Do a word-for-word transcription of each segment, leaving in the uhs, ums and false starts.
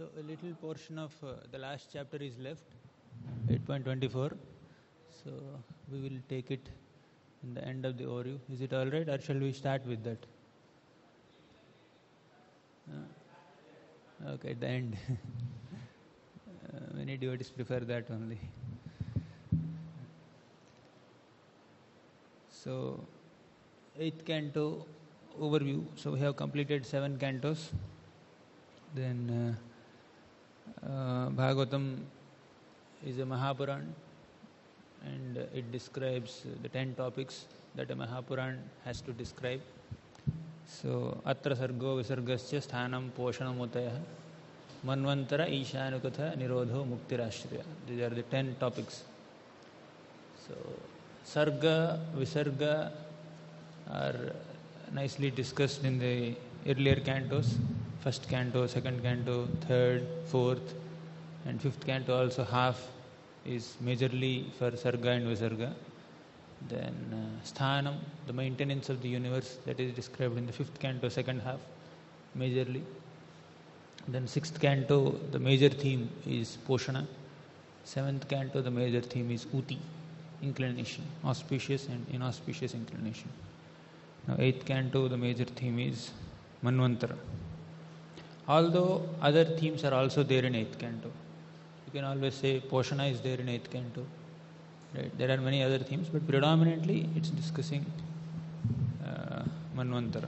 So a little portion of uh, the last chapter is left, eight point two four. So we will take it in the end of the overview. Is it all right, or shall we start with that? Uh, okay, at the end. uh, many devotees prefer that only. So, eighth canto overview. So we have completed seven cantos. Then uh, uh, Bhagavatam is a Mahapuran, and uh, it describes uh, the ten topics that a Mahapuran has to describe. So, Atra Sargo Visargasya Sthanam Poshanam Utayah Manvantara Ishanukatha Nirodho Muktirashraya. These are the ten topics. So, Sarga, Visarga are nicely discussed in the earlier cantos. First canto, second canto, third, fourth, and fifth canto also half is majorly for Sarga and Visarga. Then uh, Sthanam, the maintenance of the universe, that is described in the fifth canto, second half, majorly. Then sixth canto, the major theme is Poshana. Seventh canto, the major theme is Uti, inclination, auspicious and inauspicious inclination. Now eighth canto, the major theme is Manvantara. Although other themes are also there in eighth canto. You can always say Poshana is there in eighth canto. Right? There are many other themes, but predominantly it's discussing uh, Manvantara.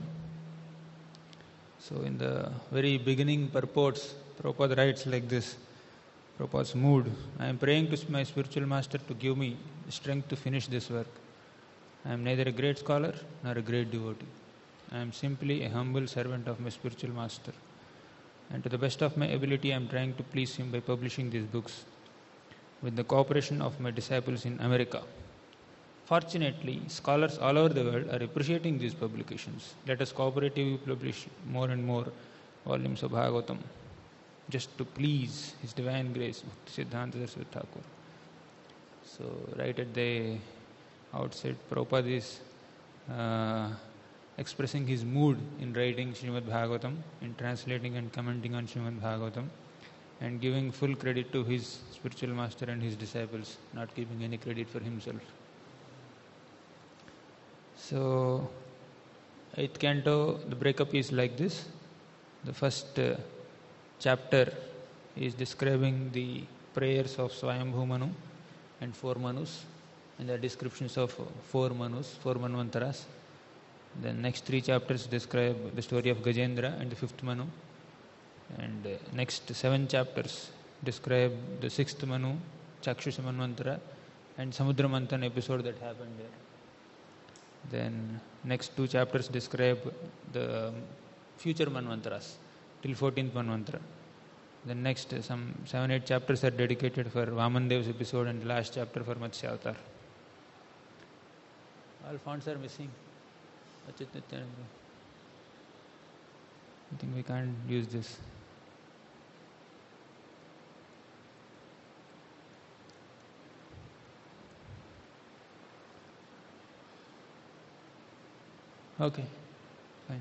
So in the very beginning purports, Prabhupada writes like this, Prabhupada's mood: I am praying to my spiritual master to give me the strength to finish this work. I am neither a great scholar nor a great devotee. I am simply a humble servant of my spiritual master. And to the best of my ability, I am trying to please him by publishing these books with the cooperation of my disciples in America. Fortunately, scholars all over the world are appreciating these publications. Let us cooperatively publish more and more volumes of Bhagavatam, just to please His Divine Grace, Bhakti Siddhanta Saraswati Thakur. So, right at the outset, Prabhupada is uh, expressing his mood in writing Srimad Bhagavatam, in translating and commenting on Srimad Bhagavatam, and giving full credit to his spiritual master and his disciples, not giving any credit for himself. So, eighth canto, the breakup is like this. The first uh, chapter is describing the prayers of Swayambhu Manu and four Manus, and the descriptions of four Manus, four Manvantaras. The next three chapters describe the story of Gajendra and the fifth Manu. And uh, next seven chapters describe the sixth Manu, Chakshusha Manvantara, and Samudra Manthan episode that happened there. Then next two chapters describe the future Manvantaras till fourteenth Manvantara. Then next uh, some seven, eight chapters are dedicated for Vamandev's episode, and the last chapter for Matsya Avatar. All fonts are missing. I think we can't use this. Okay, fine.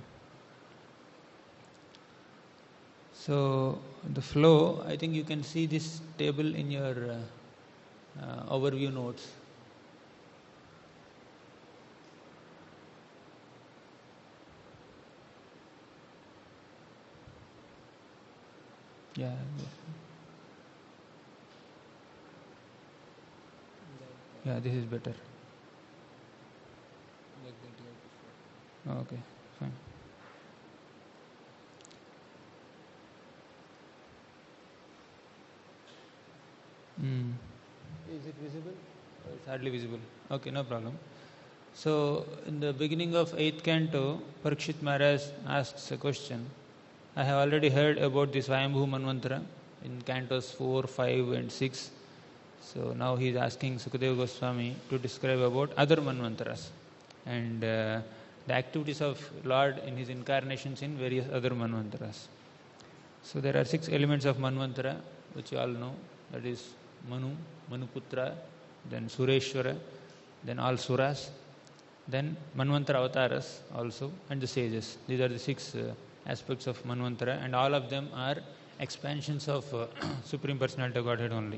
So the flow, I think you can see this table in your uh, uh, overview notes. Yeah. Yeah, this is better. Okay, fine. Mm. Is it visible? Or it's hardly visible. Okay, no problem. So, in the beginning of eighth canto, Parikshit Maharaj asks a question. I have already heard about this Swayambhu Manvantara in cantos four, five and six. So now he is asking Sukadeva Goswami to describe about other Manvantaras and uh, the activities of Lord in his incarnations in various other Manvantaras. So there are six elements of Manvantara, which you all know. That is Manu, Manuputra, then Sureshwara, then all Suras, then Manvantara Avataras also, and the sages. These are the six uh, aspects of Manvantara, and all of them are expansions of uh, Supreme Personality of Godhead only.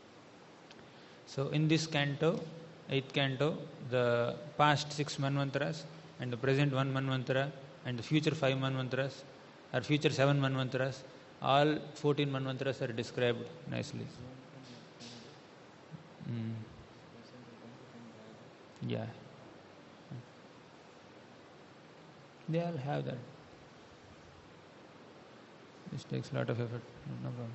So in this canto, eighth canto, the past six manvantras and the present one manvantara and the future five manvantras or future seven manvantras, all fourteen manvantras are described nicely. Mm. Yeah. They all have that. This takes a lot of effort. No problem.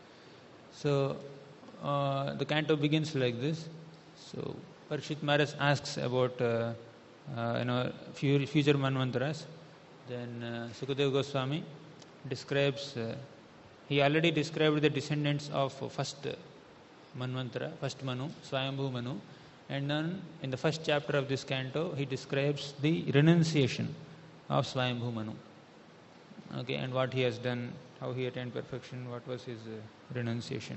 So, uh, the canto begins like this. So, Parikshit Maharaj asks about uh, uh, you know future manvantras. Then uh, Sukadeva Goswami describes. Uh, he already described the descendants of first manvantara, first Manu, Swayambhu Manu, and then in the first chapter of this canto, he describes the renunciation of Swayambhu Manu. Okay, and what he has done, how he attained perfection, what was his uh, renunciation.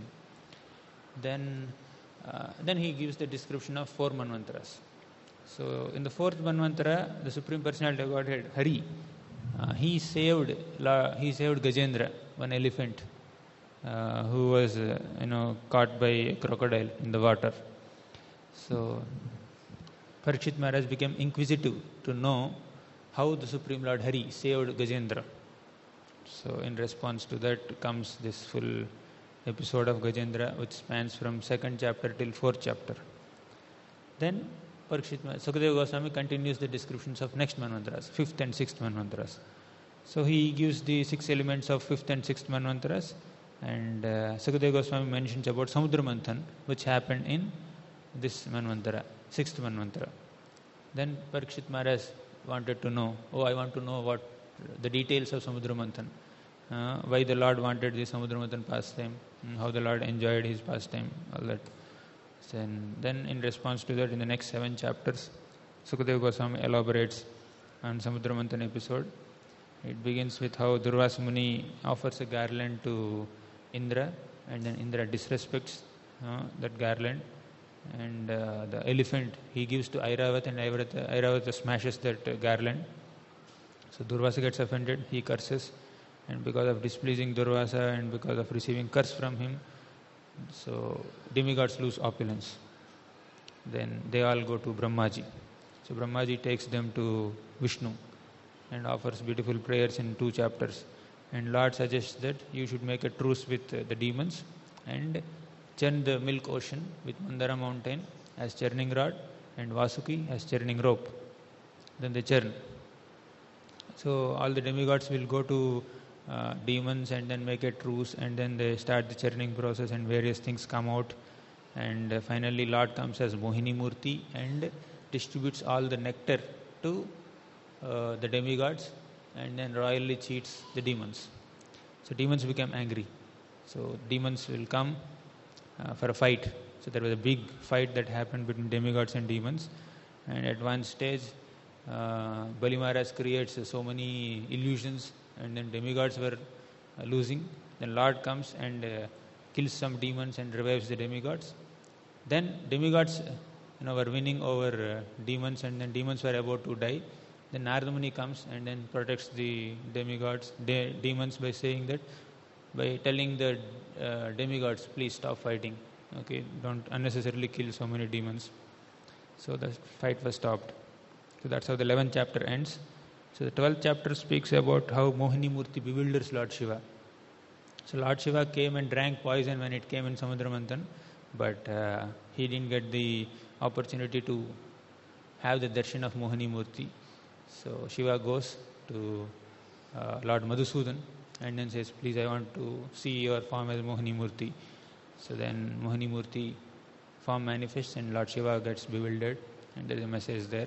Then, uh, then he gives the description of four manvantras. So, in the fourth manvantara, the Supreme Personality of Godhead, Hari, uh, he saved he saved Gajendra, one elephant, uh, who was uh, you know caught by a crocodile in the water. So, Parikshit Maharaj became inquisitive to know how the Supreme Lord Hari saved Gajendra. So, in response to that comes this full episode of Gajendra, which spans from second chapter till fourth chapter. Then Parikshit Sukadeva Goswami continues the descriptions of next manvantras, fifth and sixth manvantras. So he gives the six elements of fifth and sixth manvantras, and uh, Sukadeva Goswami mentions about Samudra Manthan, which happened in this manvantara, sixth manvantara. Then Parikshit Maharaj wanted to know, oh, I want to know what the details of Samudra Manthan, uh, why the Lord wanted the Samudra Manthan pastime, how the Lord enjoyed his pastime, all that. Then, then in response to that, in the next seven chapters, Sukadeva Goswami elaborates on Samudra Manthan episode. It begins with how Durvasa Muni offers a garland to Indra, and then Indra disrespects uh, that garland, and uh, the elephant he gives to Airavat, and Airavat, Airavat smashes that uh, garland. So Durvasa gets offended, he curses, and because of displeasing Durvasa and because of receiving curse from him, so demigods lose opulence. Then they all go to Brahmaji. So Brahmaji takes them to Vishnu and offers beautiful prayers in two chapters. And Lord suggests that you should make a truce with uh, the demons and churn the milk ocean with Mandara mountain as churning rod and Vasuki as churning rope. Then they churn. So all the demigods will go to uh, demons and then make a truce, and then they start the churning process and various things come out. And uh, finally Lord comes as Mohini Murti and distributes all the nectar to uh, the demigods, and then royally cheats the demons. So demons become angry. So demons will come uh, for a fight. So there was a big fight that happened between demigods and demons, and at one stage uh, Bali Maharaj creates uh, so many illusions, and then demigods were uh, losing. Then Lord comes and uh, kills some demons and revives the demigods. Then demigods uh, you know, were winning over uh, demons, and then demons were about to die. Then Narada Muni comes and then protects the demigods, de- demons by saying that, by telling the uh, demigods, please stop fighting. Okay, don't unnecessarily kill so many demons. So the fight was stopped. So that's how the eleventh chapter ends. So the twelfth chapter speaks about how Mohini Murti bewilders Lord Shiva. So Lord Shiva came and drank poison when it came in Samudra Manthan, but uh, he didn't get the opportunity to have the darshan of Mohini Murti. So Shiva goes to uh, Lord Madhusudan and then says, please, I want to see your form as Mohini Murti. So then Mohini Murti form manifests and Lord Shiva gets bewildered, and there is a message there.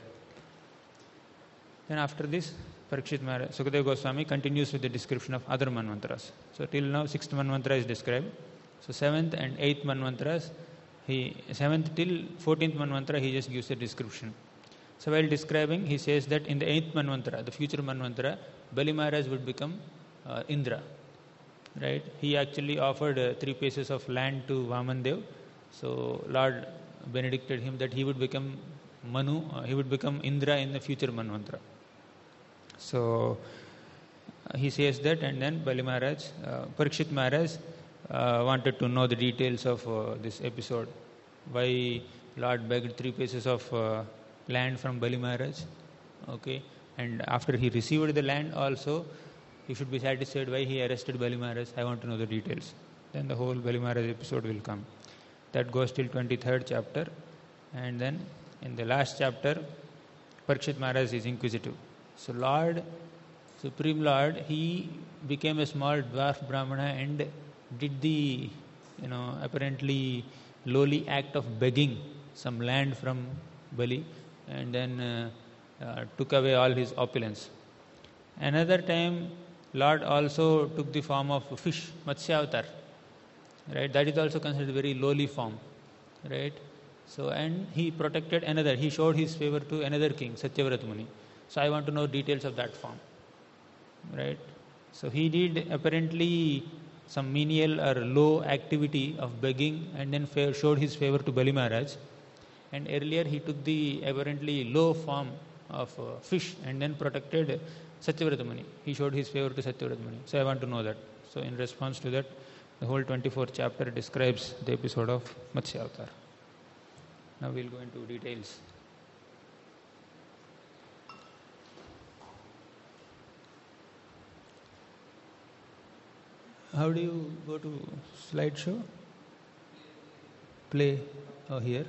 Then after this, Parikshit Maharaj, Sukadeva Goswami continues with the description of other manvantras. So till now, sixth manvantara is described. So seventh and eighth manvantras, he seventh till fourteenth manvantara, he just gives a description. So while describing, he says that in the eighth manvantara, the future manvantara, Bali Maharaj would become uh, Indra. Right? He actually offered uh, three pieces of land to Vamandev. So Lord benedicted him that he would become Manu, uh, he would become Indra in the future manvantara. So he says that, and then Bali Maharaj, uh, Parikshit Maharaj uh, wanted to know the details of uh, this episode. Why Lord begged three pieces of uh, land from Bali Maharaj. Okay, and after he received the land also, he should be satisfied why he arrested Bali Maharaj. I want to know the details. Then the whole Bali Maharaj episode will come. That goes till twenty-third chapter. And then in the last chapter, Parikshit Maharaj is inquisitive. So Lord, Supreme Lord, he became a small dwarf Brahmana and did the, you know, apparently lowly act of begging some land from Bali, and then uh, uh, took away all his opulence. Another time, Lord also took the form of fish, Matsya Avatar. Right? That is also considered a very lowly form. Right? So, and he protected another. He showed his favor to another king, Satyavrata Muni. So, I want to know details of that form. Right? So, he did apparently some menial or low activity of begging, and then showed his favor to Bali Maharaj. And earlier he took the apparently low form of uh, fish and then protected Satyavrata Muni. He showed his favor to Satyavrata Muni. So I want to know that. So in response to that, the whole twenty-fourth chapter describes the episode of Matsya Avatar. Now we'll go into details. How do you go to slideshow? Play oh, here.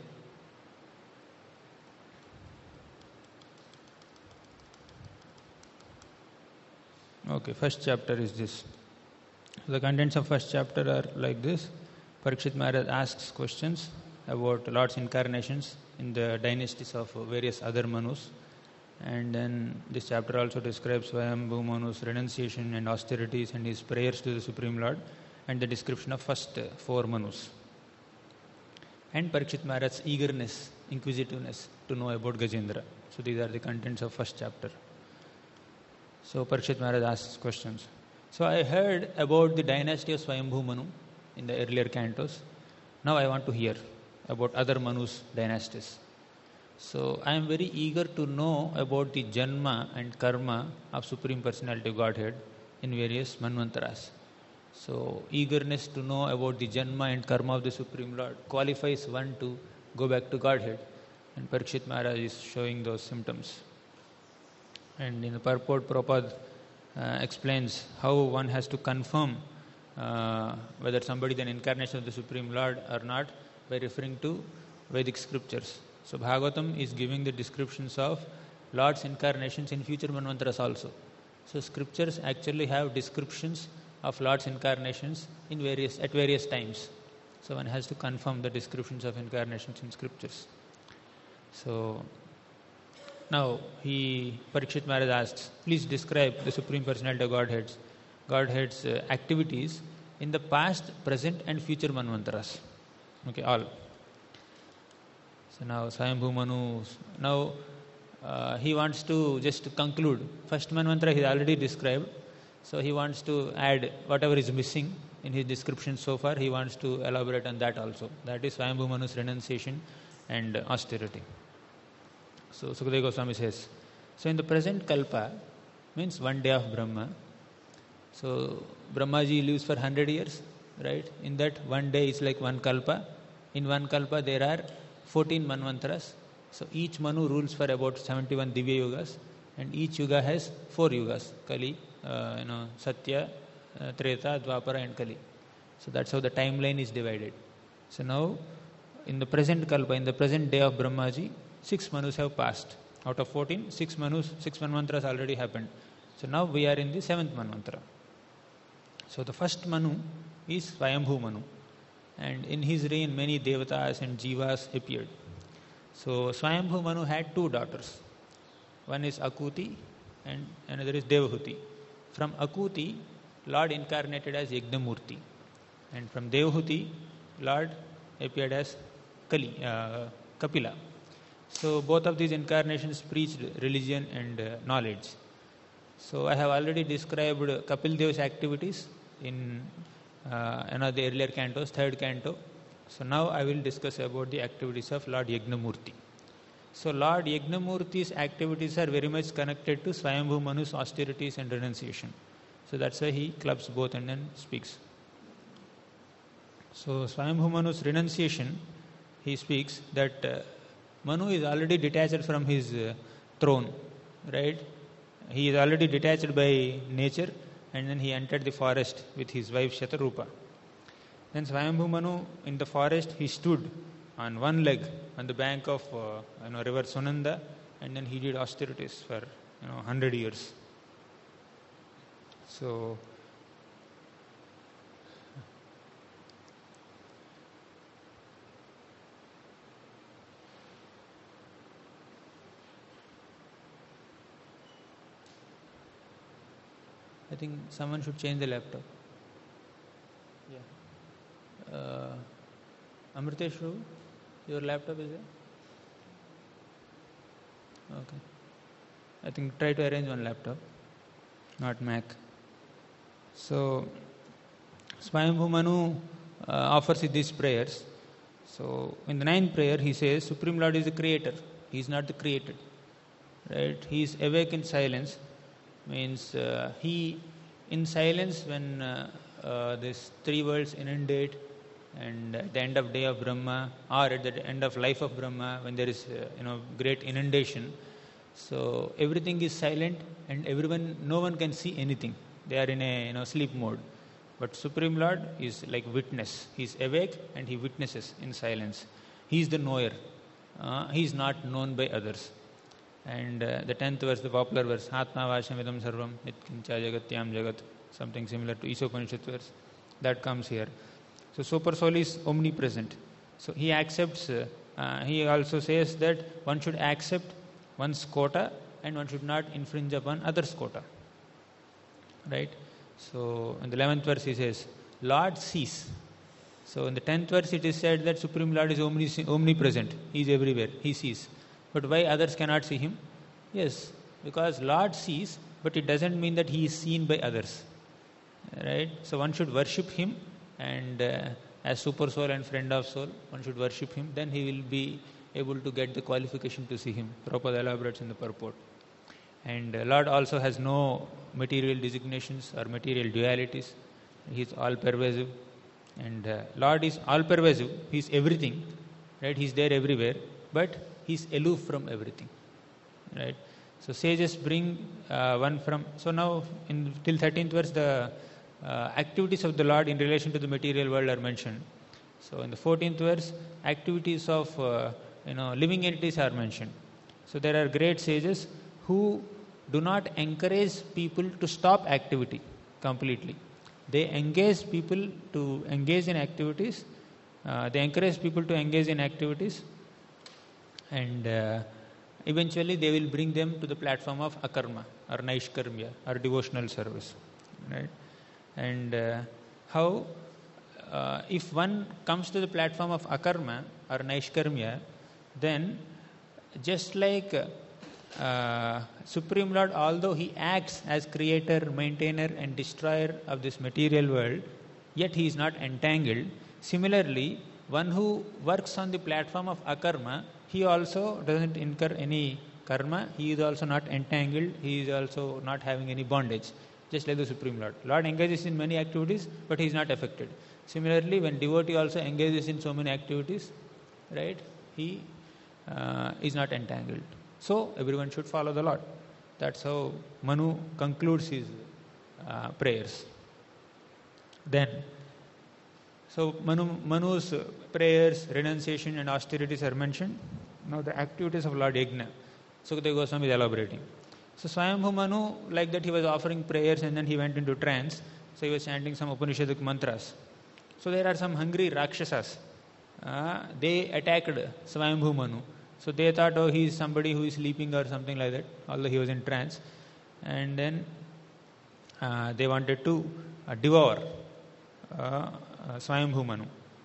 Okay, first chapter is this. The contents of first chapter are like this. Parikshit Maharaj asks questions about Lord's incarnations in the dynasties of various other Manus. And then this chapter also describes Swayambhu Manu's renunciation and austerities and his prayers to the Supreme Lord, and the description of first four Manus. And Parikshit Maharaj's eagerness, inquisitiveness to know about Gajendra. So these are the contents of first chapter. So Parikshit Maharaj asks questions. So I heard about the dynasty of Swayambhu Manu in the earlier cantos. Now I want to hear about other Manus dynasties. So I am very eager to know about the Janma and Karma of Supreme Personality of Godhead in various Manvantaras. So eagerness to know about the Janma and Karma of the Supreme Lord qualifies one to go back to Godhead. And Parikshit Maharaj is showing those symptoms. And in the purport, Prabhupada uh, explains how one has to confirm uh, whether somebody is an incarnation of the Supreme Lord or not by referring to Vedic scriptures. So Bhagavatam is giving the descriptions of Lord's incarnations in future Manvantaras also. So scriptures actually have descriptions of Lord's incarnations in various at various times. So one has to confirm the descriptions of incarnations in scriptures. So now he Parikshit Maharaj asks, please describe the Supreme Personality of Godhead's Godhead's uh, activities in the past, present and future Manvantaras. Okay, all. So now Swayambhu Manu, now uh, he wants to just conclude. First Manvantara he already described, so he wants to add whatever is missing in his description so far. He wants to elaborate on that also. That is Swayambhu Manu's renunciation and austerity. So Sukadeva Goswami says, so in the present Kalpa, means one day of Brahma. So Brahmaji lives for one hundred years, right? In that one day is like one Kalpa. In one Kalpa there are fourteen Manvantaras. So each Manu rules for about seventy-one Divya Yugas, and each Yuga has four Yugas, Kali, uh, you know, Satya, uh, Treta, Dwapara and Kali. So that's how the timeline is divided. So now in the present Kalpa, in the present day of Brahmaji, six Manus have passed. Out of fourteen, six Manus, six Manvantaras already happened. So now we are in the seventh Manvantara. So the first Manu is Swayambhu Manu. And in his reign, many Devatas and Jivas appeared. So Swayambhu Manu had two daughters. One is Akuti and another is Devahuti. From Akuti, Lord incarnated as Yagnamurti. And from Devahuti, Lord appeared as Kali, uh, Kapila. So both of these incarnations preached religion and uh, knowledge. So I have already described Kapil Dev's activities in uh, another the earlier cantos, third canto. So now I will discuss about the activities of Lord Yagnamurti. So Lord Yagnamurti's activities are very much connected to Swayambhu Manu's austerities and renunciation. So that's why he clubs both and then speaks. So Swayambhu Manu's renunciation, he speaks that uh, Manu is already detached from his uh, throne, right? He is already detached by nature, and then he entered the forest with his wife Shatarupa. Then Swayambhu Manu in the forest, he stood on one leg on the bank of uh, you know, river Sunanda, and then he did austerities for you know hundred years. So I think someone should change the laptop. Yeah. Uh, Amriteshu, your laptop is there? Okay. I think try to arrange one laptop, not Mac. So, Swayambhu Manu uh, offers these prayers. So, in the ninth prayer, he says, Supreme Lord is the creator. He is not the created. Right? He is awake in silence. Means uh, he, in silence, when uh, uh, these three worlds inundate, and at the end of day of Brahma, or at the end of life of Brahma, when there is uh, you know great inundation, so everything is silent and everyone, no one can see anything. They are in a you know sleep mode. But Supreme Lord is like witness. He is awake and he witnesses in silence. He is the knower. Uh, he is not known by others. And uh, the tenth verse, the popular verse, Atma Vasham Vidam Sarvam Nitkincha Jagatyam Jagat, something similar to Ishopanishad verse, that comes here. So Super Soul is omnipresent. So he accepts, uh, uh, he also says that one should accept one's quota and one should not infringe upon others' quota. Right? So in the eleventh verse he says, Lord sees. So in the tenth verse it is said that Supreme Lord is omnipresent. He is everywhere. He sees. But why others cannot see him? Yes, because Lord sees, but it doesn't mean that he is seen by others. Right? So one should worship him, and uh, as Super Soul and Friend of Soul, one should worship him. Then he will be able to get the qualification to see him. Prabhupada elaborates in the purport. And uh, Lord also has no material designations or material dualities. He is all-pervasive. And uh, Lord is all-pervasive. He is everything. Right? He is there everywhere. But he is aloof from everything. Right? So sages bring uh, one from... So now, in till thirteenth verse, the uh, activities of the Lord in relation to the material world are mentioned. So in the fourteenth verse, activities of uh, you know living entities are mentioned. So there are great sages who do not encourage people to stop activity completely. They engage people to engage in activities. Uh, they encourage people to engage in activities, and uh, eventually they will bring them to the platform of akarma or naishkarmya or devotional service. Right? And uh, how, uh, if one comes to the platform of akarma or naishkarmya, then just like uh, Supreme Lord, although he acts as creator, maintainer and destroyer of this material world, yet he is not entangled. Similarly, one who works on the platform of akarma, he also doesn't incur any karma. He is also not entangled. He is also not having any bondage. Just like the Supreme Lord. Lord engages in many activities, but he is not affected. Similarly, when devotee also engages in so many activities, right, he uh, is not entangled. So, everyone should follow the Lord. That's how Manu concludes his uh, prayers. Then, so Manu, Manu's prayers, renunciation and austerities are mentioned. Now the activities of Lord Yajna. Sukadeva Goswami is elaborating. So Swayambhu Manu, like that he was offering prayers and then he went into trance. So he was chanting some Upanishadic mantras. So there are some hungry Rakshasas. Uh, they attacked Swayambhu Manu. So they thought, oh, he is somebody who is sleeping or something like that, although he was in trance. And then uh, they wanted to uh, devour uh, uh, Swayambhu Manu.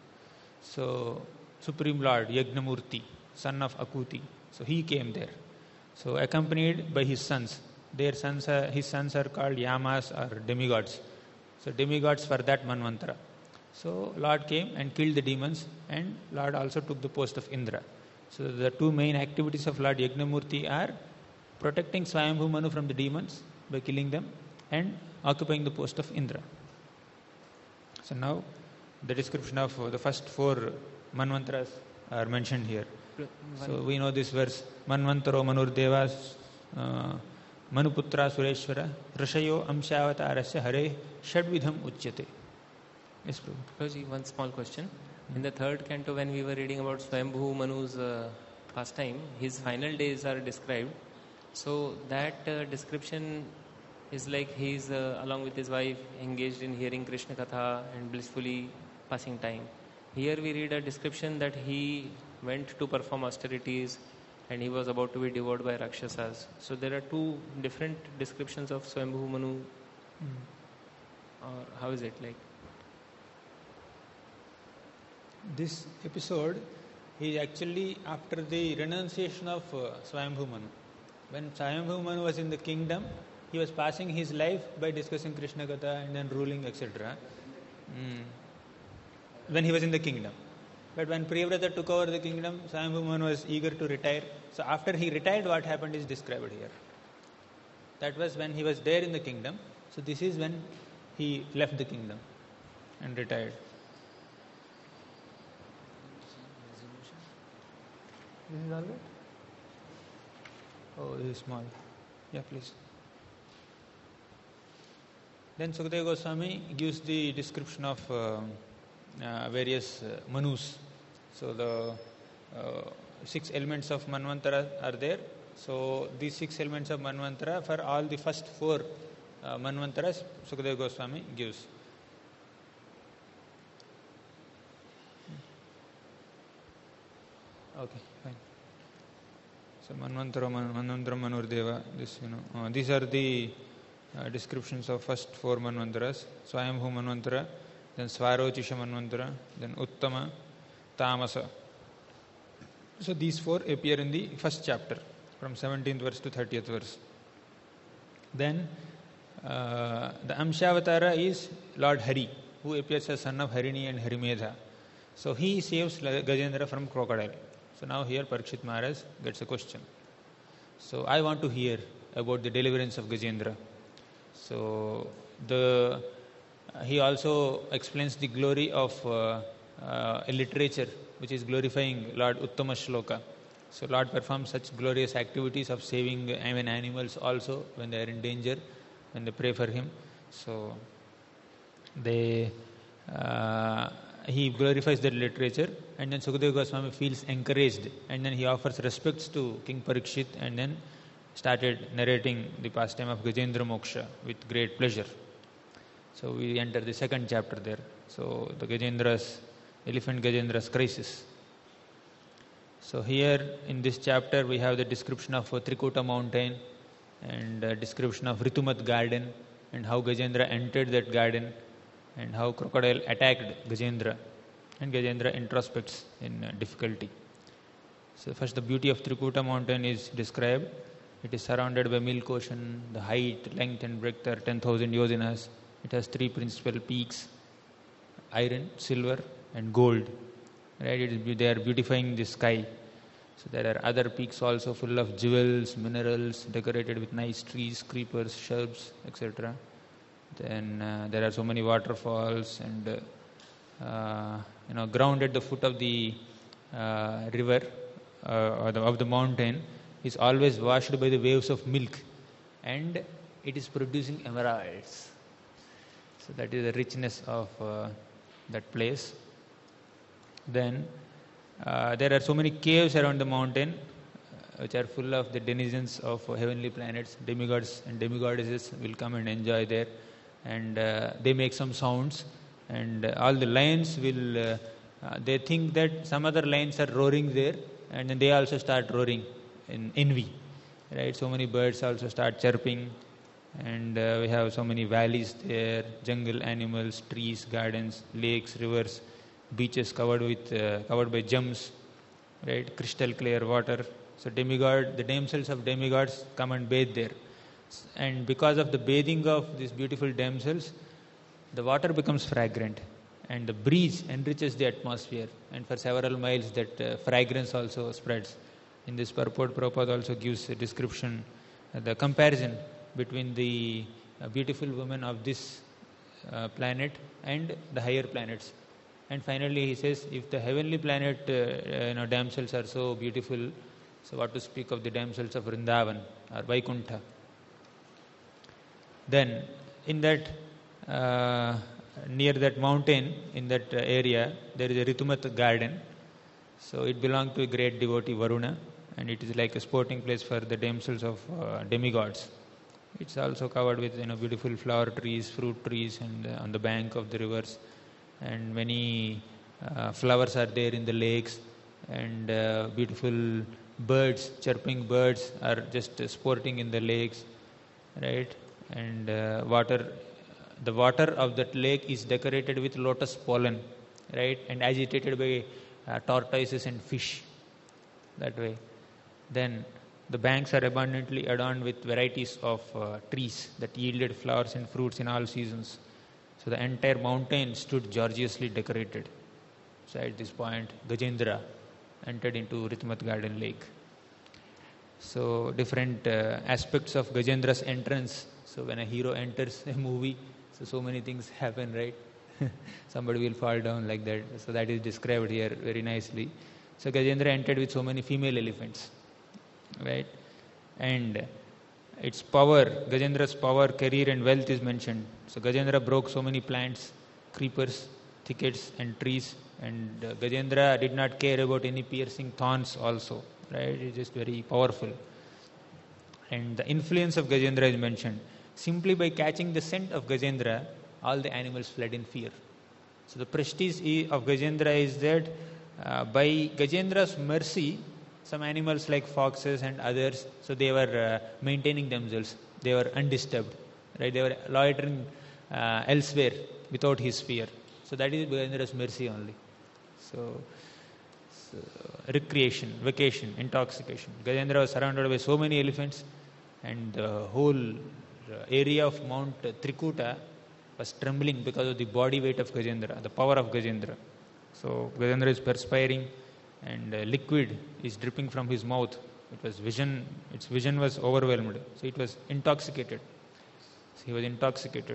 So Supreme Lord Yagnamurti, son of Akuti, so he came there. So accompanied by his sons. Their sons are, his sons are called Yamas or demigods. So demigods for that Manvantara. So Lord came and killed the demons, and Lord also took the post of Indra. So the two main activities of Lord Yagnamurti are protecting Swayambhu Manu from the demons by killing them, and occupying the post of Indra. So now the description of the first four manvantras are mentioned here. So we know this verse, Manvantaro Manurdevas uh, Manuputra Sureshwara Rashayo Amshavatarasya Hare Shadvidham Uchyate. Yes, Prabhu. Prabhuji, one small question. Hmm. In the third canto, when we were reading about Swayambhu Manu's uh, pastime, his final days are described. So that uh, description is like he is uh, along with his wife engaged in hearing Krishna Katha and blissfully passing time. Here we read a description that he went to perform austerities and he was about to be devoured by Rakshasas. So there are two different descriptions of Swayambhu Manu. Mm. Or how is it like? This episode is actually after the renunciation of uh, Swayambhu Manu. When Swayambhu Manu was in the kingdom, he was passing his life by discussing Krishna Katha and then ruling, et cetera. Mm. When he was in the kingdom. But when Priyavrata took over the kingdom, Swayambhu Manu was eager to retire. So after he retired, what happened is described here. That was when he was there in the kingdom. So this is when he left the kingdom and retired. This is all right? Oh, this is small. Yeah, please. Then Sukadeva Goswami gives the description of uh, uh, various uh, manus. So the uh, six elements of Manvantara are there. So these six elements of Manvantara for all the first four uh, Manvantaras, Sukadeva Goswami gives. Okay, fine. So Manvantara, Manvantara, Manurdeva, this, you know, uh, these are the uh, descriptions of first four Manvantaras. Swayambhu Manvantara, then Svarochisha Manvantara, then Uttama, Tamasa. So these four appear in the first chapter, from seventeenth verse to thirtieth verse. Then uh, the Amshavatara is Lord Hari, who appears as son of Harini and Harimedha. So he saves Gajendra from crocodile. So now here Parikshit Maharaj gets a question. So I want to hear about the deliverance of Gajendra. So the uh, he also explains the glory of uh, uh, a literature which is glorifying Lord Uttama Shloka. So Lord performs such glorious activities of saving even animals also when they are in danger, when they pray for him. So they uh, he glorifies that literature, and then Sukadeva Goswami feels encouraged, and then he offers respects to King Parikshit and then started narrating the pastime of Gajendra Moksha with great pleasure. So we enter the second chapter there. So the Gajendra's, elephant Gajendra's crisis. So here in this chapter we have the description of Trikuta mountain and a description of Ritumat garden and how Gajendra entered that garden and how crocodile attacked Gajendra and Gajendra introspects in uh, difficulty. So first the beauty of Trikuta mountain is described. It is surrounded by milk ocean. The height, length and breadth are ten thousand yojanas. It has three principal peaks, iron, silver and gold. Right? It is, they are beautifying the sky. So there are other peaks also full of jewels, minerals, decorated with nice trees, creepers, shrubs, et cetera. Then uh, there are so many waterfalls and uh, uh, you know, ground at the foot of the uh, river uh, or the, of the mountain is always washed by the waves of milk, and it is producing emeralds. So that is the richness of uh, that place. Then uh, there are so many caves around the mountain uh, which are full of the denizens of uh, heavenly planets. Demigods and demigoddesses will come and enjoy there, and uh, they make some sounds, and uh, all the lions will uh, uh, they think that some other lions are roaring there, and then they also start roaring in envy, right? So many birds also start chirping, and uh, we have so many valleys there, jungle animals, trees, gardens, lakes, rivers, beaches covered with uh, covered by gems, right? Crystal clear water. So demigod, the damsels of demigods come and bathe there, and because of the bathing of these beautiful damsels, the water becomes fragrant, and the breeze enriches the atmosphere, and for several miles that uh, fragrance also spreads. In this purport, Prabhupada also gives a description, uh, the comparison between the uh, beautiful women of this uh, planet and the higher planets. And finally he says, if the heavenly planet uh, uh, you know, damsels are so beautiful, so what to speak of the damsels of Vrindavan or Vaikuntha. Then in that uh, near that mountain, in that uh, area, there is a Ritumat garden. So it belonged to a great devotee Varuna, and it is like a sporting place for the damsels of uh, demigods. It's also covered with you know beautiful flower trees, fruit trees, and uh, on the bank of the rivers, and many uh, flowers are there in the lakes, and uh, beautiful birds, chirping birds are just uh, sporting in the lakes, right? And uh, water, the water of that lake is decorated with lotus pollen, right? And agitated by uh, tortoises and fish, that way. Then the banks are abundantly adorned with varieties of uh, trees that yielded flowers and fruits in all seasons. So the entire mountain stood gorgeously decorated. So at this point, Gajendra entered into Ritumat Garden Lake. So different uh, aspects of Gajendra's entrance. So when a hero enters a movie, so so many things happen, right? Somebody will fall down like that. So that is described here very nicely. So Gajendra entered with so many female elephants, right? And its power, Gajendra's power, career and wealth is mentioned. So Gajendra broke so many plants, creepers, thickets and trees, and uh, Gajendra did not care about any piercing thorns also, right? It's just very powerful. And the influence of Gajendra is mentioned. Simply by catching the scent of Gajendra, all the animals fled in fear. So the prestige of Gajendra is that uh, by Gajendra's mercy, some animals like foxes and others, so they were uh, maintaining themselves. They were undisturbed, right? They were loitering uh, elsewhere without his fear. So that is Gajendra's mercy only. So, so recreation, vacation, intoxication. Gajendra was surrounded by so many elephants, and the whole area of Mount Trikuta was trembling because of the body weight of Gajendra, the power of Gajendra. So Gajendra is perspiring, and uh, liquid is dripping from his mouth. It was vision, its vision was overwhelmed. So it was intoxicated. So he was intoxicated.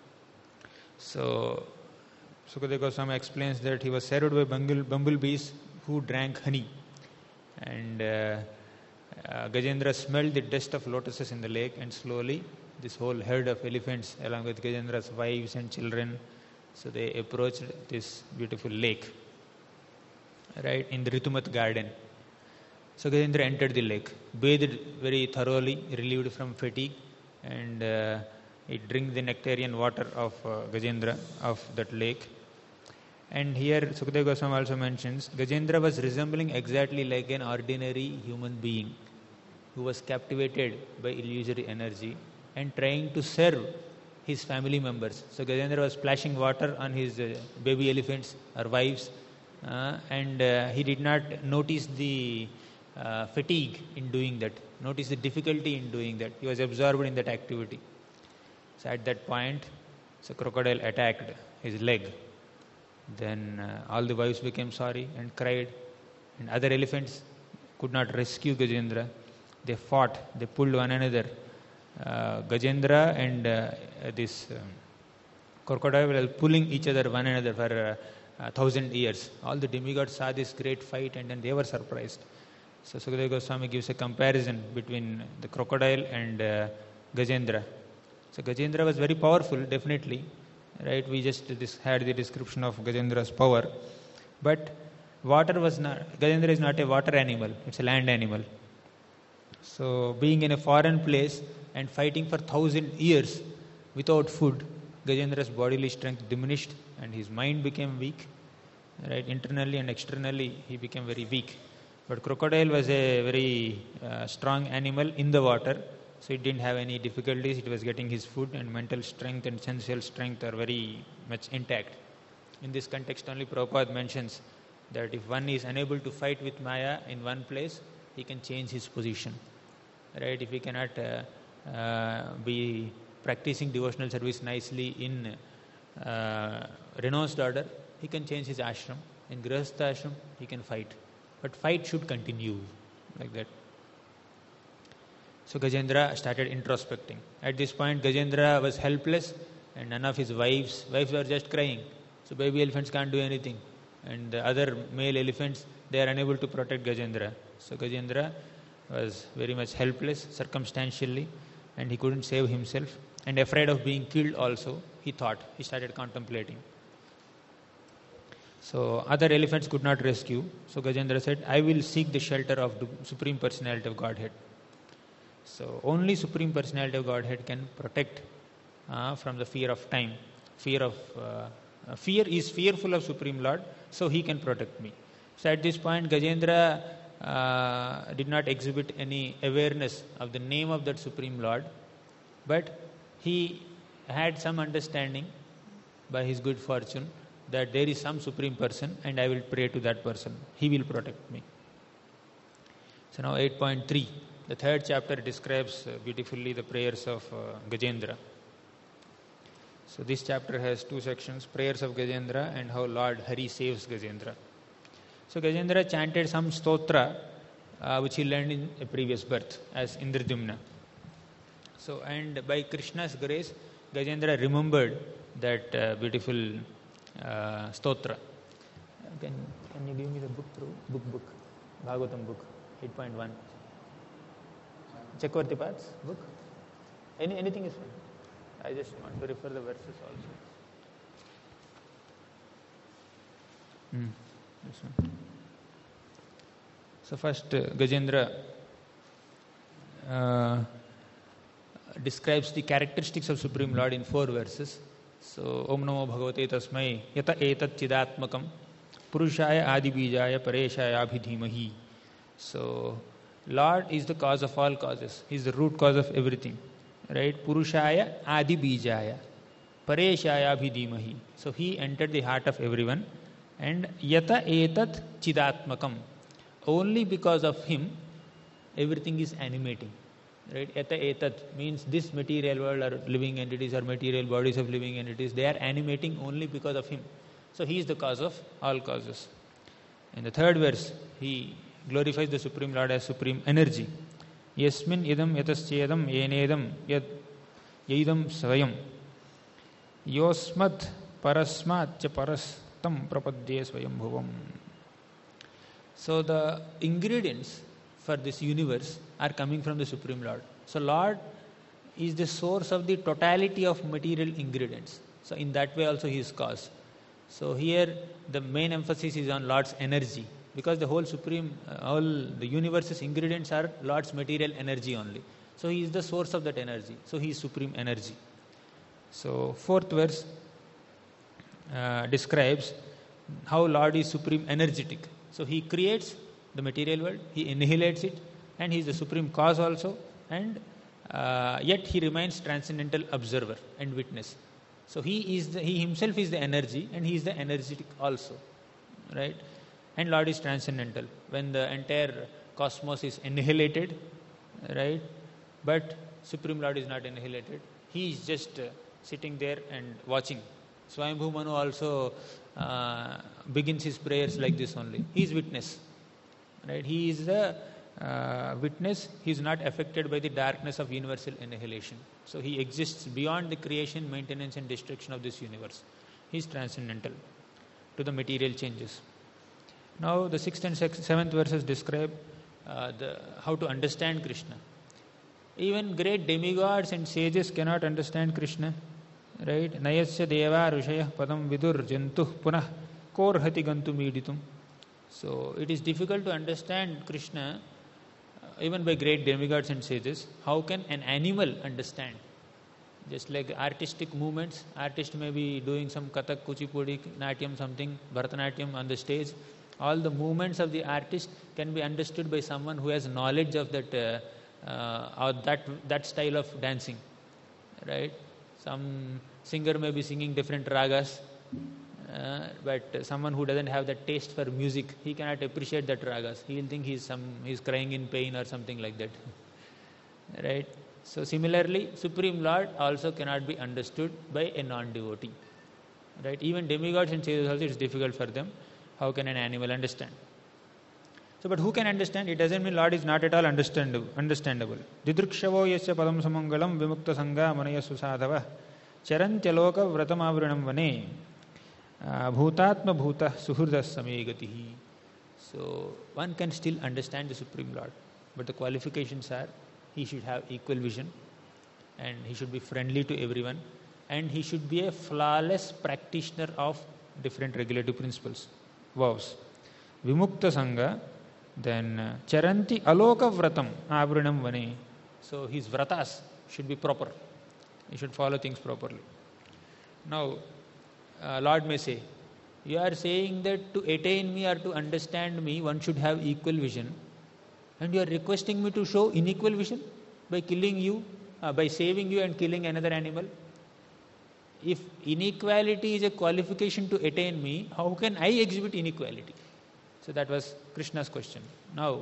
So Sukadeva Goswami explains that he was served by bumblebees who drank honey. And uh, uh, Gajendra smelled the dust of lotuses in the lake, and slowly this whole herd of elephants along with Gajendra's wives and children, so they approached this beautiful lake, right, in the Ritumat garden. So Gajendra entered the lake, bathed very thoroughly, relieved from fatigue, and uh, he drank the nectarian water of uh, Gajendra, of that lake. And here Sukadeva Goswami also mentions, Gajendra was resembling exactly like an ordinary human being who was captivated by illusory energy and trying to serve his family members. So Gajendra was splashing water on his uh, baby elephants or wives, uh, and uh, he did not notice the uh, fatigue in doing that, notice the difficulty in doing that. He was absorbed in that activity. So at that point, so crocodile attacked his leg. Then uh, all the wives became sorry and cried, and other elephants could not rescue Gajendra. They fought, they pulled one another. Uh, Gajendra and uh, this um, crocodile were pulling each other one another for uh, a thousand years. All the demigods saw this great fight, and then they were surprised. So Sukadeva Goswami gives a comparison between the crocodile and uh, Gajendra. So Gajendra was very powerful, definitely, right? We just this had the description of Gajendra's power, but water was not. Gajendra is not a water animal; it's a land animal. So being in a foreign place and fighting for thousand years without food, Gajendra's bodily strength diminished and his mind became weak. Right, internally and externally, he became very weak. But crocodile was a very uh, strong animal in the water, so it didn't have any difficulties. It was getting his food, and mental strength and sensual strength are very much intact. In this context, only Prabhupada mentions that if one is unable to fight with Maya in one place, he can change his position. Right? If he cannot uh, uh, be practicing devotional service nicely in uh, renounced order, he can change his ashram. In Grihastha ashram, he can fight. But fight should continue, like that. So Gajendra started introspecting. At this point, Gajendra was helpless, and none of his wives, wives were just crying. So baby elephants can't do anything. And the other male elephants, they are unable to protect Gajendra. So Gajendra was very much helpless circumstantially, and he couldn't save himself. And afraid of being killed also, he thought, he started contemplating. So other elephants could not rescue. So Gajendra said, I will seek the shelter of the Supreme Personality of Godhead. So only Supreme Personality of Godhead can protect uh, from the fear of time. Fear of uh, fear is fearful of Supreme Lord, so he can protect me. So at this point, Gajendra uh, did not exhibit any awareness of the name of that Supreme Lord, but he had some understanding by his good fortune that there is some Supreme Person and I will pray to that person. He will protect me. So now eight point three. The third chapter describes beautifully the prayers of uh, Gajendra. So this chapter has two sections, prayers of Gajendra and how Lord Hari saves Gajendra. So Gajendra chanted some stotra uh, which he learned in a previous birth as Indradyumna. So and by Krishna's grace, Gajendra remembered that uh, beautiful uh, stotra. Can, can you give me the book through? Book, book. Bhagavatam book, eight point one. Chakravarti Path's book? Any, anything is fine. I just want to refer the verses also. Hmm. This one. So first, uh, Gajendra uh, describes the characteristics of Supreme Lord in four verses. So, Om Namo Bhagavate Tasmai Yata Etat Chidatmakam Purushaya Adibijaya Pareshaya Abhidhimahi. So, Lord is the cause of all causes. He is the root cause of everything. Right? Purushaya Adibijaya Pareshaya Abhidhimahi. So, he entered the heart of everyone. And Yata Etat Chidatmakam. Only because of him, everything is animating. Right? Yata etat means this material world or living entities or material bodies of living entities, they are animating only because of him. So he is the cause of all causes. In the third verse, he glorifies the Supreme Lord as Supreme Energy. Yasmin idam yataschedam yenedam yad yaidam svayam yosmat parasmat cha parastam prapadye svayam bhuvam. So the ingredients for this universe are coming from the Supreme Lord. So Lord is the source of the totality of material ingredients. So in that way also he is cause. So here the main emphasis is on Lord's energy, because the whole Supreme, uh, all the universe's ingredients are Lord's material energy only. So he is the source of that energy. So he is Supreme Energy. So fourth verse uh, describes how Lord is Supreme Energetic. So he creates the material world, he annihilates it, and he is the supreme cause also, and uh, yet he remains transcendental observer and witness. So he is the, he himself is the energy, and he is the energetic also, right? And Lord is transcendental. When the entire cosmos is annihilated, right? But Supreme Lord is not annihilated. He is just uh, sitting there and watching. Swayambhu Manu also uh, begins his prayers like this only. He is witness. Right? He is the uh, witness. He is not affected by the darkness of universal annihilation. So he exists beyond the creation, maintenance and destruction of this universe. He is transcendental to the material changes. Now the sixth and seventh verses describe uh, the, how to understand Krishna. Even great demigods and sages cannot understand Krishna. Right? Nayasya deva rushayah padam vidur jantuh punah korhati gantu miditum. So it is difficult to understand Krishna uh, even by great demigods and sages. How can an animal understand? Just like artistic movements, artist may be doing some Kathak, Kuchipudi, Natyam, something, Bharatanatyam on the stage. All the movements of the artist can be understood by someone who has knowledge of that uh, uh, or that that style of dancing. Right? Some singer may be singing different ragas. Uh, but someone who doesn't have that taste for music, he cannot appreciate that ragas. He will think he's some he's crying in pain or something like that. Right? So similarly, Supreme Lord also cannot be understood by a non-devotee. Right? Even demigods and sages also, it's difficult for them. How can an animal understand? So, but who can understand? It doesn't mean Lord is not at all understandable. Understandable. Didrukshavo yasya padam samangalam vimukta sangha manaya susadhava charantyaloka vratamavrinam vane bhutatma bhuta suhurdas samegatihi. So, one can still understand the Supreme Lord, but the qualifications are he should have equal vision, and he should be friendly to everyone, and he should be a flawless practitioner of different regulative principles, vows. Vimukta sangha, then uh, charanti aloka vratam avrinam vane. So his vratas should be proper. He should follow things properly. Now, uh, Lord may say, you are saying that to attain me or to understand me, one should have equal vision, and you are requesting me to show unequal vision by killing you, uh, by saving you and killing another animal. If inequality is a qualification to attain me, how can I exhibit inequality? So that was Krishna's question. Now,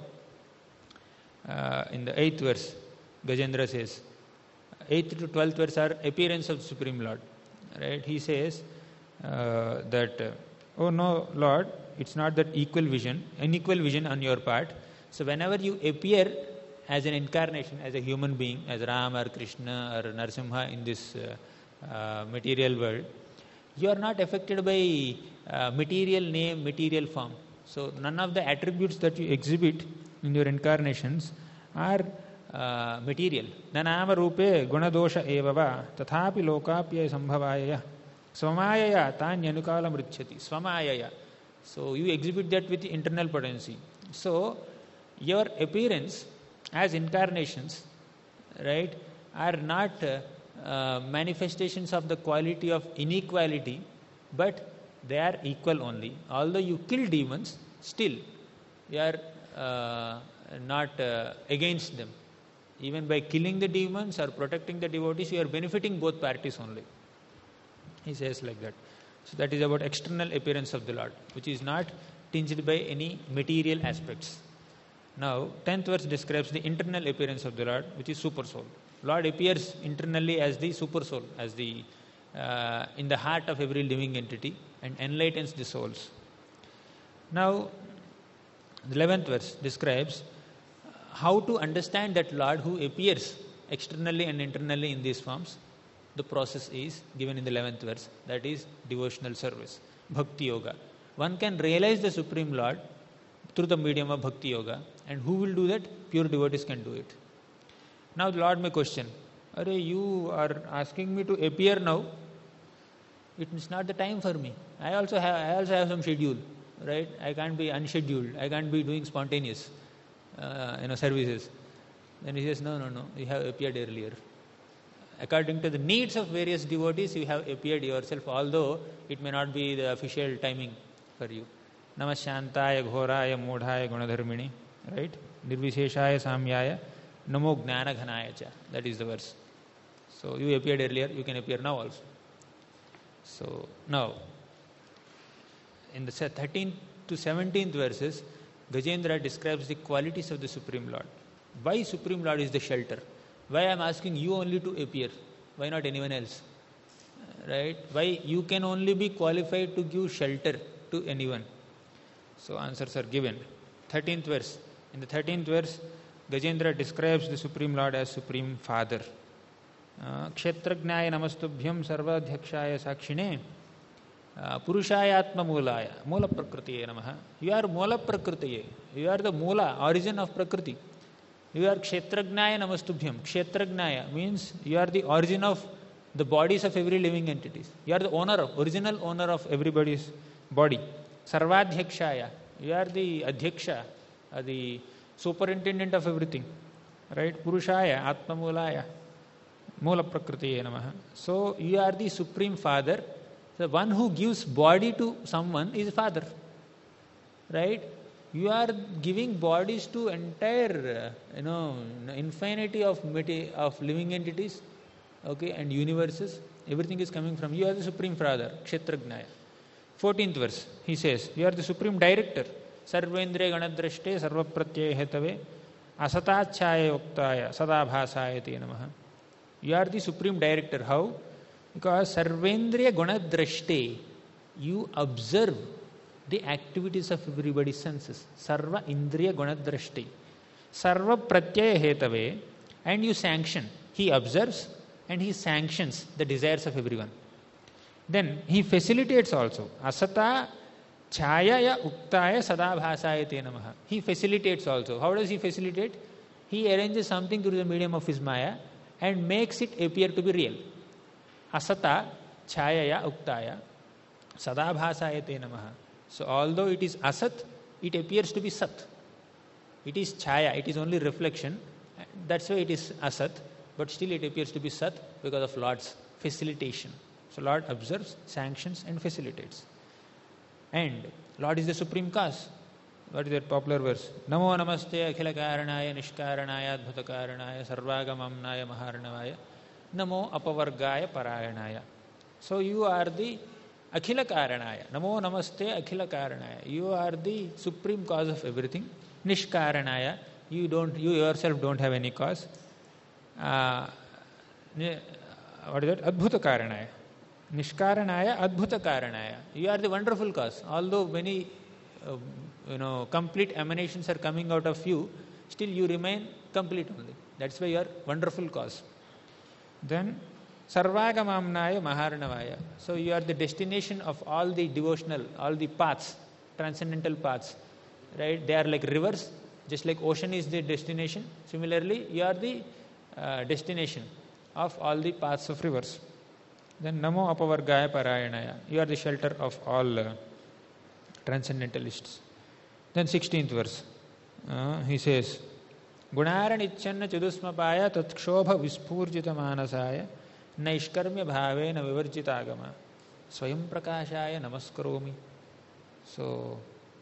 uh, in the eighth verse, Gajendra says, eighth to twelfth verse are appearance of the Supreme Lord. Right? He says uh, that, uh, oh no, Lord, it's not that equal vision, unequal vision on your part. So whenever you appear as an incarnation, as a human being, as Ram or Krishna or Narasimha in this uh, uh, material world, you are not affected by uh, material name, material form. So none of the attributes that you exhibit in your incarnations are uh, material. Nanama rupe gunadosha evava tathapi lokapya sambhavaya swamayaya tanyanukalam richati. Swamayaya. So you exhibit that with internal potency. So your appearance as incarnations, right, are not uh, uh, manifestations of the quality of inequality, but they are equal only. Although you kill demons, still you are uh, not uh, against them. Even by killing the demons or protecting the devotees, you are benefiting both parties only. He says like that. So that is about external appearance of the Lord, which is not tinged by any material aspects. Now, tenth verse describes the internal appearance of the Lord, which is super soul. Lord appears internally as the super soul, as the uh, in the heart of every living entity, and enlightens the souls. Now, the eleventh verse describes how to understand that Lord who appears externally and internally in these forms. The process is given in the eleventh verse, that is devotional service, Bhakti Yoga. One can realize the Supreme Lord through the medium of Bhakti Yoga, and who will do that? Pure devotees can do it. Now the Lord may question, Are you are asking me to appear now? It is not the time for me. I also have I also have some schedule, right? I can't be unscheduled. I can't be doing spontaneous uh, you know, services. Then he says, no, no, no, you have appeared earlier. According to the needs of various devotees, you have appeared yourself, although it may not be the official timing for you. Namasyantaya ghoraya modhaya gunadharmini, right? Nirvisheshaya samyaya namo gnana ghanaya cha. That is the verse. So you appeared earlier, you can appear now also. So now, in the thirteenth to seventeenth verses, Gajendra describes the qualities of the Supreme Lord. Why Supreme Lord is the shelter? Why I am asking you only to appear? Why not anyone else? Right? Why you can only be qualified to give shelter to anyone? So answers are given. thirteenth verse. In the thirteenth verse, Gajendra describes the Supreme Lord as Supreme Father. Kshetragnaya namastubhyam sarvadhyakshaya sakshine purushaya atma mulaya mula prakritiye namaha. You are mula prakritiye. You are the mula, origin of prakriti. You are Kshetragnaya Namastubhyam. Kshetragnaya means you are the origin of the bodies of every living entities. You are the owner of, original owner of everybody's body. Sarvadhyakshaya. You are the Adhyaksha, uh, the superintendent of everything. Right? Purushaya, Atma Mulaya, Mula Prakritiye Namaha. So you are the Supreme Father. The one who gives body to someone is Father. Right? You are giving bodies to entire, you know, infinity of of living entities, okay, and universes. Everything is coming from you. You are the Supreme Father, Kshetragnaya. fourteenth verse, he says, you are the Supreme Director. Sarvendriya Ganadrashte Sarvapratyaya Hetave Asatachaya Uktaya Sadabhasayate Namaha. You are the Supreme Director. How? Because Sarvendriya Ganadrashte, you observe the activities of everybody's senses. Sarva indriya gunadrashti. Sarva pratyaya hetave, and you sanction. He observes and he sanctions the desires of everyone. Then he facilitates also. Asata chayaya uktaya sadabhasaya te namaha. He facilitates also. How does he facilitate? He arranges something through the medium of his maya and makes it appear to be real. Asata chayaya uktaya sadabhasaya te namaha. So although it is asat, it appears to be sat. It is chaya, it is only reflection. That's why it is asat, but still it appears to be sat because of Lord's facilitation. So Lord observes, sanctions and facilitates. And Lord is the supreme cause. What is that popular verse? Namo namaste akhila karanaya nishkaranaya adbhuta karanaya sarvagamamnaya maharnavaya namo apavargaya parayanaya. So you are the akhila karanaya. Namo namaste akhila karanaya. You are the supreme cause of everything. Nishkaranaya. You don't. You yourself don't have any cause. Uh, what is that? Adbhuta karanaya. Nishkaranaya, adbhuta karanaya. You are the wonderful cause. Although many, uh, you know, complete emanations are coming out of you, still you remain complete only. That's why you are wonderful cause. Then, sarvagamamnaya maharnavaya. So you are the destination of all the devotional, all the paths, transcendental paths. Right? They are like rivers. Just like ocean is the destination, similarly, you are the uh, destination of all the paths of rivers. Then, Namo Apavargaya Parayanaya. You are the shelter of all uh, transcendentalists. Then, sixteenth verse. Uh, he says, Gunara Nicchanna Chidusmapaya Tatshobha Vispurjita Manasaya Naishkarmya Bhavena Vivarjita Agama Swayam Prakashaya Namaskaromi. So,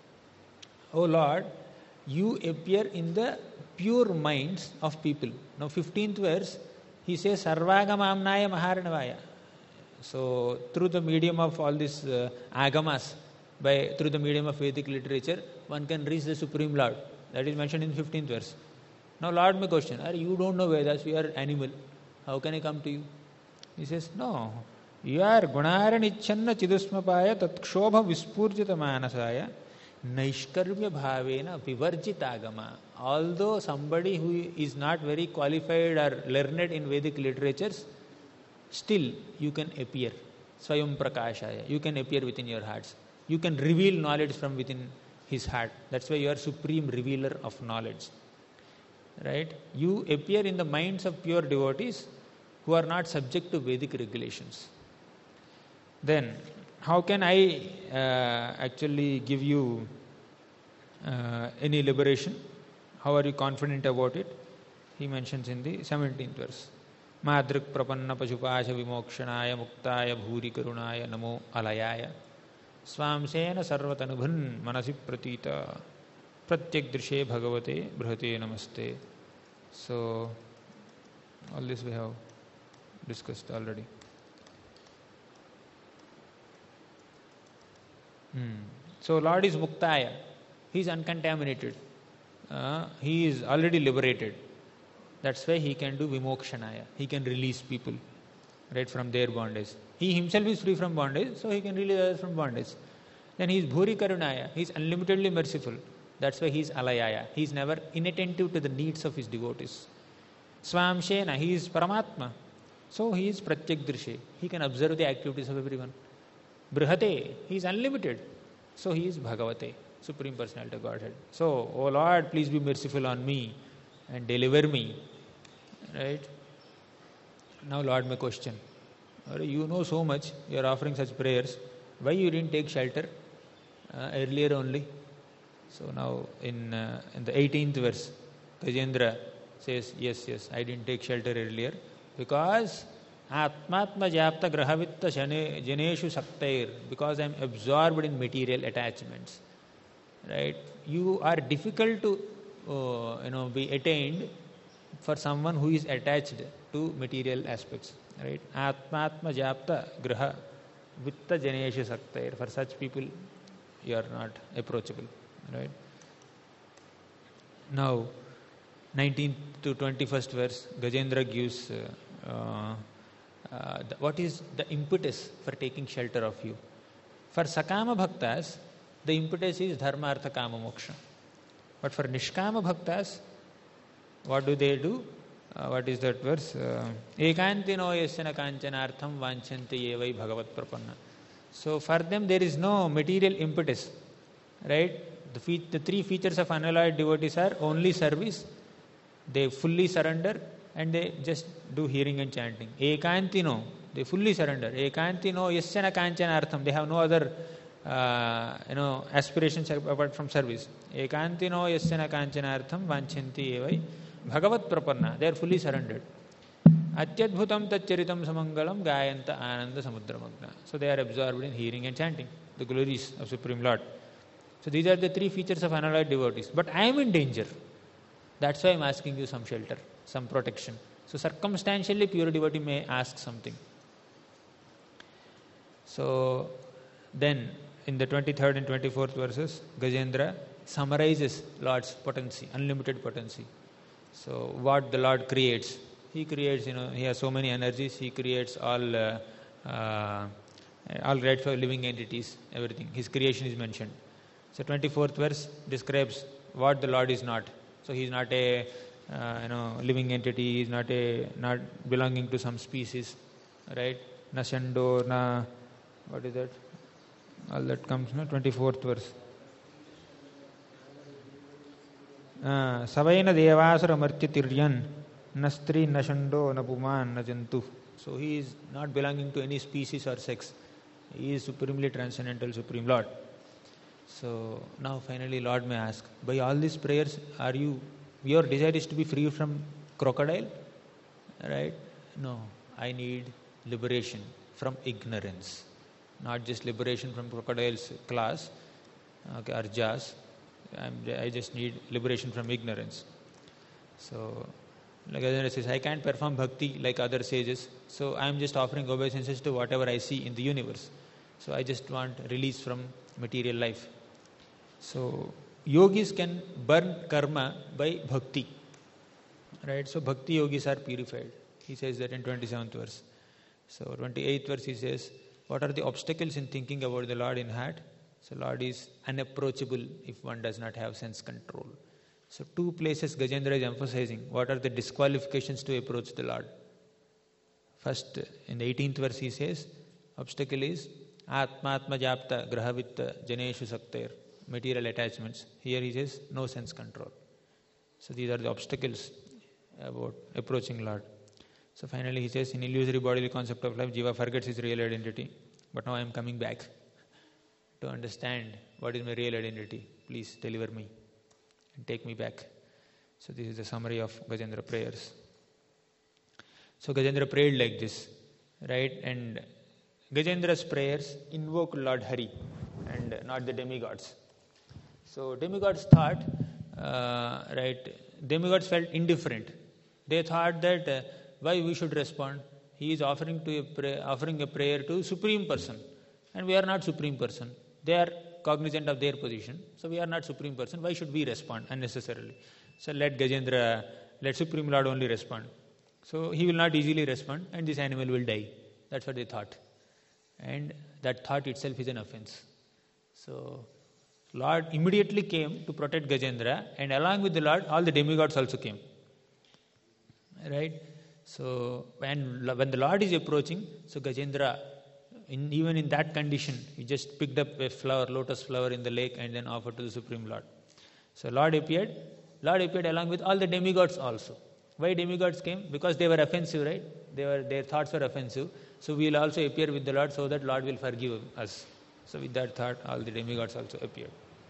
O Lord, you appear in the pure minds of people. Now, fifteenth verse, he says, Sarvagamamnaya Maharnavaya. So, through the medium of all these uh, agamas, by through the medium of Vedic literature, one can reach the Supreme Lord. That is mentioned in fifteenth verse. Now, Lord may question, you don't know Vedas, you are animal. How can I come to you? He says, no. You are Gunara Nicchanna Chidusmapaya Tatshobha Vispurjita Manasaya Naishkarmya Bhavena Vivarjitagama. Although somebody who is not very qualified or learned in Vedic literatures, still you can appear. Swayam Prakashaya. You can appear within your hearts. You can reveal knowledge from within his heart. That's why you are supreme revealer of knowledge. Right? You appear in the minds of pure devotees who are not subject to Vedic regulations. Then, how can I uh, actually give you uh, any liberation? How are you confident about it? He mentions in the seventeenth verse. Madrik prapanna pashupasha vimokshanaya muktaya bhuri karunaya namo alayaya swamsena sarvatanubhan manasi pratita pratyak drishe bhagavate brihate namaste. So, all this we have discussed already. Hmm. So, Lord is Muktaya. He is uncontaminated. Uh, he is already liberated. That's why he can do Vimokshanaya. He can release people right from their bondage. He himself is free from bondage, so he can release others from bondage. Then he is Bhuri Karunaya. He is unlimitedly merciful. That's why he is Alayaya. He is never inattentive to the needs of his devotees. Swamshena. He is Paramatma. So he is Pratyak Drishe. He can observe the activities of everyone. Brihate, he is unlimited. So he is Bhagavate, Supreme Personality of Godhead. So, O Lord, please be merciful on me and deliver me. Right? Now Lord may question, you know so much, you are offering such prayers, why you didn't take shelter uh, earlier only? So now in, uh, in the eighteenth verse, Gajendra says, yes, yes, I didn't take shelter earlier because Atmatma Japta Grahavitta Janeshu Saktair, because I am absorbed in material attachments. Right? You are difficult to uh, you know be attained for someone who is attached to material aspects. Right? Atmatma Japta Graha Vitta Janeshu Saktair. For such people, you are not approachable. Right? Now, nineteenth to twenty-first verse, Gajendra gives uh, uh, Uh, the, what is the impetus for taking shelter of you? For Sakama Bhaktas, the impetus is dharma, artha, kama, moksha. But for nishkama bhaktas, what do they do? Uh, what is that verse? Ekantino yasya kanchanartham vanchanti evai bhagavat prapanna. So for them there is no material impetus, right? The, fe- the three features of unalloyed devotees are only service, they fully surrender, and they just do hearing and chanting. Ekantino, they fully surrender. Ekantino yasya kanchanartham, they have no other uh, you know aspirations apart from service. Ekantino yasya kanchanartham vanchanti evai bhagavat prapanna, they are fully surrendered. Atyadbhutam tacharitam samangalam gayanta ananda samudramagna. So they are absorbed in hearing and chanting the glories of Supreme Lord. So these are the three features of unalloyed devotees. But I am in danger. That's why I am asking you some shelter, some protection. So circumstantially, pure devotee may ask something. So then, in the twenty-third and twenty-fourth verses, Gajendra summarizes Lord's potency, unlimited potency. So what the Lord creates, He creates, you know, He has so many energies, He creates all, uh, uh, all great for living entities, everything. His creation is mentioned. So twenty-fourth verse describes what the Lord is not. So He is not a, uh, you know, living entity, He is not a, not belonging to some species, right? Na shando, na, what is that? All that comes, no? twenty-fourth verse. Savaina devasara martyatiryan nastri nashando napuman najantu. So he is not belonging to any species or sex. He is supremely transcendental, Supreme Lord. So now finally Lord may ask, by all these prayers, are you, your desire is to be free from crocodile? Right? No, I need liberation from ignorance. Not just liberation from crocodile's class, okay, or jaws. I'm, I just need liberation from ignorance. So, like Gajendra says, I can't perform bhakti like other sages, so I'm just offering obeisances to whatever I see in the universe. So I just want release from material life. So yogis can burn karma by bhakti. Right? So bhakti yogis are purified. He says that in twenty-seventh verse. So twenty-eighth verse he says, what are the obstacles in thinking about the Lord in heart? So Lord is unapproachable if one does not have sense control. So two places Gajendra is emphasizing. What are the disqualifications to approach the Lord? First, in the eighteenth verse he says, obstacle is Atma-atma japta grahavitta janeshu saktair, material attachments. Here he says, no sense control. So these are the obstacles about approaching Lord. So finally he says, in illusory bodily concept of life, Jiva forgets his real identity. But now I am coming back to understand what is my real identity. Please deliver me and take me back. So this is the summary of Gajendra prayers. So Gajendra prayed like this, right? And Gajendra's prayers invoke Lord Hari and not the demigods. So demigods thought, uh, right, demigods felt indifferent. They thought that uh, why we should respond? He is offering to a pray, offering a prayer to Supreme Person, and we are not Supreme Person. They are cognizant of their position, so we are not Supreme Person. Why should we respond unnecessarily? So let Gajendra, let Supreme Lord only respond. So he will not easily respond, and this animal will die. That's what they thought. And that thought itself is an offense. So Lord immediately came to protect Gajendra, and along with the Lord, all the demigods also came. Right? So when, when the Lord is approaching, so Gajendra, in, even in that condition, he just picked up a flower, lotus flower in the lake and then offered to the Supreme Lord. So Lord appeared, Lord appeared along with all the demigods also. Why demigods came? Because they were offensive, right? They were, their thoughts were offensive. So we will also appear with the Lord so that Lord will forgive us. So with that thought, all the demigods also appeared.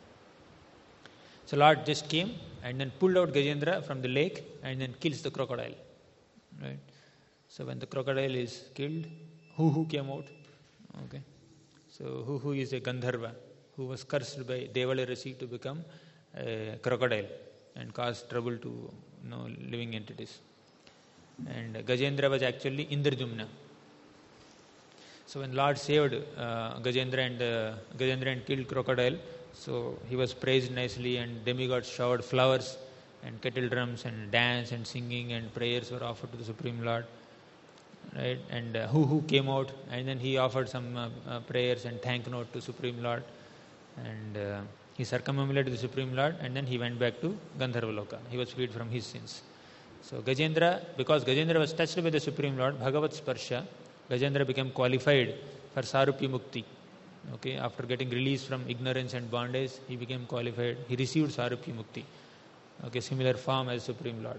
So Lord just came and then pulled out Gajendra from the lake and then kills the crocodile. Right? So when the crocodile is killed, Hu Hu came out. Okay. So Hu Hu is a Gandharva who was cursed by Devala Rishi to become a crocodile and cause trouble to you know, living entities. And Gajendra was actually Indrajumna. So when Lord saved uh, Gajendra and uh, Gajendra and killed crocodile, so he was praised nicely, and demigods showered flowers and kettle drums and dance and singing and prayers were offered to the Supreme Lord. Right? And uh, Hu Hu came out and then he offered some uh, uh, prayers and thank note to Supreme Lord. and uh, he circumambulated the Supreme Lord, and then he went back to Gandharvaloka. He was freed from his sins. So Gajendra, because Gajendra was touched by the Supreme Lord, Bhagavat Sparsha, Gajendra became qualified for Sarupya Mukti. Okay, after getting released from ignorance and bondage, he became qualified. He received Sarupya Mukti. Okay, similar form as Supreme Lord.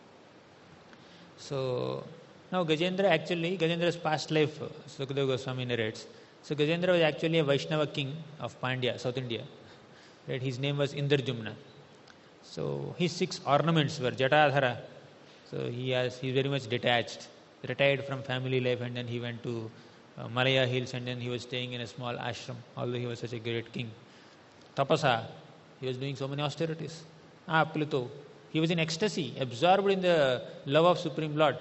So now Gajendra actually, Gajendra's past life, Sukadeva Goswami narrates. So Gajendra was actually a Vaishnava king of Pandya, South India. Right? His name was Indrajumna. So his six ornaments were Jatadhara. So he has he very much detached, retired from family life, and then he went to uh, Malaya Hills, and then he was staying in a small ashram, although he was such a great king. Tapasa, he was doing so many austerities. Ah, Pluto, he was in ecstasy, absorbed in the love of Supreme Lord.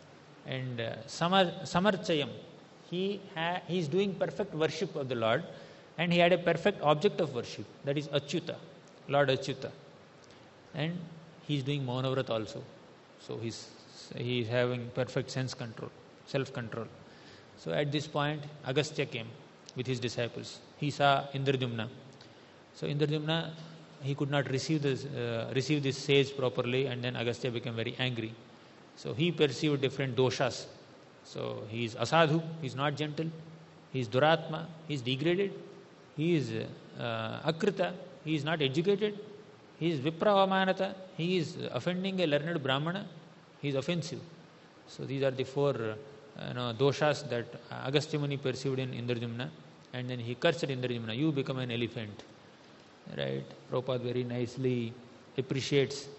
And uh, Samar, Samarchayam, he, ha, he is doing perfect worship of the Lord, and he had a perfect object of worship, that is Achyuta, Lord Achyuta. And he is doing Maunavrat also. So he's, he is having perfect sense control, self-control. So at this point, Agastya came with his disciples. He saw Indrajumna. So Indrajumna, he could not receive this, uh, receive this sage properly, and then Agastya became very angry. So he perceived different doshas. So he is asadhu, he is not gentle, he is duratma, he is degraded, he is uh, akrita, he is not educated, he is vipravamanata, he is offending a learned brahmana, he is offensive. So these are the four uh, you know, doshas that Agastya Muni perceived in Indrajumna, and then he cursed Indrajumna, you become an elephant. Right? Prabhupada very nicely appreciates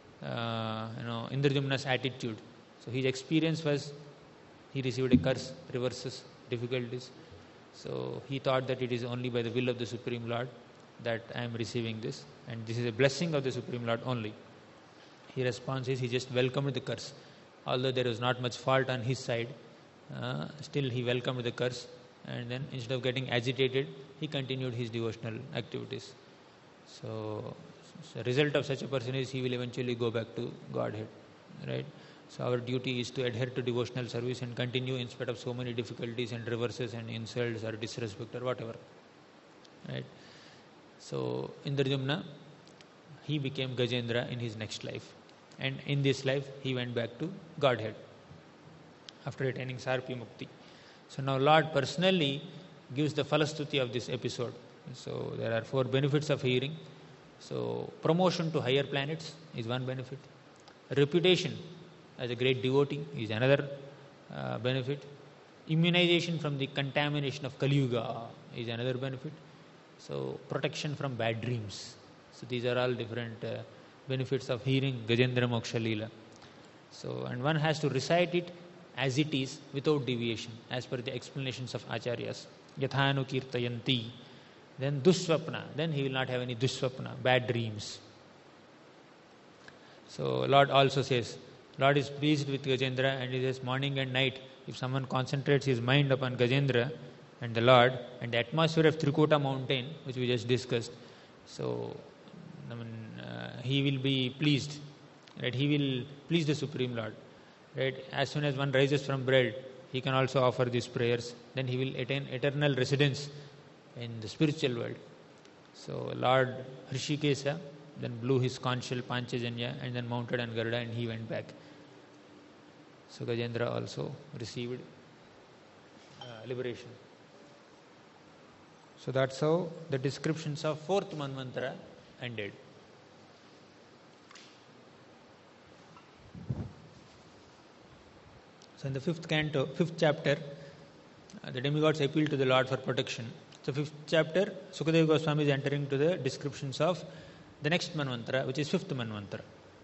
uh, you know, Indrajumna's attitude. So his experience was, he received a curse, reverses, difficulties. So he thought that it is only by the will of the Supreme Lord that I am receiving this, and this is a blessing of the Supreme Lord only. His response is, he just welcomed the curse. Although there was not much fault on his side, uh, still he welcomed the curse, and then instead of getting agitated, he continued his devotional activities. So, so result of such a person is he will eventually go back to Godhead, right? So our duty is to adhere to devotional service and continue in spite of so many difficulties and reverses and insults or disrespect or whatever, right? So Indrajumna, he became Gajendra in his next life, and in this life he went back to Godhead after attaining Sarupya Mukti. So now Lord personally gives the falastuti of this episode. So there are four benefits of hearing. So promotion to higher planets is one benefit. Reputation as a great devotee is another uh, benefit. Immunization from the contamination of Kali Yuga is another benefit. So protection from bad dreams. So these are all different uh, benefits of hearing Gajendra Moksha Leela. So, and one has to recite it as it is without deviation, as per the explanations of Acharyas. Yathanu Kirtayanti. Then Dushwapna, then he will not have any Dushwapna, bad dreams. So Lord also says, Lord is pleased with Gajendra, and he says morning and night, if someone concentrates his mind upon Gajendra and the Lord and the atmosphere of Trikuta mountain, which we just discussed, so I mean, uh, he will be pleased, right? He will please the Supreme Lord, right? As soon as one rises from bed, he can also offer these prayers, then he will attain eternal residence in the spiritual world. So Lord Hrishikesha then blew his conch shell Panchajanya and then mounted on Garuda, and he went back. So Gajendra also received uh, liberation. So that's how the descriptions of fourth Manvantara ended. So in the fifth canto, fifth chapter, uh, the demigods appeal to the Lord for protection. So fifth chapter, Sukadeva Goswami is entering to the descriptions of the next Manvantara, which is fifth Manvantara.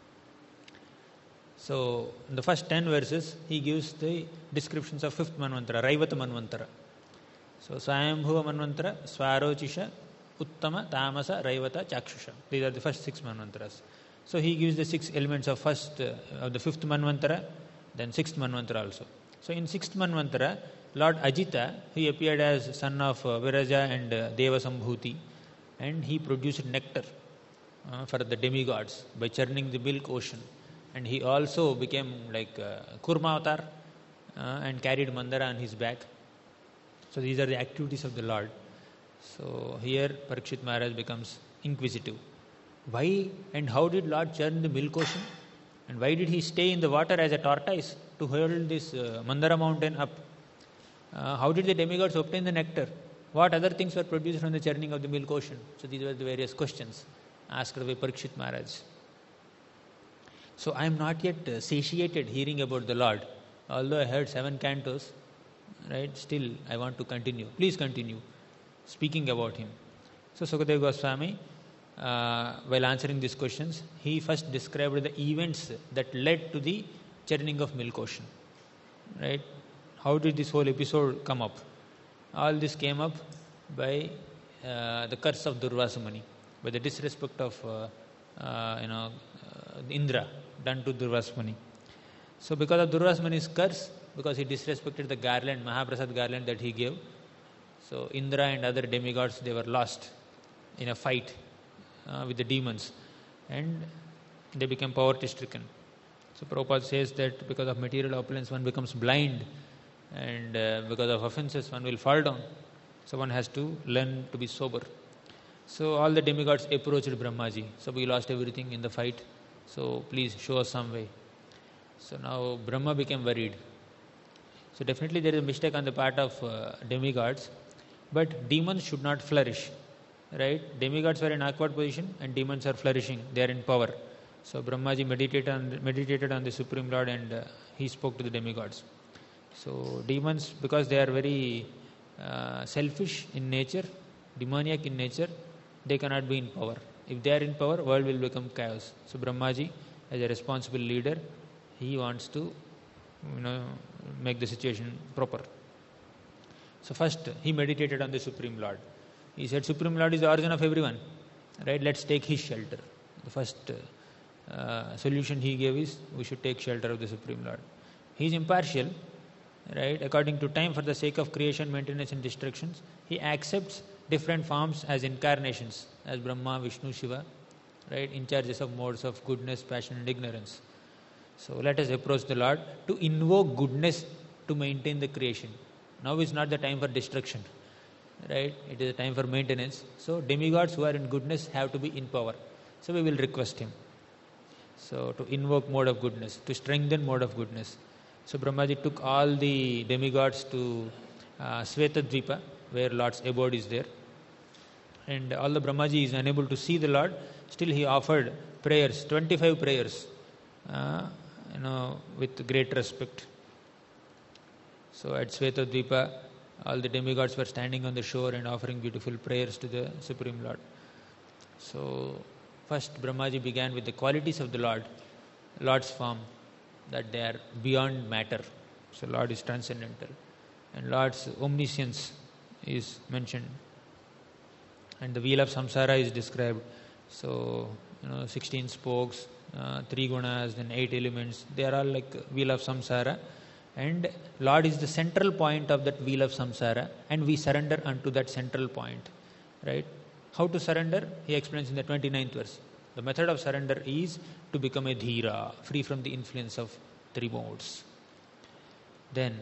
So in the first ten verses, he gives the descriptions of fifth Manvantara, Raivata Manvantara. So Swayambhuva Manvantara, Swarochisha, Uttama, Tamasa, Raivata, Chakshusha. These are the first six Manvantaras. So he gives the six elements of first uh, of the fifth Manvantara, then sixth Manvantara also. So in sixth Manvantara, Lord Ajita, he appeared as son of uh, Viraja and uh, Deva Sambhuti, and he produced nectar uh, for the demigods by churning the milk ocean. And he also became like uh, Kurma avatar uh, and carried Mandara on his back. So these are the activities of the Lord. So here Parikshit Maharaj becomes inquisitive. Why and how did Lord churn the milk ocean? And why did he stay in the water as a tortoise to hold this uh, Mandara mountain up? Uh, how did the demigods obtain the nectar? What other things were produced from the churning of the milk ocean? So these were the various questions asked by Parikshit Maharaj. So I am not yet uh, satiated hearing about the Lord. Although I heard seven cantos, right? Still I want to continue. Please continue speaking about him. So Sukadeva Goswami, uh, while answering these questions, he first described the events that led to the churning of milk ocean. Right? How did this whole episode come up? All this came up by uh, the curse of Durvasa Muni, by the disrespect of uh, uh, you know uh, Indra done to Durvasa Muni. So because of Durvasa Muni's curse, because he disrespected the garland, Mahaprasad garland that he gave, so Indra and other demigods, they were lost in a fight uh, with the demons, and they became poverty stricken. So Prabhupada says that because of material opulence one becomes blind, and uh, because of offenses one will fall down. So one has to learn to be sober. So all the demigods approached Brahmaji. So we lost everything in the fight, so please show us some way. So now Brahma became worried. So definitely there is a mistake on the part of uh, demigods, but demons should not flourish, right? Demigods were in awkward position and demons are flourishing, they are in power. So Brahmaji meditated on, meditated on the Supreme Lord, and uh, he spoke to the demigods. So demons, because they are very uh, selfish in nature, demoniac in nature, they cannot be in power. If they are in power, world will become chaos. So Brahmaji, as a responsible leader, he wants to you know, make the situation proper. So first, he meditated on the Supreme Lord. He said, Supreme Lord is the origin of everyone. Right? Let's take his shelter. The first uh, solution he gave is, we should take shelter of the Supreme Lord. He is impartial, right? According to time, for the sake of creation, maintenance and destructions, he accepts different forms as incarnations, as Brahma, Vishnu, Shiva, right? In charges of modes of goodness, passion and ignorance. So let us approach the Lord to invoke goodness to maintain the creation. Now is not the time for destruction, right? It is a time for maintenance. So demigods who are in goodness have to be in power. So we will request him. So to invoke mode of goodness, to strengthen mode of goodness. So Brahmaji took all the demigods to uh, Svetadvipa, where Lord's abode is there. And although Brahmaji is unable to see the Lord, still he offered prayers, twenty-five prayers, uh, you know, with great respect. So at Svetadvipa, all the demigods were standing on the shore and offering beautiful prayers to the Supreme Lord. So first Brahmaji began with the qualities of the Lord, Lord's form, that they are beyond matter. So Lord is transcendental. And Lord's omniscience is mentioned. And the wheel of samsara is described. So, you know, sixteen spokes, uh, three gunas, then eight elements, they are all like wheel of samsara. And Lord is the central point of that wheel of samsara, and we surrender unto that central point. Right? How to surrender? He explains in the twenty-ninth verse. The method of surrender is to become a dhira, free from the influence of three modes. Then,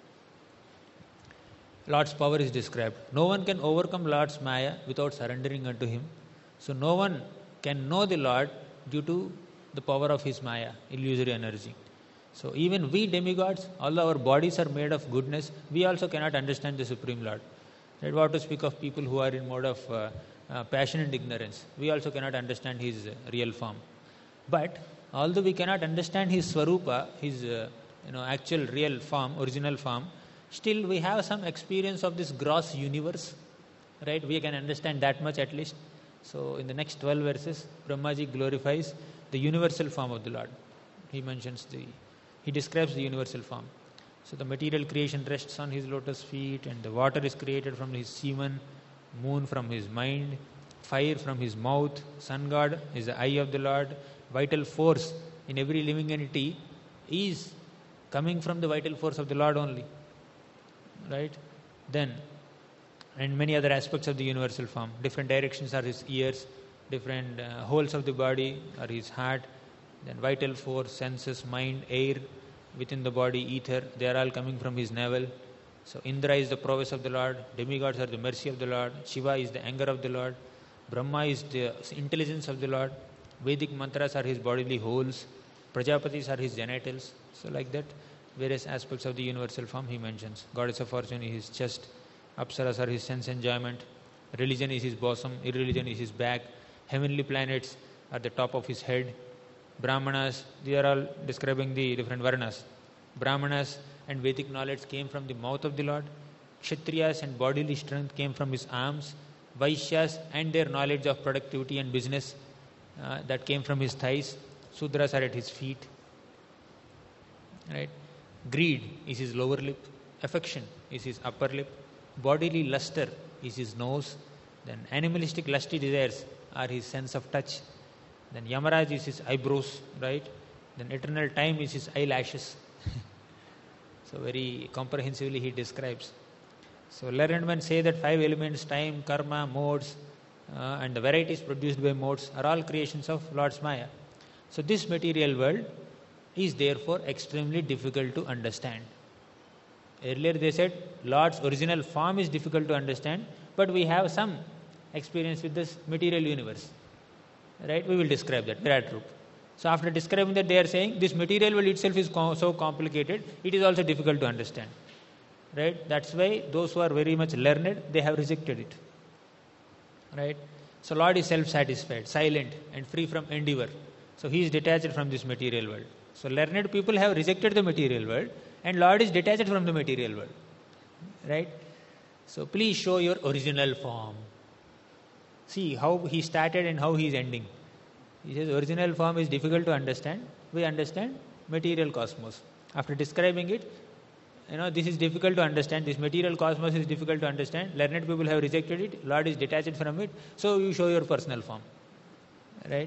Lord's power is described. No one can overcome Lord's maya without surrendering unto him. So no one can know the Lord due to the power of his maya, illusory energy. So even we demigods, although our bodies are made of goodness, we also cannot understand the Supreme Lord. Right? What to speak of people who are in mode of uh, uh, passion and ignorance. We also cannot understand his uh, real form. But although we cannot understand his swarupa, his uh, you know actual real form, original form, still we have some experience of this gross universe. Right? We can understand that much at least. So in the next twelve verses, Brahmaji glorifies the universal form of the Lord. He mentions the, he describes the universal form. So the material creation rests on his lotus feet, and the water is created from his semen, moon from his mind, fire from his mouth, sun god is the eye of the Lord, vital force in every living entity is coming from the vital force of the Lord only. Right? Then, and many other aspects of the universal form. Different directions are his ears, different uh, holes of the body are his heart, then vital force, senses, mind, air within the body, ether, they are all coming from his navel. So Indra is the prowess of the Lord, demigods are the mercy of the Lord, Shiva is the anger of the Lord, Brahma is the intelligence of the Lord, Vedic mantras are his bodily wholes, Prajapatis are his genitals. So like that, various aspects of the universal form he mentions. Goddess of fortune is his chest, Apsaras are his sense enjoyment, religion is his bosom, irreligion is his back, heavenly planets are the top of his head, Brahmanas, they are all describing the different varnas. Brahmanas and Vedic knowledge came from the mouth of the Lord, Kshatriyas and bodily strength came from his arms, Vaishyas and their knowledge of productivity and business uh, that came from his thighs, Sudras are at his feet. Right? Greed is his lower lip, affection is his upper lip, bodily luster is his nose, then animalistic lusty desires are his sense of touch, then Yamaraj is his eyebrows, right? Then eternal time is his eyelashes. So very comprehensively he describes. So learned men say that five elements, time, karma, modes, uh, and the varieties produced by modes are all creations of Lord's Maya. So this material world is therefore extremely difficult to understand. Earlier they said Lord's original form is difficult to understand, but we have some experience with this material universe. Right? We will describe that, Virat Rup. So after describing that, they are saying this material world itself is co- so complicated, it is also difficult to understand. Right? That's why those who are very much learned, they have rejected it. Right? So Lord is self-satisfied, silent and free from endeavor. So he is detached from this material world. So learned people have rejected the material world and Lord is detached from the material world. Right? So please show your original form. See how he started and how he is ending. He says original form is difficult to understand. We understand material cosmos. After describing it, you know, this is difficult to understand. This material cosmos is difficult to understand. Learned people have rejected it. Lord is detached from it. So you show your personal form. Right?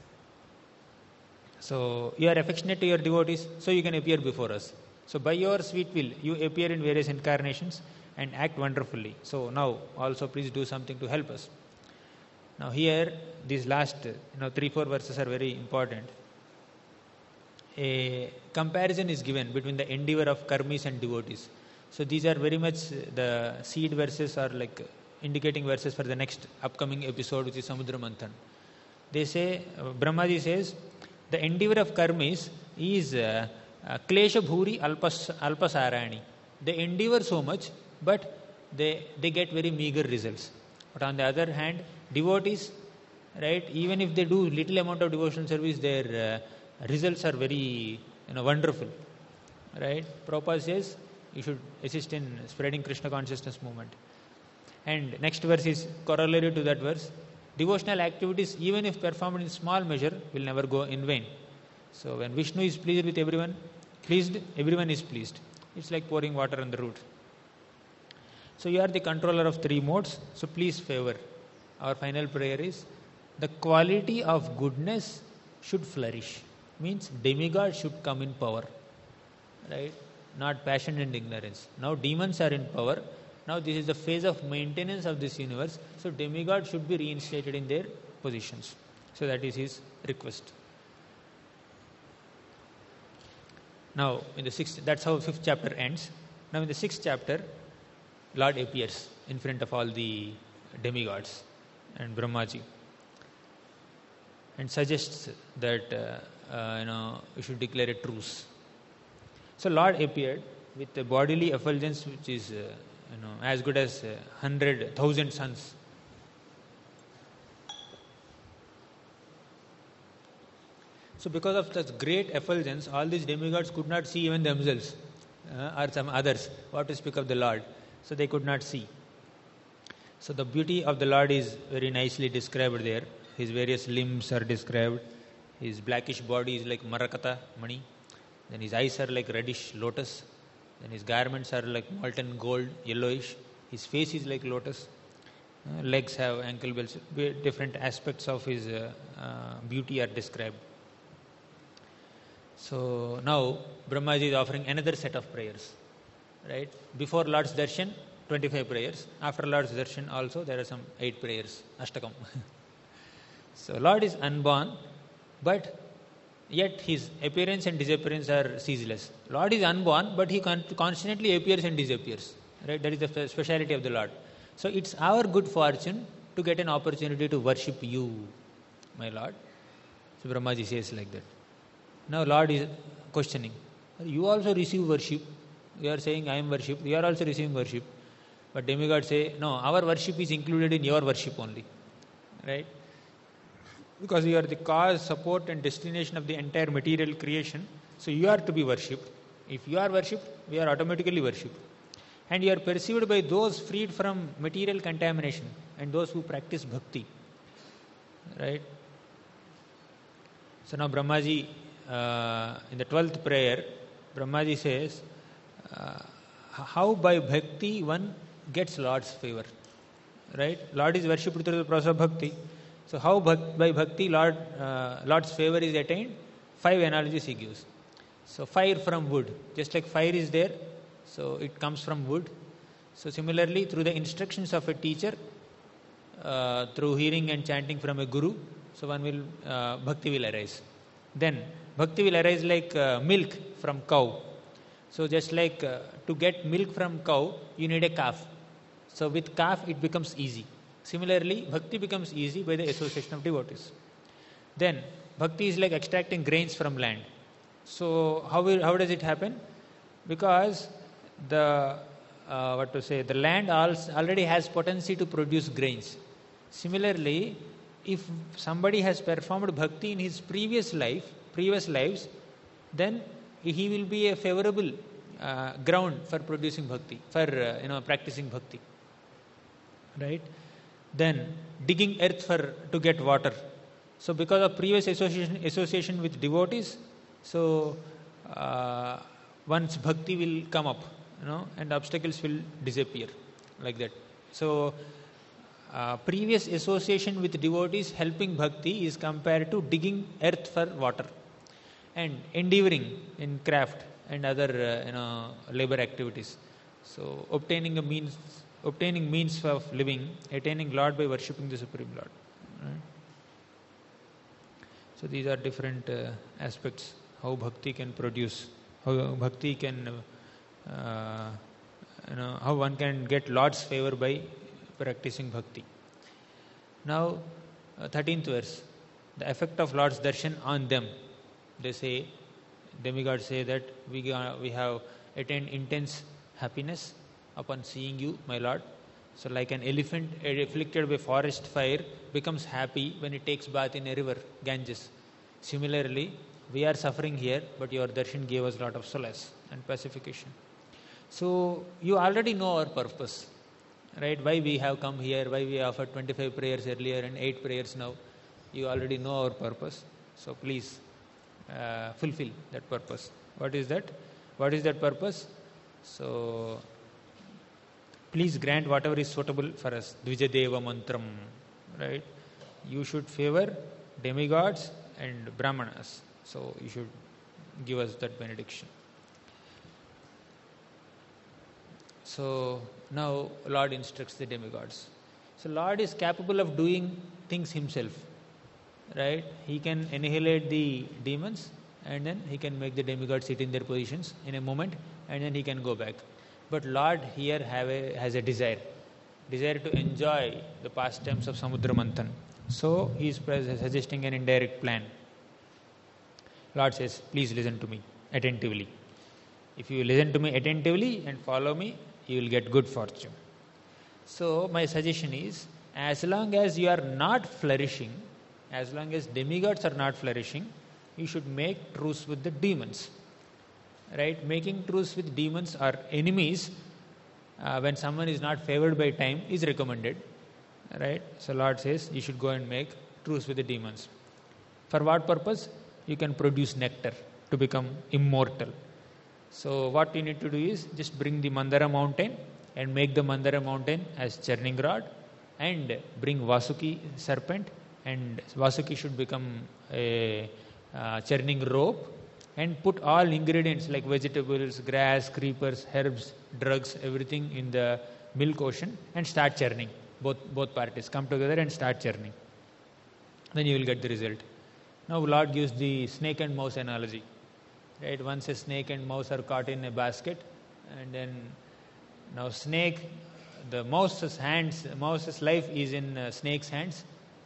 So you are affectionate to your devotees, so you can appear before us. So by your sweet will, you appear in various incarnations and act wonderfully. So now also please do something to help us. Now here, these last you know, three, four verses are very important. A comparison is given between the endeavor of karmis and devotees. So these are very much the seed verses or like indicating verses for the next upcoming episode, which is Samudra Manthan. They say, uh, Brahmaji says, the endeavor of karmis is uh, uh, klesha bhuri alpas, alpasarani. They endeavor so much, but they, they get very meager results. But on the other hand, devotees, right, even if they do little amount of devotional service, their uh, results are very you know, wonderful. Right? Prabhupada says, you should assist in spreading Krishna consciousness movement. And next verse is corollary to that verse. Devotional activities, even if performed in small measure, will never go in vain. So when Vishnu is pleased with everyone, pleased, everyone is pleased. It's like pouring water on the root. So you are the controller of three modes, so please favor. Our final prayer is, the quality of goodness should flourish. Means demigod should come in power. Right? Not passion and ignorance. Now demons are in power. Now this is the phase of maintenance of this universe. So demigods should be reinstated in their positions. So that is his request. Now in the sixth, that's how fifth chapter ends. Now in the sixth chapter, Lord appears in front of all the demigods and Brahmaji and suggests that uh, uh, you know we should declare a truce. So Lord appeared with a bodily effulgence which is uh, you know as good as uh, hundred thousand suns. So because of such great effulgence, all these demigods could not see even themselves uh, or some others, what to speak of the Lord. So they could not see. So the beauty of the Lord is very nicely described there. His various limbs are described. His blackish body is like marakata, mani. Then his eyes are like reddish lotus. Then his garments are like molten gold, yellowish. His face is like lotus. Uh, legs have ankle bells. Different aspects of his uh, uh, beauty are described. So now Brahmaji is offering another set of prayers. Right? Before Lord's darshan, twenty-five prayers. After Lord's darshan also there are some eight prayers, Ashtakam. So Lord is unborn, but yet his appearance and disappearance are ceaseless. Lord is unborn, but he con- constantly appears and disappears. Right? That is the speciality of the Lord. So it's our good fortune to get an opportunity to worship you, my Lord. So Brahmaji says like that. Now Lord is questioning. You also receive worship. You are saying I am worshipped. You are also receiving worship. But demigods say, no, our worship is included in your worship only. Right? Because you are the cause, support and destination of the entire material creation. So you are to be worshipped. If you are worshipped, we are automatically worshipped. And you are perceived by those freed from material contamination and those who practice bhakti. Right? So now Brahmaji, uh, in the twelfth prayer, Brahmaji says, uh, how by bhakti one gets Lord's favor. Right? Lord is worshipped through the process of bhakti. So how bhak- by bhakti Lord, uh, Lord's favor is attained? Five analogies he gives. So fire from wood. Just like fire is there, so it comes from wood. So similarly, through the instructions of a teacher, uh, through hearing and chanting from a guru, so one will, uh, bhakti will arise. Then bhakti will arise like uh, milk from cow. So just like uh, to get milk from cow, you need a calf. So with calf, it becomes easy. Similarly, bhakti becomes easy by the association of devotees. Then bhakti is like extracting grains from land. So how will, how does it happen? Because the uh, what to say the land also already has potency to produce grains. Similarly, if somebody has performed bhakti in his previous life, previous lives, then he will be a favorable uh, ground for producing bhakti, for uh, you know practicing bhakti. Right? Then digging earth for to get water. So because of previous association association with devotees, so uh, one's bhakti will come up, you know, and obstacles will disappear, like that. So uh, previous association with devotees helping bhakti is compared to digging earth for water, and endeavoring in craft and other uh, you know labor activities. So obtaining a means, obtaining means of living, attaining Lord by worshipping the Supreme Lord. Right? So these are different uh, aspects. How bhakti can produce, how bhakti can, uh, you know, how one can get Lord's favor by practicing bhakti. Now, uh, thirteenth verse, the effect of Lord's darshan on them. They say, demigods say that we uh, we have attained intense happiness upon seeing you, my Lord. So, like an elephant afflicted by forest fire becomes happy when it takes bath in a river, Ganges. Similarly, we are suffering here, but your darshan gave us a lot of solace and pacification. So, you already know our purpose, right? Why we have come here, why we offered twenty-five prayers earlier and eight prayers now. You already know our purpose. So, please uh, fulfill that purpose. What is that? What is that purpose? So, please grant whatever is suitable for us. Dvijadeva mantram, right? You should favor demigods and brahmanas. So you should give us that benediction. So now Lord instructs the demigods. So Lord is capable of doing things himself, right? He can annihilate the demons and then he can make the demigods sit in their positions in a moment and then he can go back. But Lord here have a, has a desire, desire to enjoy the pastimes of Samudra Manthan. So he is suggesting an indirect plan. Lord says, please listen to me attentively. If you listen to me attentively and follow me, you will get good fortune. So my suggestion is, as long as you are not flourishing, as long as demigods are not flourishing, you should make truce with the demons. Right? Making truce with demons or enemies uh, when someone is not favored by time is recommended. Right? So Lord says you should go and make truce with the demons. For what purpose? You can produce nectar to become immortal. So what you need to do is just bring the Mandara mountain and make the Mandara mountain as churning rod and bring Vasuki serpent, and Vasuki should become a uh, churning rope, and put all ingredients like vegetables, grass, creepers, herbs, drugs, everything in the milk ocean and start churning. Both, both parties come together and start churning. Then you will get the result. Now Lord gives the snake and mouse analogy. Right? Once a snake and mouse are caught in a basket, and then now snake, the mouse's hands, mouse's life is in uh, snake's hands,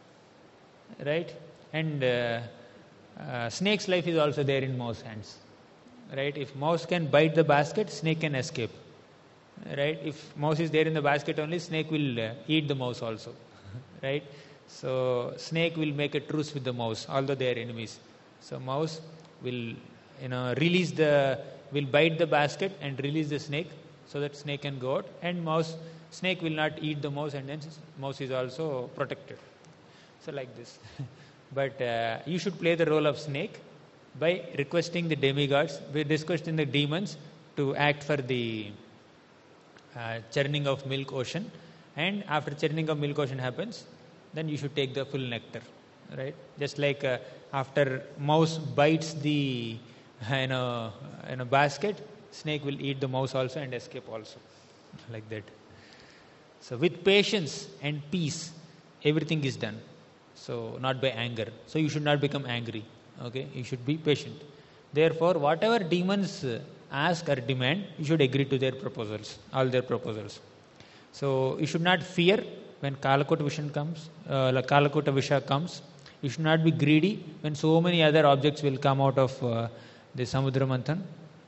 right? And uh, uh, snake's life is also there in mouse hands, right? If mouse can bite the basket, snake can escape, right? If mouse is there in the basket only, snake will uh, eat the mouse also, right? So snake will make a truce with the mouse, although they are enemies. So mouse will, you know, release the, will bite the basket and release the snake, so that snake can go out, and mouse, snake will not eat the mouse, and then mouse is also protected. So like this. But uh, you should play the role of snake by requesting the demigods, by requesting the demons to act for the uh, churning of milk ocean, and after churning of milk ocean happens, then you should take the full nectar, right? Just like uh, after mouse bites the you know, in a basket, snake will eat the mouse also and escape also, like that. So with patience and peace, everything is done. So not by anger. So you should not become angry. Okay, you should be patient. Therefore, whatever demons ask or demand, you should agree to their proposals, all their proposals. So you should not fear when Kalakota Visha comes. Uh, Kalakota Visha comes. You should not be greedy when so many other objects will come out of uh, the Samudra Manthan.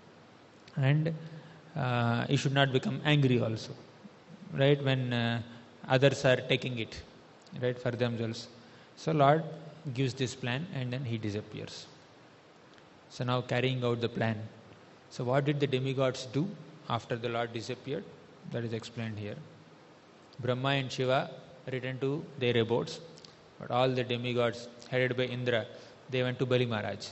And uh, you should not become angry also, right, when uh, others are taking it, right, for themselves. So Lord gives this plan and then he disappears. So now carrying out the plan. So what did the demigods do after the Lord disappeared? That is explained here. Brahma and Shiva returned to their abodes, but all the demigods headed by Indra, they went to Bali Maharaj.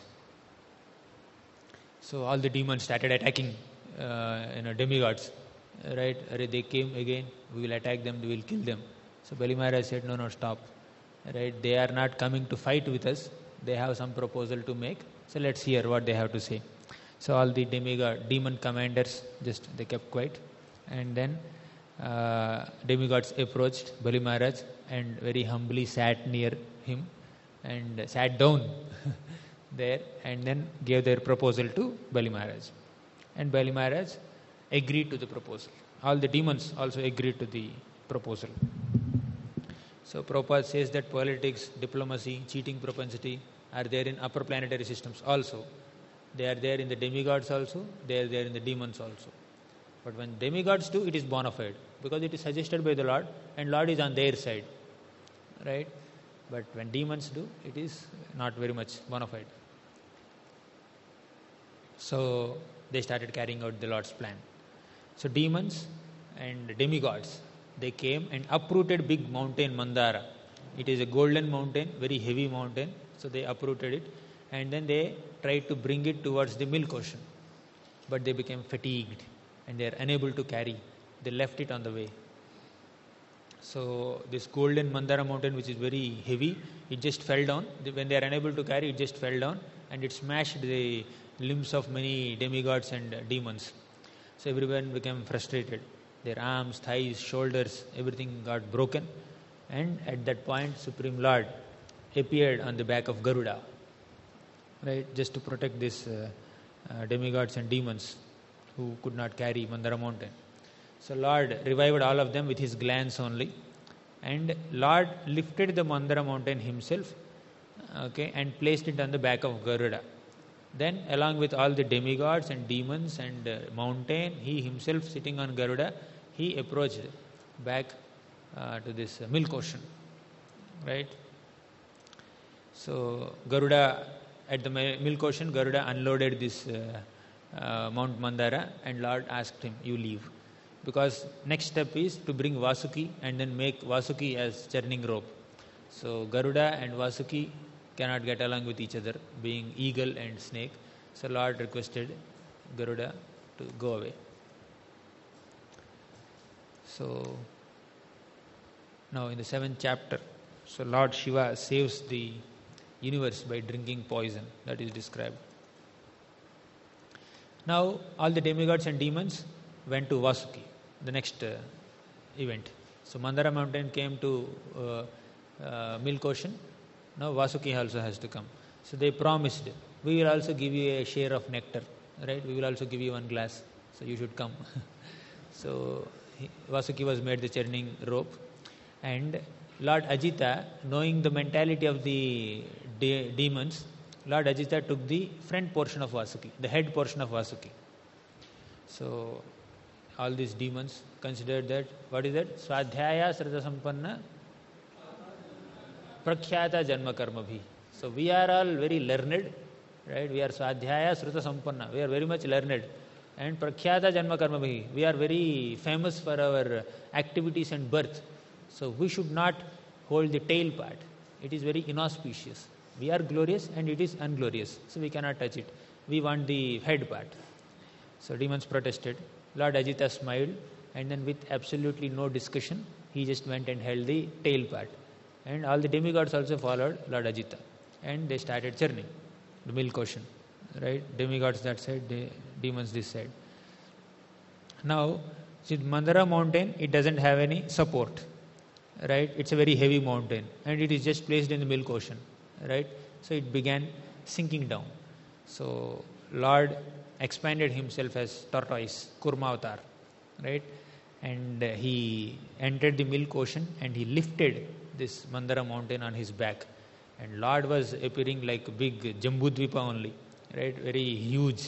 So all the demons started attacking uh, you know, demigods, right? They came again, we will attack them, we will kill them. So Bali Maharaj said, no, no, stop. Right? They are not coming to fight with us. They have some proposal to make. So let's hear what they have to say. So all the demigod, demon commanders, just they kept quiet. And then uh, demigods approached Bali Maharaj and very humbly sat near him and sat down there and then gave their proposal to Bali Maharaj. And Bali Maharaj agreed to the proposal. All the demons also agreed to the proposal. So Prabhupada says that politics, diplomacy, cheating propensity are there in upper planetary systems also. They are there in the demigods also, they are there in the demons also. But when demigods do, it is bona fide, because it is suggested by the Lord and Lord is on their side, right? But when demons do, it is not very much bona fide. So they started carrying out the Lord's plan. So demons and demigods, they came and uprooted big mountain Mandara. It is a golden mountain, very heavy mountain. So they uprooted it and then they tried to bring it towards the milk ocean. But they became fatigued and they are unable to carry. They left it on the way. So this golden Mandara mountain, which is very heavy, it just fell down. When they are unable to carry, it just fell down and it smashed the limbs of many demigods and demons. So everyone became frustrated. Their arms, thighs, shoulders, everything got broken. And at that point, Supreme Lord appeared on the back of Garuda, right, just to protect these uh, uh, demigods and demons who could not carry Mandara mountain. So Lord revived all of them with his glance only. And Lord lifted the Mandara mountain himself, okay, and placed it on the back of Garuda. Then along with all the demigods and demons and uh, mountain, he himself sitting on Garuda, he approached back uh, to this uh, milk ocean, right? So Garuda, at the milk ocean, Garuda unloaded this uh, uh, Mount Mandara and Lord asked him, you leave. Because next step is to bring Vasuki and then make Vasuki as churning rope. So Garuda and Vasuki cannot get along with each other, being eagle and snake. So Lord requested Garuda to go away. So now in the seventh chapter, so Lord Shiva saves the universe by drinking poison. That is described. Now all the demigods and demons went to Vasuki, the next uh, event. So Mandara mountain came to uh, uh, milk ocean. Now Vasuki also has to come. So they promised, we will also give you a share of nectar, right? We will also give you one glass, so you should come. So he, Vasuki was made the churning rope, and Lord Ajita, knowing the mentality of the de- demons, Lord Ajita took the front portion of Vasuki, the head portion of Vasuki. So all these demons considered that, what is that? Swadhyaya Srita Sampanna Prakhyata Janma Karma Bhi. So we are all very learned, right? We are Swadhyaya Sruta Sampanna. We are very much learned. And Prakhyata Janma Karma Bhi. We are very famous for our activities and birth. So we should not hold the tail part. It is very inauspicious. We are glorious and it is unglorious. So we cannot touch it. We want the head part. So demons protested. Lord Ajita smiled, and then with absolutely no discussion, he just went and held the tail part. And all the demigods also followed Lord Ajita. And they started churning the milk ocean. Right? Demigods that side, the demons this side. Now, see, Mandara mountain, it doesn't have any support. Right? It's a very heavy mountain. And it is just placed in the milk ocean. Right? So it began sinking down. So Lord expanded himself as tortoise, Kurma avatar. Right? And uh, he entered the milk ocean and he lifted this Mandara mountain on his back. And Lord was appearing like a big Jambudvipa only, right? Very huge.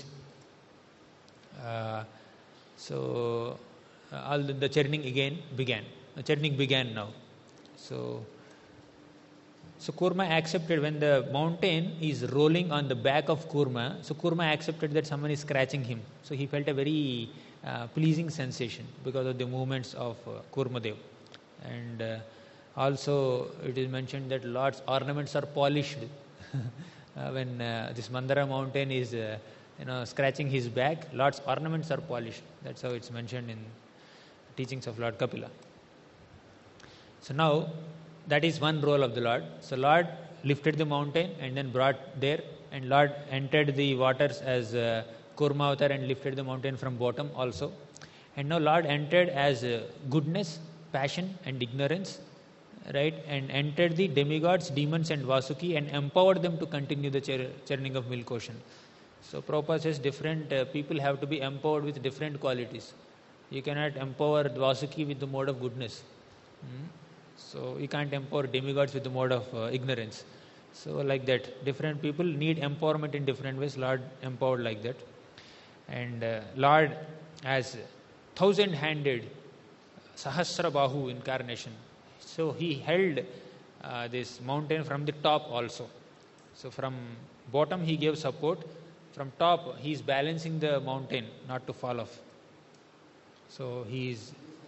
Uh, so uh, all the, the churning again began. The churning began now. So, so Kurma accepted when the mountain is rolling on the back of Kurma. So Kurma accepted that someone is scratching him. So he felt a very uh, pleasing sensation because of the movements of uh, Kurmadev. And uh, also, it is mentioned that Lord's ornaments are polished. uh, when uh, this Mandara mountain is, uh, you know, scratching his back, Lord's ornaments are polished. That's how it's mentioned in teachings of Lord Kapila. So now, that is one role of the Lord. So Lord lifted the mountain and then brought there, and Lord entered the waters as uh, Kurma avatar and lifted the mountain from bottom also. And now Lord entered as uh, goodness, passion and ignorance. Right, and entered the demigods, demons and Vasuki and empowered them to continue the chur- churning of milk ocean. So Prabhupada says different uh, people have to be empowered with different qualities. You cannot empower Vasuki with the mode of goodness. Hmm? So you can't empower demigods with the mode of uh, ignorance. So like that, different people need empowerment in different ways. Lord empowered like that. And uh, Lord as thousand-handed Sahasra Bahu incarnation. So he held uh, this mountain from the top also. So from bottom he gave support. From top he is balancing the mountain not to fall off. So he is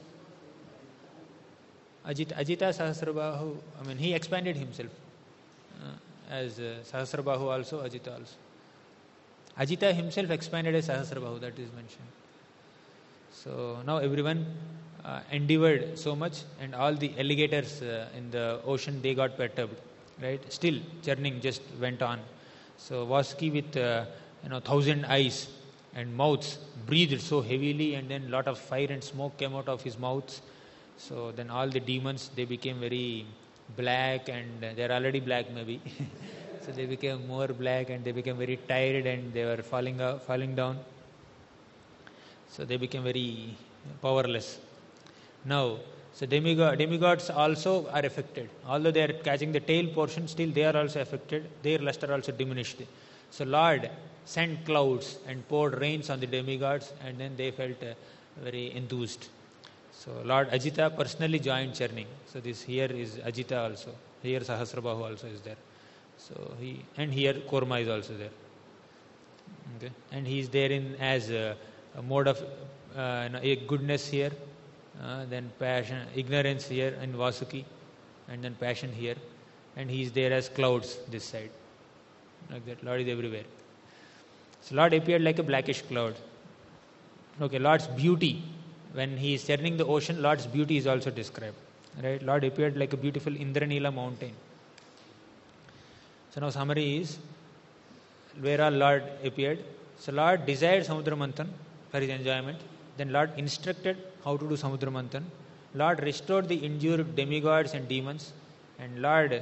Ajita, Ajita Sahasrabahu. I mean, he expanded himself uh, as uh, Sahasrabahu also, Ajita also. Ajita himself expanded as Sahasrabahu, that is mentioned. So now everyone Uh, endeavored so much, and all the alligators uh, in the ocean, they got perturbed, right? Still churning just went on. So Vasuki with uh, you know thousand eyes and mouths breathed so heavily, and then lot of fire and smoke came out of his mouth. So then all the demons, they became very black, and uh, they are already black maybe. So they became more black and they became very tired and they were falling uh, falling down. So they became very powerless. Now, so demigod, demigods also are affected. Although they are catching the tail portion, still they are also affected. Their luster also diminished. So Lord sent clouds and poured rains on the demigods, and then they felt uh, very enthused. So Lord Ajita personally joined churning. So this here is Ajita also. Here Sahasrabahu also is there. So he and here Kurma is also there. Okay, and he is there in as a, a mode of uh, a goodness here. Uh, then passion, ignorance here in Vasuki, and then passion here, and he is there as clouds this side, like that. Lord is everywhere. So Lord appeared like a blackish cloud. Okay, Lord's beauty, when he is churning the ocean, Lord's beauty is also described. Right, Lord appeared like a beautiful Indranila mountain. So now summary is where all Lord appeared. So Lord desired Samudra Manthan for his enjoyment. Then Lord instructed how to do Samudra Manthan. Lord restored the injured demigods and demons. And Lord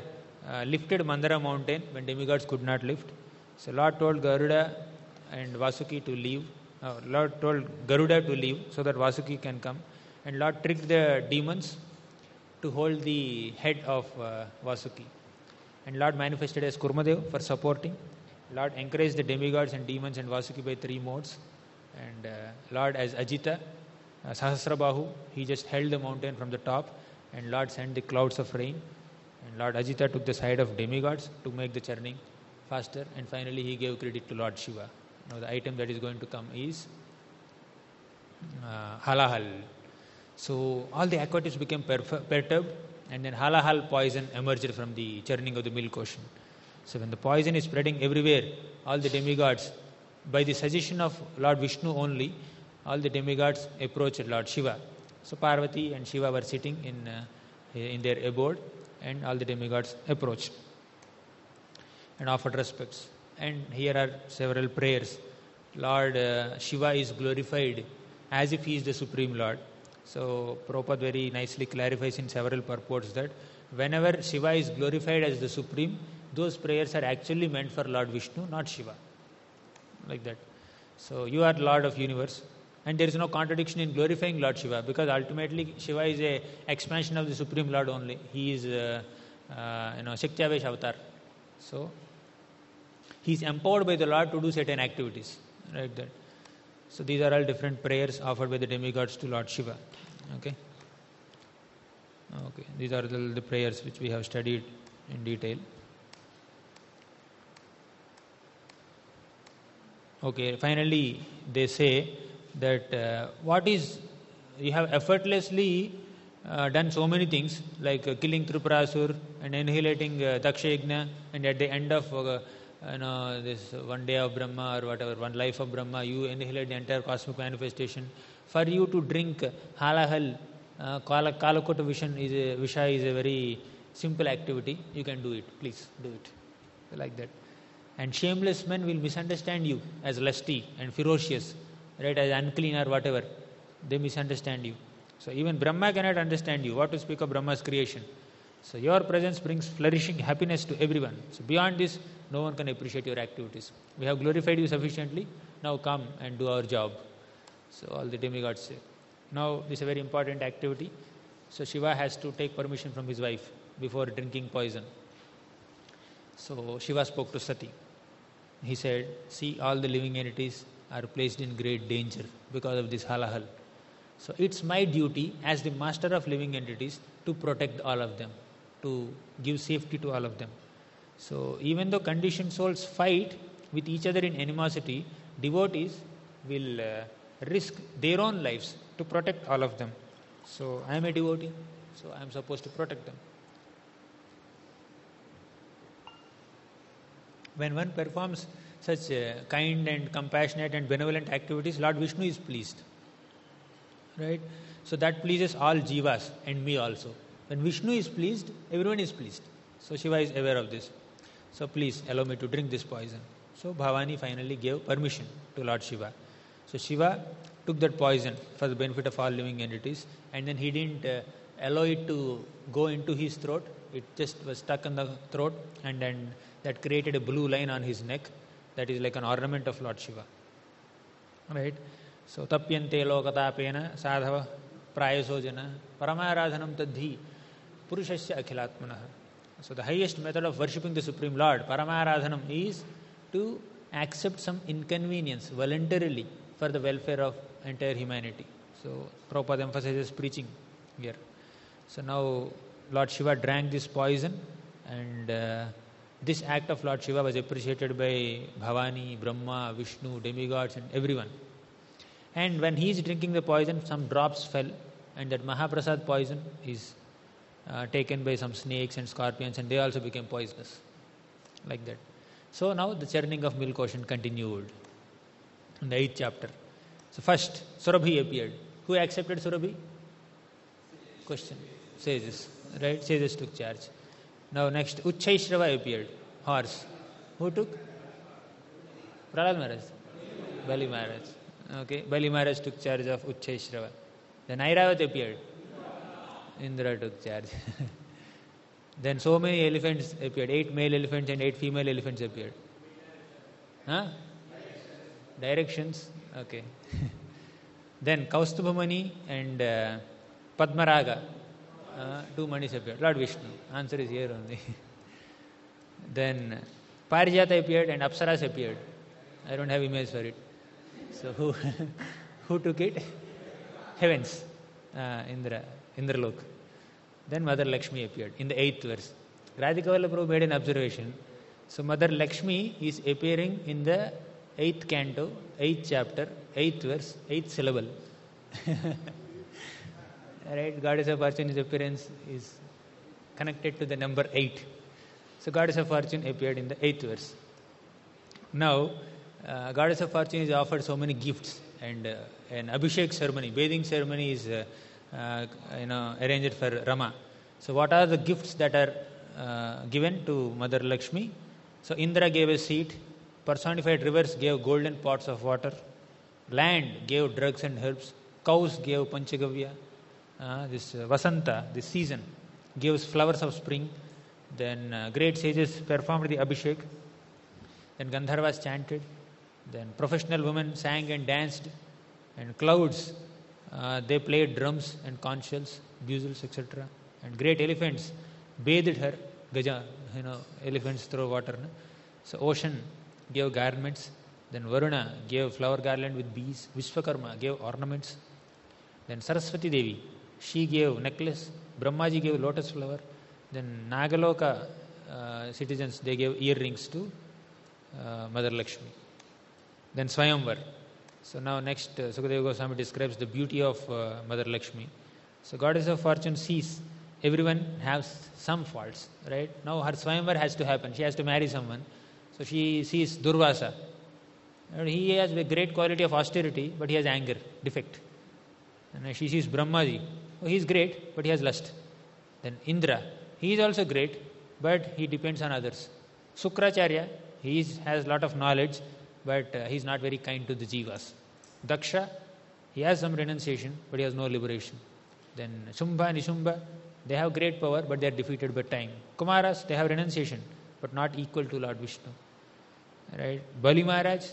uh, lifted Mandara mountain when demigods could not lift. So Lord told Garuda and Vasuki to leave. Uh, Lord told Garuda to leave so that Vasuki can come. And Lord tricked the demons to hold the head of uh, Vasuki. And Lord manifested as Kurmadev for supporting. Lord encouraged the demigods and demons and Vasuki by three modes. And uh, Lord as Ajita, uh, Sahasrabahu, he just held the mountain from the top, and Lord sent the clouds of rain. And Lord Ajita took the side of demigods to make the churning faster. And finally he gave credit to Lord Shiva. Now the item that is going to come is uh, halahal. So all the aquatics became perf- perturbed, and then halahal poison emerged from the churning of the milk ocean. So when the poison is spreading everywhere, all the demigods, by the suggestion of Lord Vishnu only, all the demigods approached Lord Shiva. So Parvati and Shiva were sitting in uh, in their abode, and all the demigods approached and offered respects. And here are several prayers. Lord uh, Shiva is glorified as if he is the Supreme Lord. So Prabhupada very nicely clarifies in several purports that whenever Shiva is glorified as the Supreme, those prayers are actually meant for Lord Vishnu, not Shiva. Like that. So you are Lord of universe, and there is no contradiction in glorifying Lord Shiva, because ultimately Shiva is a expansion of the Supreme Lord only. He is uh, uh, you know Shaktyavesh avatar. So he is empowered by the Lord to do certain activities. Like that. So these are all different prayers offered by the demigods to Lord Shiva. Okay. Okay. These are the, the prayers which we have studied in detail. Okay. Finally, they say that uh, what is you have effortlessly uh, done so many things, like uh, killing Triparasur and annihilating uh, Dakshayagna, and at the end of uh, you know this one day of Brahma or whatever, one life of Brahma, you annihilate the entire cosmic manifestation. For you to drink halahal, uh, Kalakota Vishan is a, Visha is a very simple activity. You can do it. Please do it. Like that. And shameless men will misunderstand you as lusty and ferocious, right, as unclean or whatever. They misunderstand you. So even Brahma cannot understand you. What to speak of Brahma's creation? So your presence brings flourishing happiness to everyone. So beyond this, no one can appreciate your activities. We have glorified you sufficiently. Now come and do our job. So all the demigods say. Now this is a very important activity. So Shiva has to take permission from his wife before drinking poison. So Shiva spoke to Sati. He said, see, all the living entities are placed in great danger because of this halahal. So it's my duty as the master of living entities to protect all of them, to give safety to all of them. So even though conditioned souls fight with each other in animosity, devotees will uh, risk their own lives to protect all of them. So I am a devotee, so I am supposed to protect them. When one performs such uh, kind and compassionate and benevolent activities, Lord Vishnu is pleased. Right? So that pleases all jivas and me also. When Vishnu is pleased, everyone is pleased. So Shiva is aware of this. So please allow me to drink this poison. So Bhavani finally gave permission to Lord Shiva. So Shiva took that poison for the benefit of all living entities, and then he didn't uh, allow it to go into his throat. It just was stuck in the throat, and then that created a blue line on his neck. That is like an ornament of Lord Shiva. Right? So tapyante lokatapena sadhava prayasojana paramaradhanam tadhi purushasya akhilatmanah. So the highest method of worshipping the Supreme Lord, paramaradhanam, is to accept some inconvenience voluntarily for the welfare of entire humanity. So Prabhupada emphasizes preaching here. So now Lord Shiva drank this poison, and uh, this act of Lord Shiva was appreciated by Bhavani, Brahma, Vishnu, demigods and everyone. And when he is drinking the poison, some drops fell, and that Mahaprasad poison is uh, taken by some snakes and scorpions, and they also became poisonous. Like that. So now the churning of milk ocean continued in the eighth chapter. So first, Surabhi appeared. Who accepted Surabhi? Question. Sages. Right? Sages took charge. Now next, Uchchaishrava appeared. Horse. Who took? Prahlad Maharaj. Bali Maharaj. Okay. Bali Maharaj took charge of Uchchaishrava. Then Airavat appeared. Indra took charge. Then so many elephants appeared. Eight male elephants and eight female elephants appeared. Huh? Directions. Okay. Then Kaustubhamani and uh, Padmaraga. Uh, two manis appeared. Lord Vishnu. Answer is here only. Then Parijata appeared and Apsaras appeared. I don't have image for it. So who who took it? Heavens. Uh, Indra. Indralok. Then Mother Lakshmi appeared in the eighth verse. Radhika Vallabha Prabhu made an observation. So Mother Lakshmi is appearing in the eighth canto, eighth chapter, eighth verse, eighth syllable. Right? Goddess of Fortune's appearance is connected to the number eight. So Goddess of Fortune appeared in the eighth verse. Now, uh, Goddess of Fortune is offered so many gifts, and uh, an Abhishek ceremony, bathing ceremony is uh, uh, you know arranged for Rama. So what are the gifts that are uh, given to Mother Lakshmi? So Indra gave a seat, personified rivers gave golden pots of water, land gave drugs and herbs, cows gave Panchagavya, uh, this uh, Vasanta, this season, gives flowers of spring. Then uh, great sages performed the Abhishek. Then Gandharvas chanted. Then professional women sang and danced. And clouds, uh, they played drums and conch shells, bugles, et cetera. And great elephants bathed her. Gaja, you know, elephants throw water. No? So ocean gave garments. Then Varuna gave flower garland with bees. Vishwakarma gave ornaments. Then Saraswati Devi, she gave necklace. Brahmaji gave lotus flower. Then Nagaloka uh, citizens, they gave earrings to uh, Mother Lakshmi. Then Swayamvar. So now next, uh, Sukadeva Goswami describes the beauty of uh, Mother Lakshmi. So Goddess of Fortune sees everyone has some faults, right? Now her Swayamvar has to happen. She has to marry someone. So she sees Durvasa. And he has a great quality of austerity, but he has anger, defect. And she sees Brahmaji. Oh, he is great, but he has lust. Then Indra. He is also great, but he depends on others. Sukracharya, he is, has a lot of knowledge, but uh, he is not very kind to the jivas. Daksha, he has some renunciation, but he has no liberation. Then Shumbha, Nishumbha, they have great power, but they are defeated by time. Kumaras, they have renunciation, but not equal to Lord Vishnu. Right? Bali Maharaj,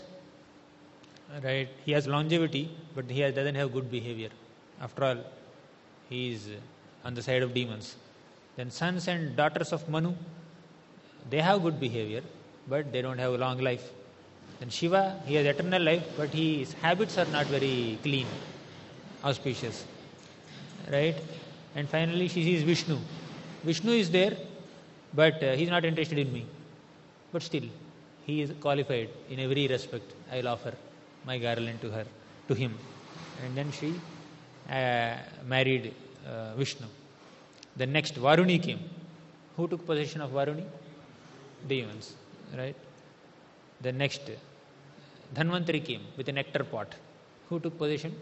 right? He has longevity, but he has, doesn't have good behavior. After all, he is on the side of demons. Then sons and daughters of Manu, they have good behavior, but they don't have a long life. Then Shiva, he has eternal life, but his habits are not very clean, auspicious. Right? And finally, she sees Vishnu. Vishnu is there, but uh, he is not interested in me. But still, he is qualified in every respect. I will offer my garland to her, to him. And then she uh, married uh, Vishnu. The next, Varuni came. Who took possession of Varuni? Demons, right? The next, Dhanvantari came with a nectar pot. Who took possession?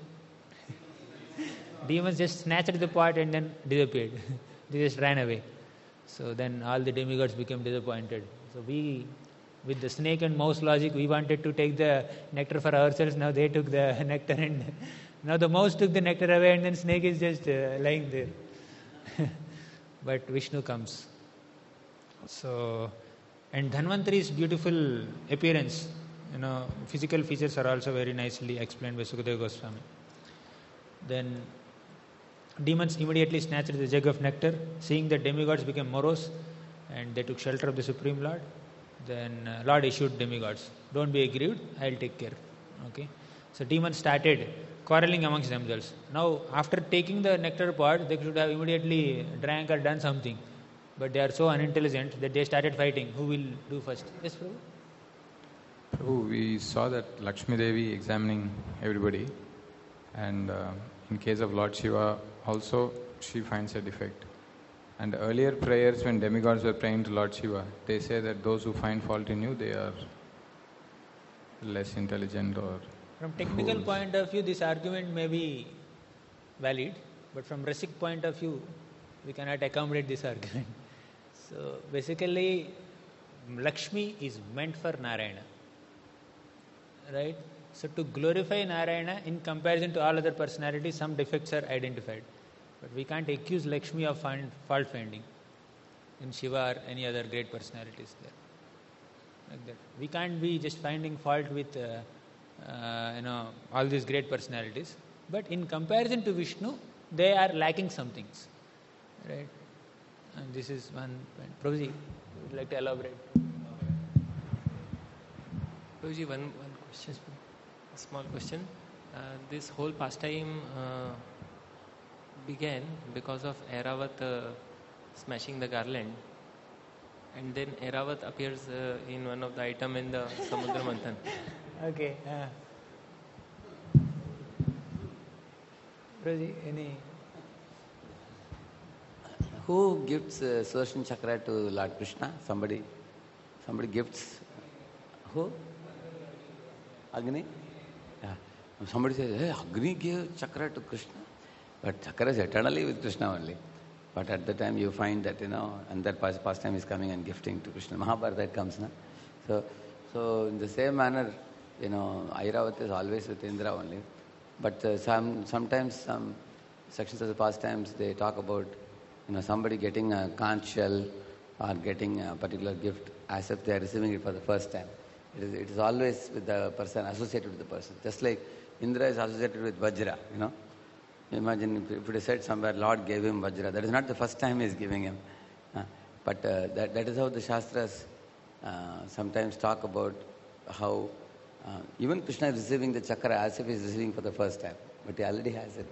Demons just snatched the pot and then disappeared. They just ran away. So then all the demigods became disappointed. So we, with the snake and mouse logic, we wanted to take the nectar for ourselves. Now they took the nectar, and now the mouse took the nectar away, and then snake is just uh, lying there. But Vishnu comes. So, and Dhanvantari's beautiful appearance, you know, physical features are also very nicely explained by Sukadeva Goswami. Then demons immediately snatched the jug of nectar. Seeing that demigods became morose, and they took shelter of the Supreme Lord. Then uh, Lord issued demigods. Don't be aggrieved, I'll take care. Okay. So demons started quarreling amongst themselves. Now, after taking the nectar pot, they should have immediately drank or done something. But they are so unintelligent that they started fighting. Who will do first? Yes, Prabhu? Prabhu, we saw that Lakshmi Devi examining everybody. And uh, in case of Lord Shiva, also she finds a defect. And earlier prayers, when demigods were praying to Lord Shiva, they say that those who find fault in you, they are less intelligent or... From technical fools. point of view, this argument may be valid, but from rasic point of view, we cannot accommodate this argument. So basically, Lakshmi is meant for Narayana. Right? So to glorify Narayana, in comparison to all other personalities, some defects are identified. But we can't accuse Lakshmi of find, fault finding. in Shiva or any other great personalities there. Like that. We can't be just finding fault with uh, uh, you know all these great personalities, but in comparison to Vishnu, they are lacking some things, right? And this is one point. Prabhuji, would you like to elaborate? Prabhuji, one one question, a small question. Uh, this whole pastime uh, began because of Airavat uh, smashing the garland, and then Airavat appears uh, in one of the item in the Samudra Manthan. Okay. Uh, Prabhuji, any? Who gifts uh, Sudarshan Chakra to Lord Krishna? Somebody, somebody gifts. Who? Agni? Yeah. Somebody says, hey, Agni gave Chakra to Krishna. But Chakra is eternally with Krishna only. But at the time you find that, you know, and that past, pastime is coming and gifting to Krishna. Mahabharata comes, na? So, so in the same manner, you know, Airavat is always with Indra only. But uh, some sometimes some sections of the pastimes, they talk about, you know, somebody getting a conch shell or getting a particular gift as if they are receiving it for the first time. It is, it is always with the person, associated with the person. Just like Indra is associated with Vajra, you know. Imagine if, if it is said somewhere, Lord gave him Vajra. That is not the first time he is giving him. Uh, but uh, that, that is how the Shastras uh, sometimes talk about how uh, even Krishna is receiving the chakra as if he is receiving for the first time. But he already has it.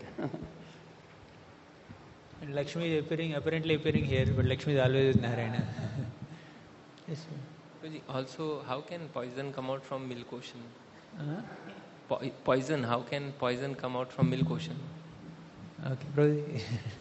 And Lakshmi is appearing, apparently appearing here, but Lakshmi is always with Narayana. Yes, Prabhuji, also, how can poison come out from milk ocean? uh-huh. Po- poison, how can poison come out from milk ocean? Okay, Prabhuji.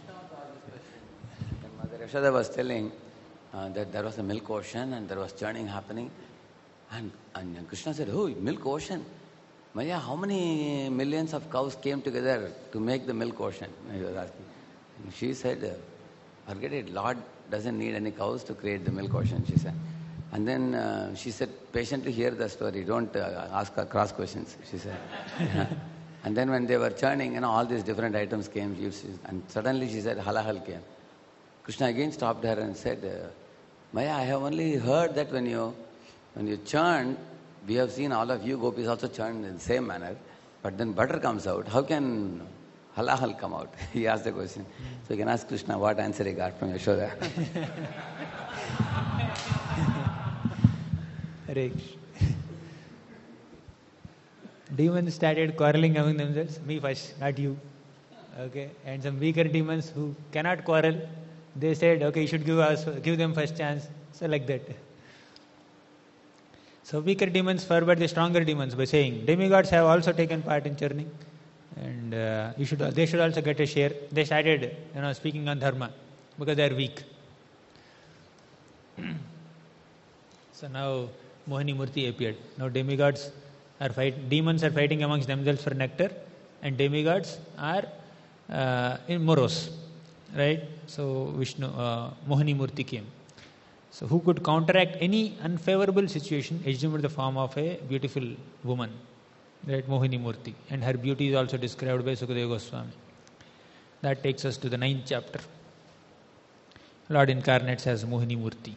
Mother Yashoda was telling uh, that there was a milk ocean and there was churning happening. And, and Krishna said, oh, milk ocean? Maya, how many millions of cows came together to make the milk ocean? He was asking. And she said, uh, forget it, Lord doesn't need any cows to create the milk ocean, she said. And then uh, she said, patiently hear the story, don't uh, ask her cross questions, she said. And then when they were churning, you know, all these different items came, and suddenly she said, halahal came. Krishna again stopped her and said, uh, Maya, I have only heard that when you when you churn, we have seen all of you gopis also churn in the same manner, but then butter comes out. How can halahal come out? He asked the question. So you can ask Krishna what answer he got from Yashoda. Hare Krishna. Demons started quarreling among themselves. Me first, not you. Okay, and some weaker demons who cannot quarrel, they said, okay, you should give us, give them first chance. So like that. So weaker demons forward the stronger demons by saying, demigods have also taken part in churning, and uh, you should, they should also get a share. They started, you know, speaking on dharma because they are weak. So now Mohini Murti appeared. Now demigods are fight, demons are fighting amongst themselves for nectar, and demigods are uh, in morose, right? So Vishnu, uh, Mohini Murti came. So who could counteract any unfavorable situation, assumed the form of a beautiful woman, right? Mohini Murti, and her beauty is also described by Sukadeva Goswami. That takes us to the ninth chapter. Lord incarnates as Mohini Murti.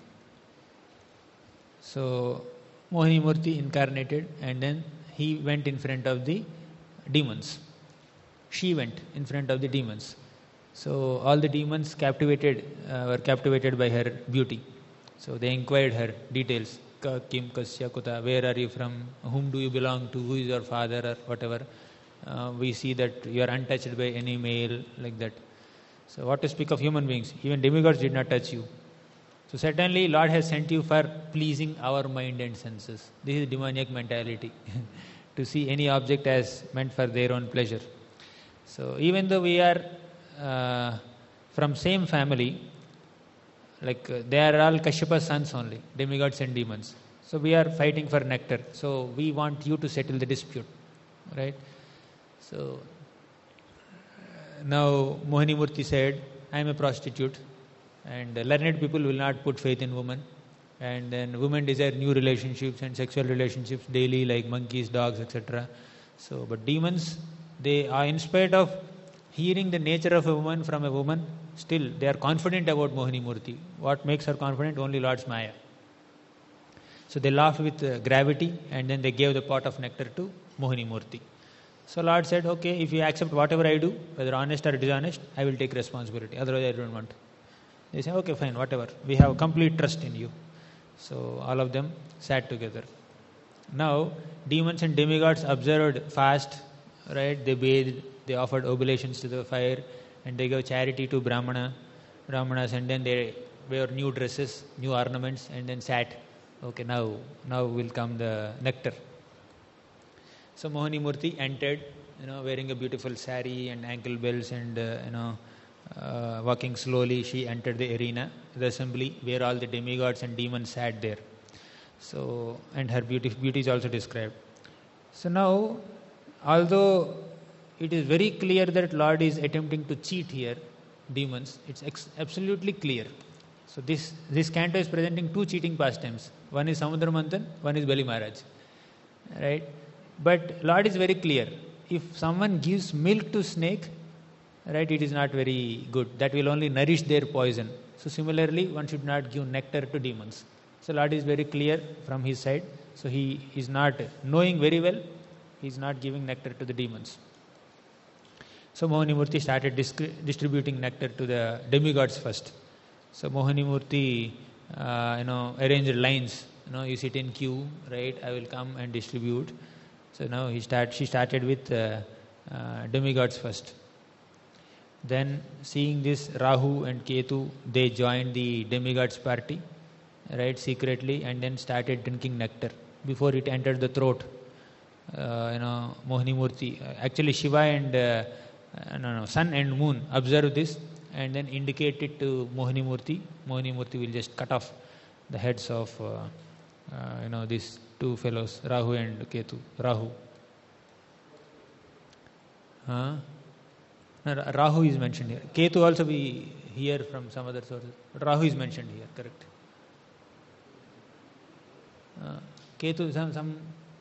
So Mohini Murti incarnated, and then he went in front of the demons. She went in front of the demons. So all the demons captivated uh, were captivated by her beauty. So they inquired her details. Ka, kim, kasya, kuta, where are you from? Whom do you belong to? Who is your father or whatever? Uh, we see that you are untouched by any male, like that. So what to speak of human beings? Even demigods did not touch you. So certainly Lord has sent you for pleasing our mind and senses. This is demoniac mentality. To see any object as meant for their own pleasure. So even though we are uh, from same family, like uh, they are all Kashyapa sons only, demigods and demons. So we are fighting for nectar. So we want you to settle the dispute, right? So uh, now Mohini Murti said, I am a prostitute, and uh, learned people will not put faith in women, and then women desire new relationships and sexual relationships daily, like monkeys, dogs, et cetera. So, but demons, they are, in spite of hearing the nature of a woman from a woman, still they are confident about Mohini Murti. What makes her confident? Only Lord's Maya. So they laughed with uh, gravity, and then they gave the pot of nectar to Mohini Murti. So Lord said, okay, if you accept whatever I do, whether honest or dishonest, I will take responsibility. Otherwise I don't want. They say, okay, fine, whatever. We have complete trust in you. So all of them sat together. Now, demons and demigods observed fast, right? They bathed, they offered oblations to the fire, and they gave charity to Brahmana, Brahmanas, and then they wear new dresses, new ornaments, and then sat. Okay, now, now will come the nectar. So Mohini Murti entered, you know, wearing a beautiful sari and ankle bells, and uh, you know, uh, walking slowly. She entered the arena, the assembly, where all the demigods and demons sat there. So, and her beauty, beauty is also described. So now, although it is very clear that Lord is attempting to cheat here, demons, it's ex- absolutely clear. So this this canto is presenting two cheating pastimes. One is Samudra Manthan, one is Bali Maharaj, right? But Lord is very clear. If someone gives milk to snake, right, it is not very good. That will only nourish their poison. So similarly, one should not give nectar to demons. So Lord is very clear from his side. So he is not knowing very well. He is not giving nectar to the demons. So Mohini Murti started disc- distributing nectar to the demigods first. So Mohini Murti, uh, you know, arranged lines. You know, you sit in queue, right? I will come and distribute. So now he start, she started with uh, uh, demigods first. Then seeing this, Rahu and Ketu, they joined the demigods party, right, secretly, and then started drinking nectar before it entered the throat. Uh, you know, Mohini Murti, uh, actually Shiva and uh, uh, no, no, sun and moon observe this and then indicate it to Mohini Murti. Mohini Murti will just cut off the heads of uh, uh, you know, these two fellows, Rahu and Ketu. Rahu. Huh? No, Rahu is mentioned here. Ketu also we hear from some other sources. But Rahu is mentioned here, correct. Uh, Ketu, some, some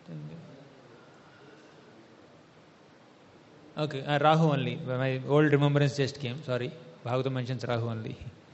okay, uh, Rahu only. My old remembrance just came, sorry. Bhagavatam mentions Rahu only.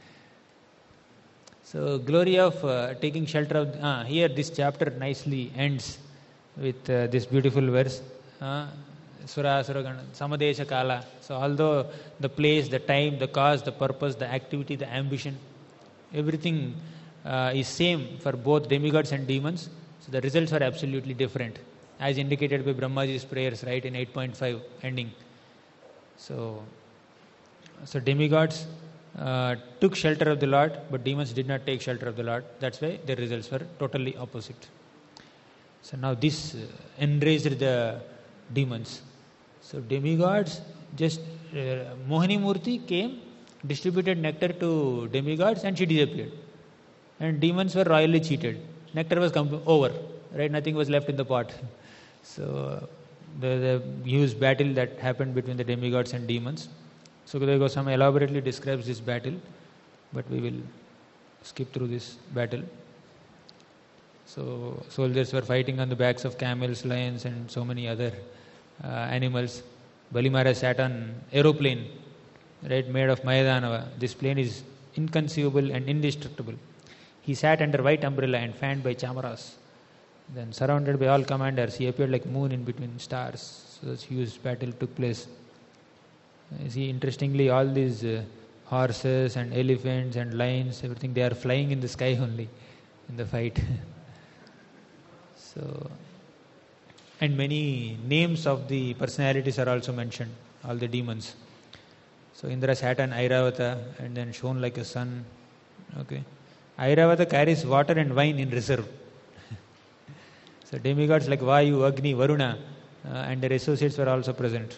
So, glory of uh, taking shelter of... Uh, here this chapter nicely ends with uh, this beautiful verse. Uh, Sura, Suragana, Samadesha Kala. So, although the place, the time, the cause, the purpose, the activity, the ambition, everything uh, is same for both demigods and demons. So, the results are absolutely different, as indicated by Brahmaji's prayers, right, in eight point five ending. So, so demigods uh, took shelter of the Lord, but demons did not take shelter of the Lord. That's why their results were totally opposite. So now this uh, enraged the demons. So demigods just, uh, Mohini Murti came, distributed nectar to demigods, and she disappeared. And demons were royally cheated. Nectar was come over, right? Nothing was left in the pot. So the, the huge battle that happened between the demigods and demons. Sukadeva Goswami elaborately describes this battle, but we will skip through this battle. So soldiers were fighting on the backs of camels, lions, and so many other uh, animals. Bali Maharaj sat on aeroplane, right, made of Mayadanava. This plane is inconceivable and indestructible. He sat under white umbrella and fanned by chamaras. Then surrounded by all commanders, he appeared like moon in between stars. So this huge battle took place. You see, interestingly, all these uh, horses and elephants and lions, everything, they are flying in the sky only in the fight. So, and many names of the personalities are also mentioned, all the demons. So Indra sat on Airavata and then shone like a sun. Okay. Airavata carries water and wine in reserve. So demigods like Vayu, Agni, Varuna uh, and their associates were also present.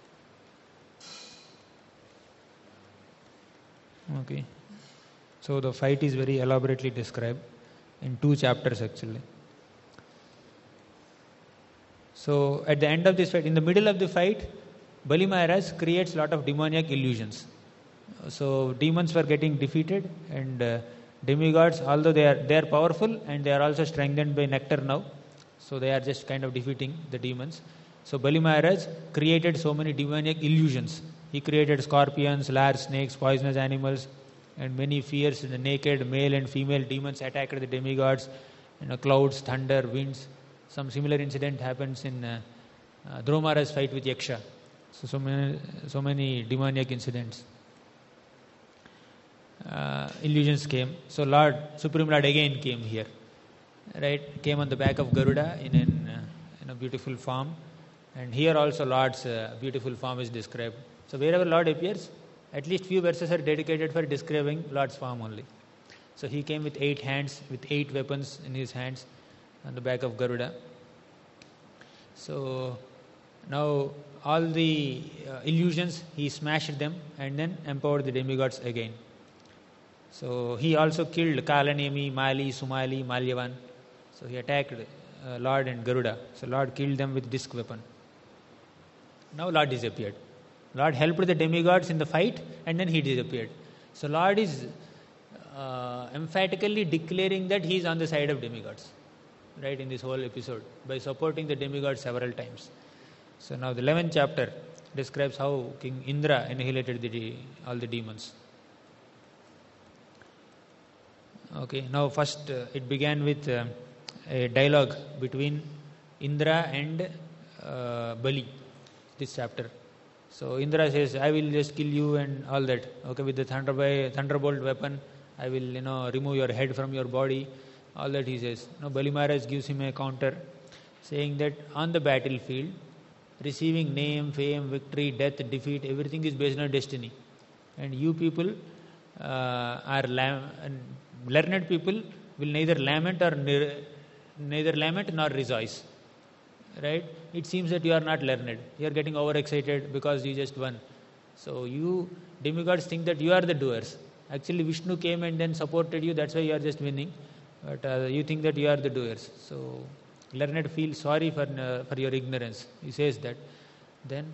Okay. So the fight is very elaborately described in two chapters actually. So at the end of this fight, in the middle of the fight, Bali Maharaj creates a lot of demoniac illusions. So demons were getting defeated, and uh, demigods, although they are they are powerful and they are also strengthened by nectar now, so they are just kind of defeating the demons. So Bali Maharaj created so many demoniac illusions He created scorpions, large snakes, poisonous animals, and many fierce and naked male and female demons attacked the demigods. You know, clouds, thunder, winds. Some similar incident happens in uh, uh, Dhromara's fight with Yaksha. So, so many, so many demoniac incidents. Uh, illusions came. So Lord, Supreme Lord again came here. Right? Came on the back of Garuda in, an, uh, in a beautiful form. And here also Lord's uh, beautiful form is described. So wherever Lord appears, at least few verses are dedicated for describing Lord's form only. So he came with eight hands, with eight weapons in his hands on the back of Garuda. So now all the uh, illusions, he smashed them and then empowered the demigods again. So he also killed Kalanemi, Mali, Sumali, Malyavan. So he attacked uh, Lord and Garuda. So Lord killed them with disc weapon. Now Lord disappeared. Lord helped the demigods in the fight and then he disappeared. So Lord is uh, emphatically declaring that he is on the side of demigods, right, in this whole episode, by supporting the demigods several times. So now the eleventh chapter describes how King Indra annihilated the, all the demons. Okay, now first uh, it began with uh, a dialogue between Indra and uh, Bali, this chapter. So Indra says, I will just kill you and all that. Okay, with the thunder thunderbolt weapon, I will, you know, remove your head from your body. All that he says. Now Bali Maharaj gives him a counter, saying that on the battlefield, receiving name, fame, victory, death, defeat, everything is based on destiny. And you people uh, are lam- learned people will neither lament or ne- neither lament nor rejoice. Right? It seems that you are not learned. You are getting overexcited because you just won. So you demigods think that you are the doers. Actually Vishnu came and then supported you, that's why you are just winning. But uh, you think that you are the doers. So learned feel sorry for, uh, for your ignorance. He says that. Then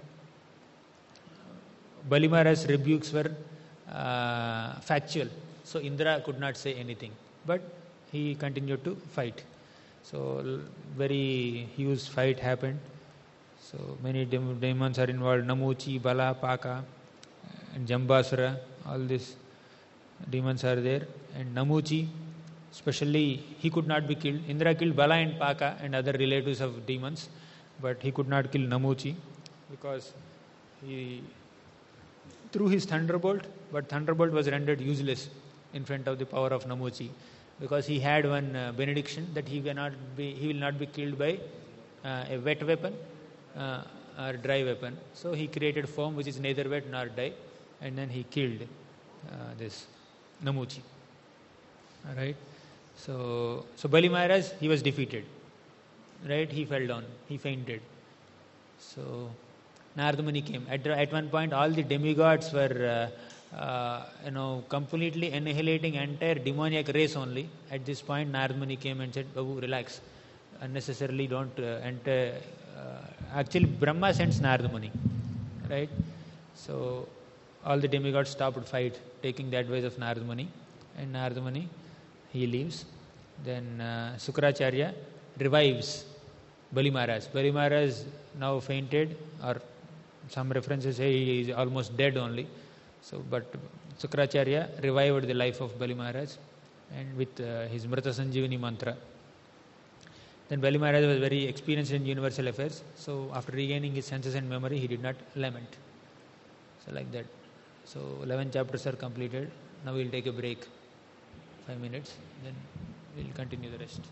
Bali Maharaj's rebukes were uh, factual. So Indra could not say anything. But he continued to fight. So very huge fight happened. So many dem- demons are involved. Namuchi, Bala, Paka, and Jambasura. All these demons are there. And Namuchi, especially, he could not be killed. Indra killed Bala and Paka and other relatives of demons. But he could not kill Namuchi because he threw his thunderbolt. But thunderbolt was rendered useless in front of the power of Namuchi. Because he had one uh, benediction that he cannot be, he will not be killed by uh, a wet weapon uh, or dry weapon. So he created foam which is neither wet nor dry, and then he killed uh, this Namuchi. All right. So so Bali Maharaj, he was defeated. Right? He fell down. He fainted. So Narada Muni came. At at one point, all the demigods were. Uh, Uh, you know, completely annihilating entire demoniac race only. At this point, Narada Muni came and said, Babu, relax. Unnecessarily don't uh, enter. Uh, actually, Brahma sends Narada Muni. Right? So, all the demigods stopped fight, taking the advice of Narada Muni. And Narada Muni, he leaves. Then uh, Sukracharya revives Bali Maharaj. Bali Maharaj now fainted, or some references say he is almost dead only. So, but Sukracharya revived the life of Bali Maharaj and with uh, his Mrita Sanjeevani mantra. Then Bali Maharaj was very experienced in universal affairs. So, after regaining his senses and memory, he did not lament. So, like that. So, eleven chapters are completed. Now, we will take a break, five minutes. Then we will continue the rest.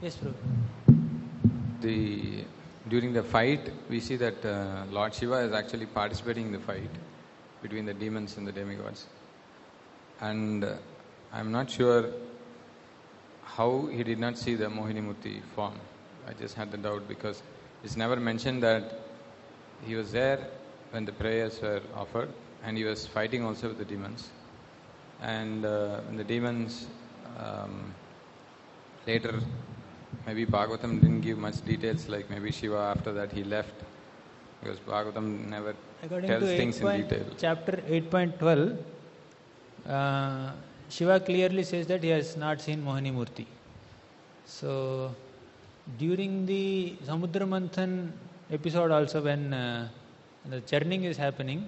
Yes, Prabhu. The during the fight, we see that uh, Lord Shiva is actually participating in the fight between the demons and the demigods. And uh, I'm not sure how he did not see the Mohini Murti form. I just had the doubt because it's never mentioned that he was there when the prayers were offered, and he was fighting also with the demons. And uh, when the demons um, later, maybe Bhagavatam didn't give much details, like maybe Shiva after that he left, because Bhagavatam never According tells to things in eight. detail. Chapter eight point twelve, uh, Shiva clearly says that he has not seen Mohini Murti. So, during the Samudra Manthan episode also, when uh, the churning is happening,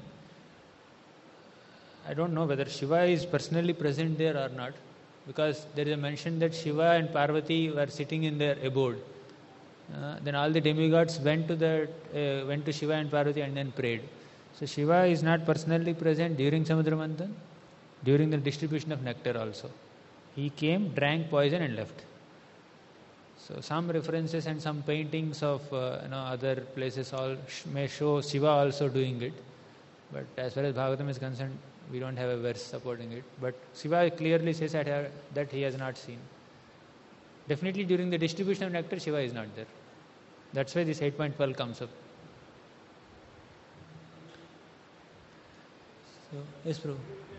I don't know whether Shiva is personally present there or not, because there is a mention that Shiva and Parvati were sitting in their abode. Uh, then all the demigods went to the uh, went to Shiva and Parvati and then prayed. So Shiva is not personally present during Samudra Manthan, during the distribution of nectar also. He came, drank poison and left. So some references and some paintings of uh, you know other places all sh- may show Shiva also doing it. But as far as Bhagavatam is concerned, we don't have a verse supporting it. But Shiva clearly says that, uh, that he has not seen. Definitely during the distribution of nectar, Shiva is not there. That's why this eight point twelve comes up. So, yes, Prabhu.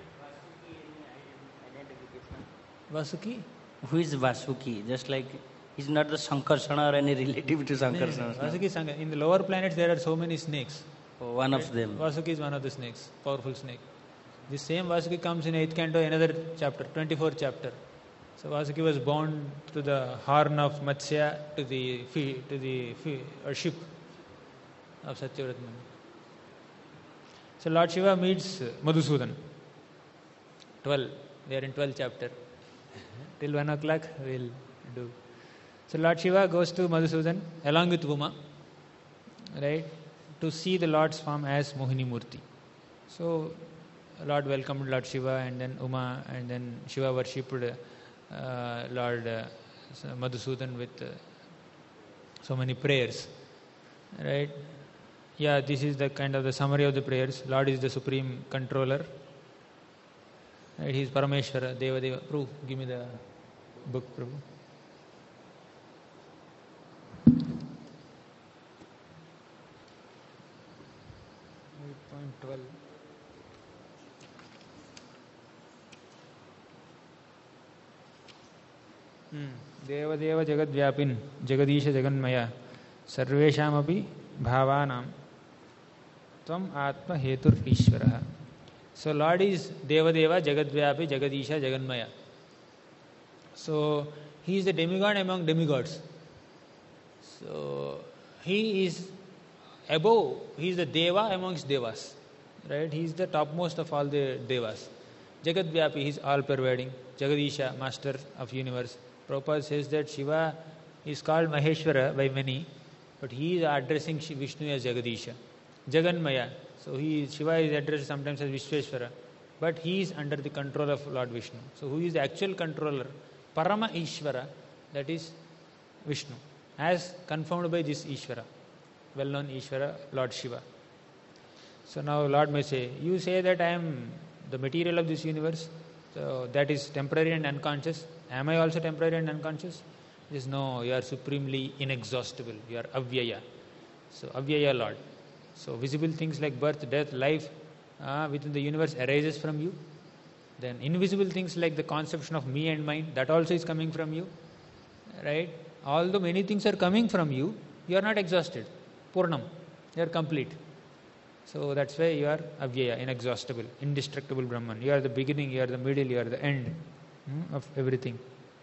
Vasuki? Who is Vasuki? Just like he's not the Sankarsana or any relative to Sankarsana. Vasuki is Sanka- in the lower planets there are so many snakes. Oh, one of them. Vasuki is one of the snakes, powerful snake. This same Vasuki comes in eighth canto, another chapter, twenty-fourth chapter. So Vasuki was bound to the horn of Matsya, to the fi- to the fi- or ship of Satyavrat Muni. So Lord Shiva meets Madhusudan. twelve. They are in twelfth chapter. Till one o'clock we'll do. So Lord Shiva goes to Madhusudan along with Uma, right, to see the Lord's form as Mohini Murti. So Lord welcomed Lord Shiva, and then Uma, and then Shiva worshipped uh, Lord uh, Madhusudan with uh, so many prayers, right? Yeah, this is the kind of the summary of the prayers. Lord is the supreme controller. Right? He is Parameshwara, Deva Deva. Prabhu, give me the book, Prabhu. eight point twelve. देवदेव जगद्व्यापिन् जगदीश जगन्मया सर्वेषामपि भावानां त्वम् आत्म हेतुर ईश्वरः. So Lord is Devadeva, Jagadvyapi, Jagadisha, Jaganmaya. So he is the demigod among demigods. So he is above, he is the Deva amongst Devas. Right? He is the topmost of all the Devas. Jagadvyapi, he is all pervading. Jagadisha, master of universe. Prabhupada says that Shiva is called Maheshwara by many, but he is addressing Vishnu as Jagadisha. Jaganmaya. So he Shiva is addressed sometimes as Vishweshwara, but he is under the control of Lord Vishnu. So who is the actual controller? Parama Ishvara, that is Vishnu, as confirmed by this Ishvara, well-known Ishvara, Lord Shiva. So now Lord may say, you say that I am the material of this universe, so that is temporary and unconscious. Am I also temporary and unconscious? He says, no, you are supremely inexhaustible. You are Avyaya. So Avyaya Lord. So visible things like birth, death, life uh, within the universe arises from you. Then invisible things like the conception of me and mine, that also is coming from you. Right? Although many things are coming from you, you are not exhausted. Purnam. You are complete. So that's why you are Avyaya, inexhaustible, indestructible Brahman. You are the beginning, you are the middle, you are the end hmm, of everything.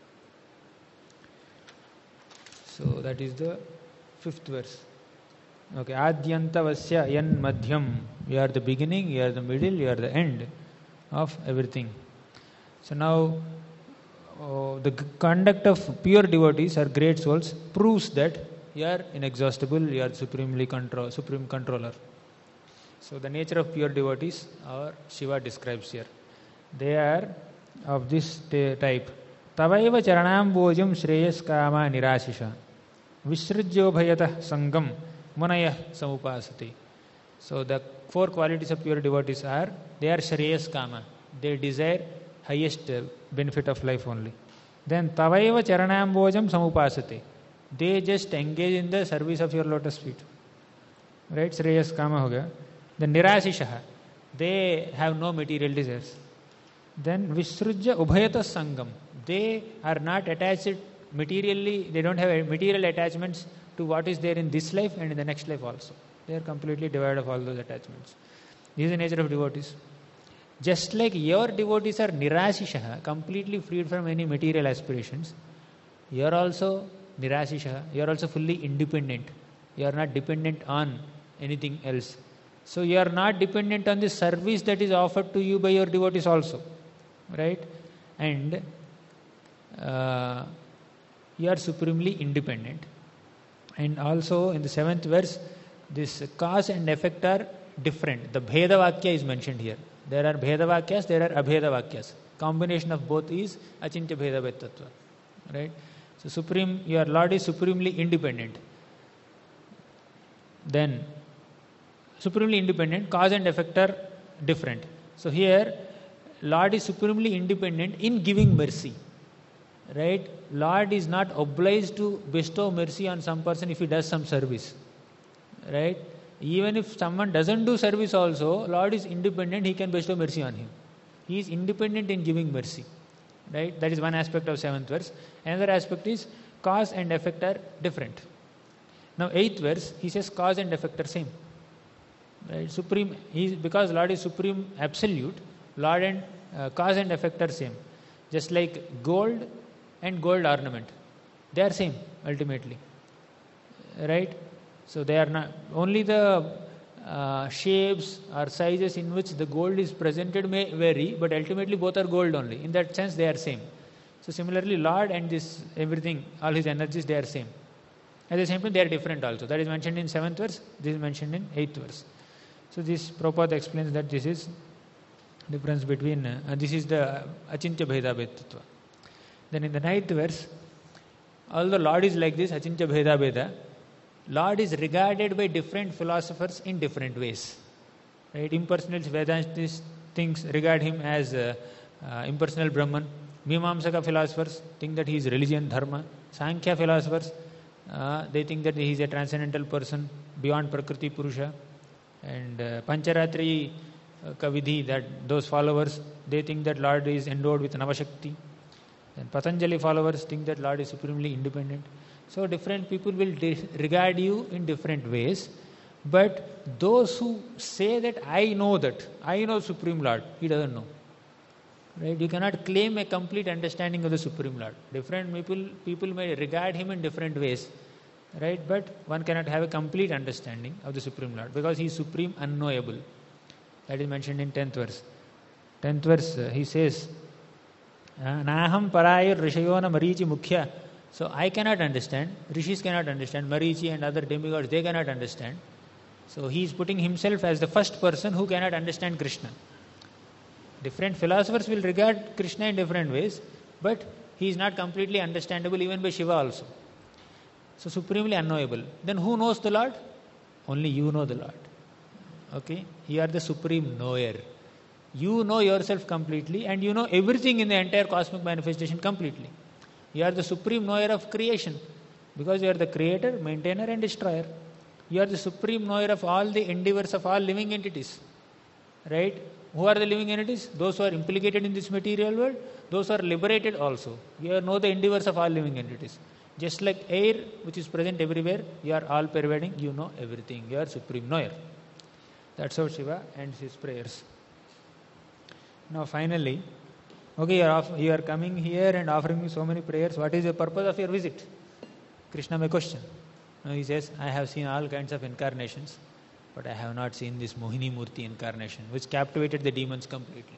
So that is the fifth verse. Okay, Adyantavasya yan madhyam. You are the beginning, you are the middle, you are the end of everything. So now, oh, the conduct of pure devotees or great souls proves that you are inexhaustible, you are supremely control, supreme controller. So the nature of pure devotees, or Shiva describes here. They are of this type, Tavaiva charanambojam shreyas kama nirasisha visrujyobhayatah sangam munayah samupasati. So the four qualities of pure devotees are, they are shreyas kama. They desire highest benefit of life only. Then tavaiva charanambojam samupasati. They just engage in the service of your lotus feet. Right? Shreyas kama ho gaya. Then nirasisha. They have no material desires. Then visrujya ubhayata sangam. They are not attached materially, they don't have material attachments to what is there in this life and in the next life also. They are completely devoid of all those attachments. This is the nature of devotees. Just like your devotees are nirasisha, completely freed from any material aspirations, you are also nirasisha, you are also fully independent. You are not dependent on anything else. So you are not dependent on the service that is offered to you by your devotees also. Right? And uh, you are supremely independent. And also in the seventh verse, this cause and effect are different. The Bheda Vakya is mentioned here. There are Bheda Vakyas, there are Abheda Vakyas. Combination of both is Achintya Bheda Vettattva. Right? So supreme, your Lord is supremely independent. Then supremely independent, cause and effect are different. So here, Lord is supremely independent in giving mercy. Right? Lord is not obliged to bestow mercy on some person if he does some service. Right? Even if someone doesn't do service also, Lord is independent, he can bestow mercy on him. He is independent in giving mercy. Right? That is one aspect of seventh verse. Another aspect is cause and effect are different. Now eighth verse, he says cause and effect are same. Right? Supreme, he is, because Lord is supreme absolute, Lord and uh, cause and effect are same. Just like gold and gold ornament, they are same ultimately. Right? So they are not, only the uh, shapes or sizes in which the gold is presented may vary, but ultimately both are gold only. In that sense they are same. So similarly Lord and this everything, all his energies, they are same. At the same time they are different also. That is mentioned in seventh verse, this is mentioned in eighth verse. So this Prabhupada explains that this is difference between, uh, this is the Achintya Bheda Vettattva. Then in the ninth verse, although Lord is like this, Achintya Bheda Veda, Lord is regarded by different philosophers in different ways. Right? Impersonal Vedantists thinks regard him as uh, uh, impersonal Brahman. Mimamsaka philosophers think that he is religion, dharma. Sankhya philosophers, uh, they think that he is a transcendental person beyond Prakriti Purusha. And uh, Pancharatri uh, Kavidhi, that those followers, they think that Lord is endowed with Navashakti. And Patanjali followers think that Lord is supremely independent. So different people will de- regard you in different ways. But those who say that I know that, I know Supreme Lord, he doesn't know. Right? You cannot claim a complete understanding of the Supreme Lord. Different people, people may regard him in different ways. Right? But one cannot have a complete understanding of the Supreme Lord because he is supreme unknowable. That is mentioned in tenth verse. tenth verse, uh, he says, Naham parayur rishayona marichi mukhya. So I cannot understand, rishis cannot understand, Marichi and other demigods, they cannot understand. So he is putting himself as the first person who cannot understand Krishna. Different philosophers will regard Krishna in different ways, but he is not completely understandable even by Shiva also. So supremely unknowable. Then who knows the Lord? Only you know the Lord. Okay? You are the supreme knower. You know yourself completely and you know everything in the entire cosmic manifestation completely. You are the supreme knower of creation because you are the creator, maintainer and destroyer. You are the supreme knower of all the endeavors of all living entities. Right? Who are the living entities? Those who are implicated in this material world, those who are liberated also. You know the endeavors of all living entities. Just like air which is present everywhere, you are all pervading, you know everything. You are supreme knower. That's how Shiva ends his prayers. Now finally, okay, you are, off, you are coming here and offering me so many prayers. What is the purpose of your visit? Krishna may question. Now he says, I have seen all kinds of incarnations, but I have not seen this Mohini Murti incarnation, which captivated the demons completely.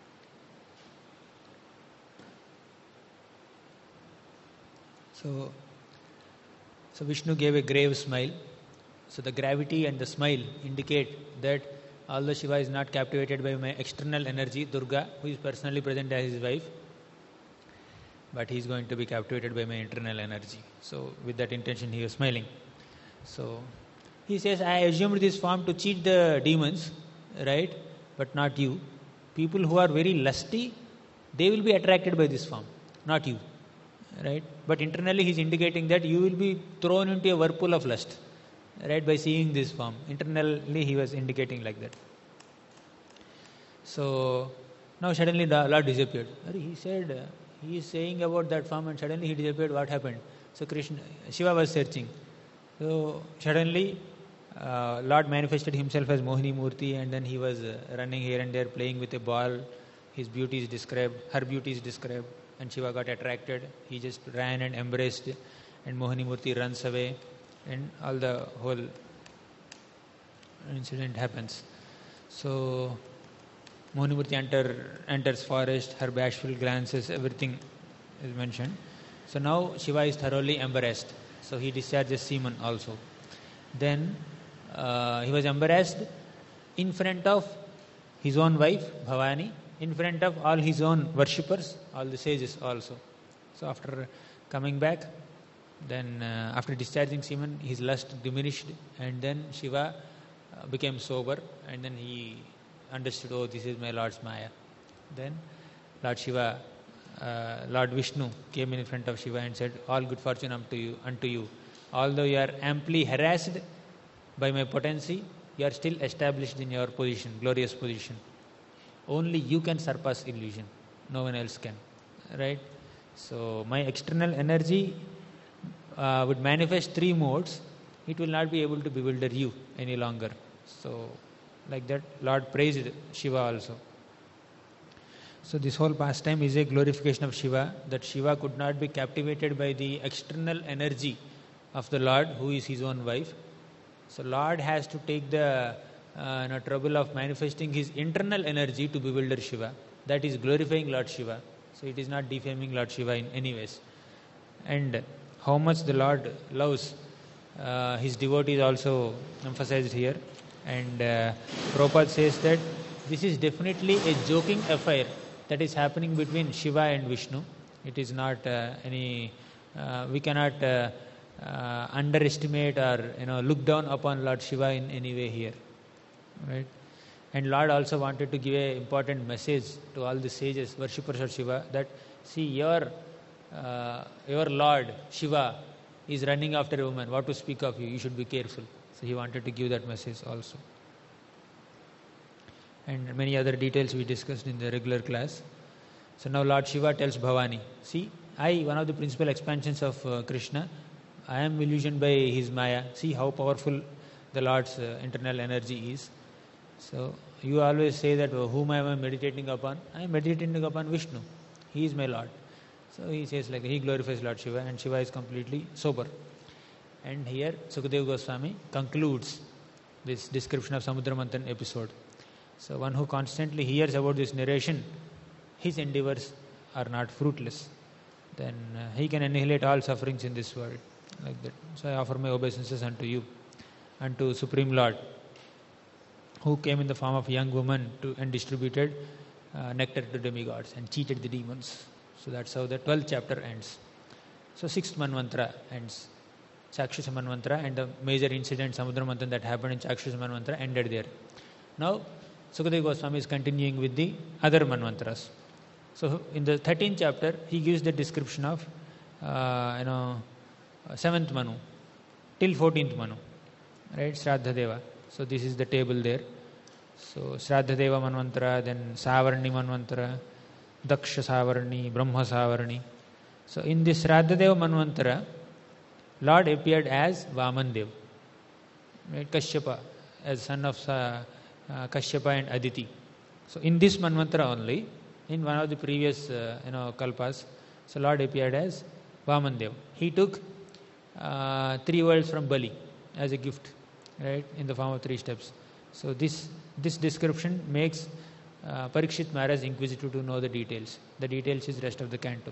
So, so Vishnu gave a grave smile. So the gravity and the smile indicate that although Shiva is not captivated by my external energy, Durga, who is personally present as his wife, but he is going to be captivated by my internal energy. So with that intention he was smiling. So he says, I assumed this form to cheat the demons, right? But not you. People who are very lusty, they will be attracted by this form, not you, right? But internally he is indicating that you will be thrown into a whirlpool of lust, right, by seeing this form. Internally he was indicating like that. So now suddenly the Lord disappeared. He said, uh, he is saying about that form and suddenly he disappeared. What happened? So Krishna, Shiva was searching. So suddenly uh, Lord manifested himself as Mohini Murti, and then he was uh, running here and there, playing with a ball. His beauty is described, her beauty is described, and Shiva got attracted. He just ran and embraced, and Mohini Murti runs away, and all the whole incident happens. So Mohini Murti enter, enters forest, her bashful glances, everything is mentioned. So now Shiva is thoroughly embarrassed. So he discharges semen also. Then uh, he was embarrassed in front of his own wife, Bhavani, in front of all his own worshippers, all the sages also. So after coming back, then uh, after discharging semen, his lust diminished, and then Shiva uh, became sober, and then he understood, oh, this is my Lord's Maya. Then Lord Shiva, uh, Lord Vishnu came in front of Shiva and said, all good fortune unto you, unto you. Although you are amply harassed by my potency, you are still established in your position, glorious position. Only you can surpass illusion. No one else can. Right? So my external energy uh, would manifest three modes. It will not be able to bewilder you any longer. So like that, Lord praised Shiva also. So this whole pastime is a glorification of Shiva, that Shiva could not be captivated by the external energy of the Lord, who is his own wife. So Lord has to take the uh, you know, trouble of manifesting his internal energy to bewilder Shiva. That is glorifying Lord Shiva. So it is not defaming Lord Shiva in any ways. And how much the Lord loves uh, his devotees also emphasized here. And uh, Prabhupada says that this is definitely a joking affair that is happening between Shiva and Vishnu. It is not uh, any, uh, we cannot uh, uh, underestimate or you know look down upon Lord Shiva in any way here. Right? And Lord also wanted to give an important message to all the sages, worshippers of Shiva, that see, your, uh, your Lord Shiva is running after a woman. What to speak of you? You should be careful. So he wanted to give that message also. And many other details we discussed in the regular class. So now Lord Shiva tells Bhavani, see, I, one of the principal expansions of uh, Krishna, I am illusioned by his Maya. See how powerful the Lord's uh, internal energy is. So you always say that, oh, whom am I meditating upon? I am meditating upon Vishnu. He is my Lord. So he says like, he glorifies Lord Shiva, and Shiva is completely sober. And here Sukadeva Goswami concludes this description of Samudra Manthan episode. So one who constantly hears about this narration, his endeavors are not fruitless. Then uh, he can annihilate all sufferings in this world. Like that. So I offer my obeisances unto you, unto Supreme Lord, who came in the form of a young woman to, and distributed uh, nectar to demigods and cheated the demons. So that's how the twelfth chapter ends. So sixth Manvantara ends. Chakshusha Manvantara, and the major incident, Samudra Manthan, that happened in Chakshusha Manvantara ended there. Now Sukadeva Goswami is continuing with the other Manvantaras. So in the thirteenth chapter, he gives the description of uh, you know seventh Manu till fourteenth Manu, right? Shraddha Deva. So this is the table there. So Shraddha Deva Manvantara, then Savarni Manvantara, Daksha Savarni, Brahma Savarni. So in this Shraddha Deva Manvantara, Lord appeared as Vaman Dev, right? Kashyapa, as son of uh, uh, Kashyapa and Aditi. So in this Manvantara only, in one of the previous uh, you know kalpas, so Lord appeared as Vaman Dev. He took uh, three worlds from Bali as a gift, right, in the form of three steps. So this this description makes uh, Parikshit Maharaj inquisitive to know the details. The details is rest of the canto.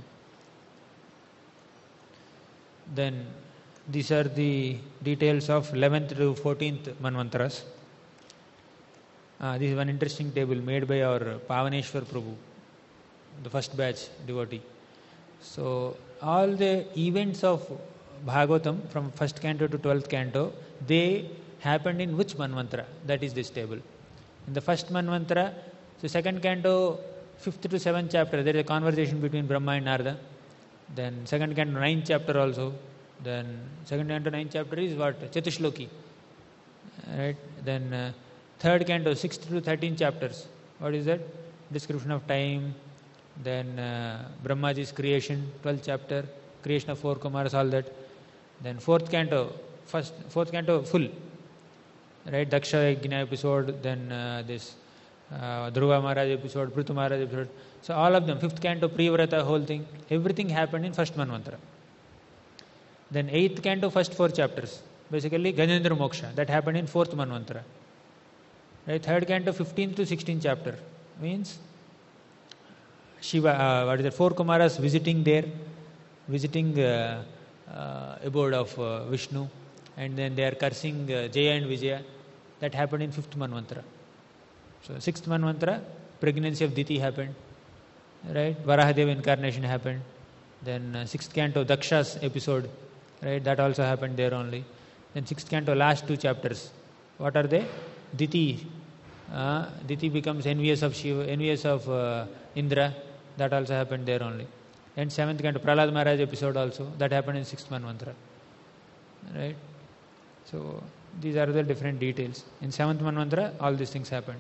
Then these are the details of eleventh to fourteenth Manvantaras. Uh, this is one interesting table made by our Pavaneshwar Prabhu, the first batch devotee. So all the events of Bhagavatam from first canto to twelfth canto, they happened in which Manvantara? That is this table. In the first Manvantara, so second canto, fifth to seventh chapter, there is a conversation between Brahma and Narada. Then second canto, ninth chapter also. Then second canto, ninth chapter is what? Chatushloki. Right? Then uh, third canto, sixth to thirteenth chapters. What is that? Description of time. Then uh, Brahmaji's creation, twelfth chapter, creation of four Kumaras, all that. Then fourth canto, first fourth canto full. Right? Daksha Yajna episode, then uh, this uh, Dhruva Maharaj episode, Prithu Maharaj episode. So all of them, fifth canto, Priyavrata, whole thing, everything happened in first Manvantara. Then eighth canto, first four chapters. Basically, Gajendra Moksha, that happened in fourth Manvantara. Right? Third canto, fifteenth to sixteenth chapter, means Shiva, uh, what is it, four Kumaras visiting there, visiting uh, uh, abode of uh, Vishnu, and then they are cursing uh, Jaya and Vijaya. That happened in fifth Manvantara. So sixth Manvantara, pregnancy of Diti happened, right? Varahadeva incarnation happened. Then uh, sixth canto, Daksha's episode, right? That also happened there only. Then sixth canto, last two chapters. What are they? Diti. Uh, Diti becomes envious of Shiva, envious of uh, Indra. That also happened there only. And seventh canto, Prahlad Maharaj episode also. That happened in sixth Manvantara. Right? So these are the different details. In seventh Manvantara, all these things happened.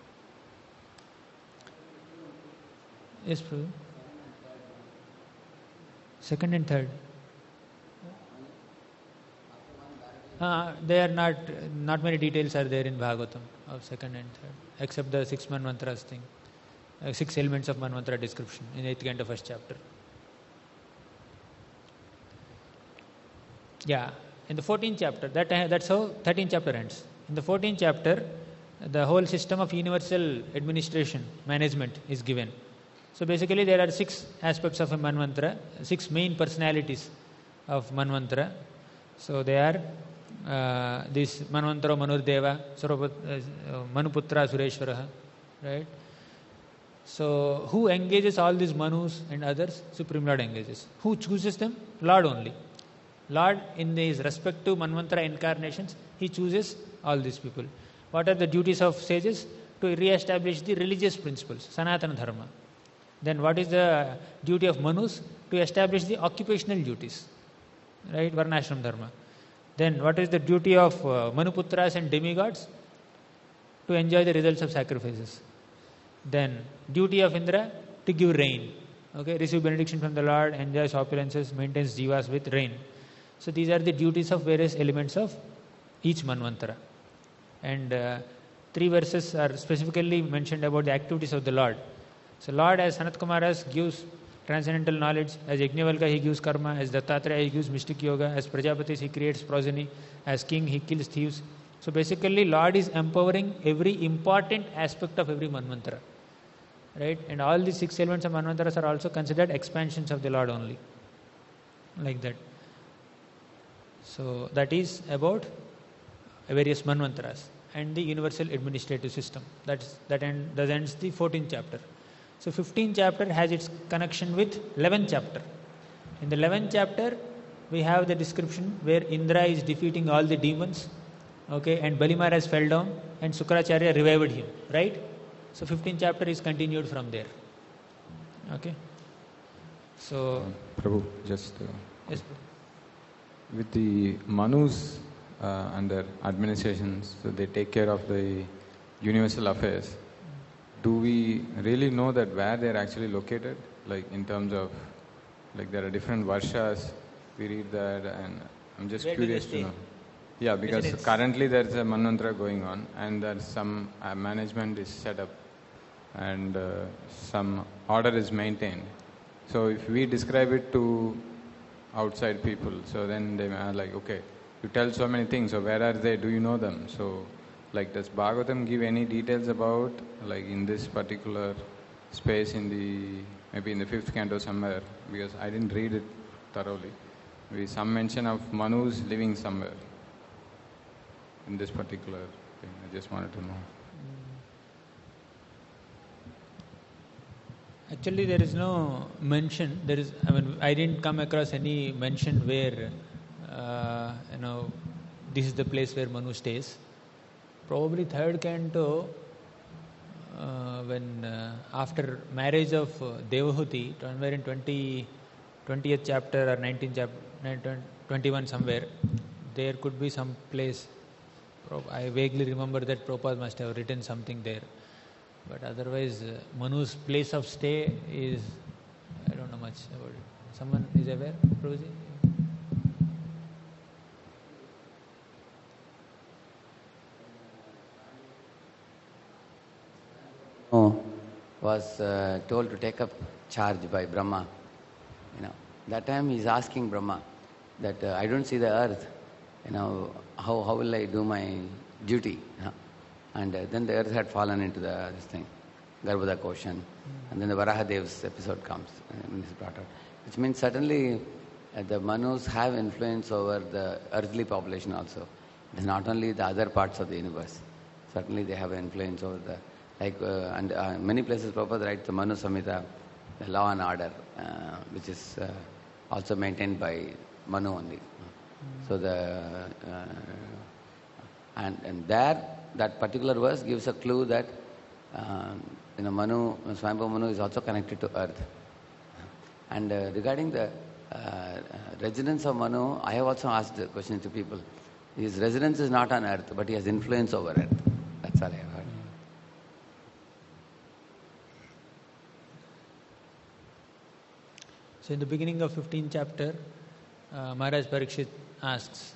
Yes, Prabhu. Second and third. Uh, they are not, not many details are there in Bhagavatam of second and third, except the six Manvantaras thing, uh, six elements of Manvantara description in eighth canto, first chapter. Yeah, in the fourteenth chapter, that that's how thirteenth chapter ends. In the fourteenth chapter, the whole system of universal administration, management is given. So basically, there are six aspects of a Manvantara, six main personalities of Manvantara. So they are uh, this Manvantaro Manurdeva, Sarvaput, uh, Manuputra Sureshwaraha, right? So who engages all these Manus and others? Supreme Lord engages. Who chooses them? Lord only. Lord, in his respective Manvantara incarnations, he chooses all these people. What are the duties of sages? To re-establish the religious principles, Sanatana Dharma. Then what is the duty of Manus? To establish the occupational duties, right? Varnashram Dharma. Then what is the duty of uh, Manuputras and demigods? To enjoy the results of sacrifices. Then duty of Indra? To give rain. Okay, receive benediction from the Lord, enjoys opulences, maintains jivas with rain. So these are the duties of various elements of each Manvantara. And uh, three verses are specifically mentioned about the activities of the Lord. So Lord, as Sanat Kumaras, gives transcendental knowledge. As Yajnavalkya, he gives karma. As Dattatreya, he gives mystic yoga. As Prajapatis, he creates progeny. As king, he kills thieves. So basically, Lord is empowering every important aspect of every Manvantara. Right? And all these six elements of Manvantaras are also considered expansions of the Lord only. Like that. So that is about various Manvantaras and the universal administrative system. That's, that, end, that ends the fourteenth chapter. So fifteenth chapter has its connection with eleventh chapter. In the eleventh chapter, we have the description where Indra is defeating all the demons, okay, and Bali Maharaj fell down and Sukracharya revived him, right? So fifteenth chapter is continued from there. Okay. So uh, Prabhu, just uh, yes, Prabhu. With the Manus uh, under administrations, so they take care of the universal affairs. Do we really know that where they are actually located? Like in terms of, like there are different varshas, we read that, and I'm just Where do curious they to stay? know. Yeah, because Residence. currently there's a Manvantara going on, and there's some uh, management is set up, and uh, some order is maintained. So if we describe it to outside people, so then they are like, okay, you tell so many things, so where are they? Do you know them? So, like, does Bhagavatam give any details about, like, in this particular space in the, maybe in the fifth canto somewhere, because I didn't read it thoroughly. Maybe some mention of Manus living somewhere in this particular thing. I just wanted to know. Actually, there is no mention. There is, I mean, I didn't come across any mention where, uh, you know, this is the place where Manu stays. Probably third canto, uh, when uh, after marriage of uh, Devahuti, somewhere in twenty, twentieth chapter or nineteenth chapter, twenty-one somewhere, there could be some place. I vaguely remember that Prabhupada must have written something there. But otherwise, uh, Manu's place of stay is, I don't know much about it. Someone is aware, Prabhuji? Oh, was uh, told to take up charge by Brahma. You know, that time he's asking Brahma that uh, I don't see the earth. You know, how how will I do my duty? You know? And uh, then the earth had fallen into the this thing, Garbhodak ocean, mm. and then the Varahadev's episode comes and is brought out, which means certainly uh, the Manus have influence over the earthly population also. It is not only the other parts of the universe. Certainly they have influence over the like uh, and uh, many places Prabhupada writes the Manu Samhita, the law and order, uh, which is uh, also maintained by Manu only. Mm. So the uh, and and there. That particular verse gives a clue that uh, you know, Manu, Swayambhu Manu is also connected to earth. And uh, regarding the uh, residence of Manu, I have also asked the question to people. His residence is not on earth, but he has influence over earth. That's all I have heard. So in the beginning of fifteenth chapter, uh, Maharaj Parikshit asks,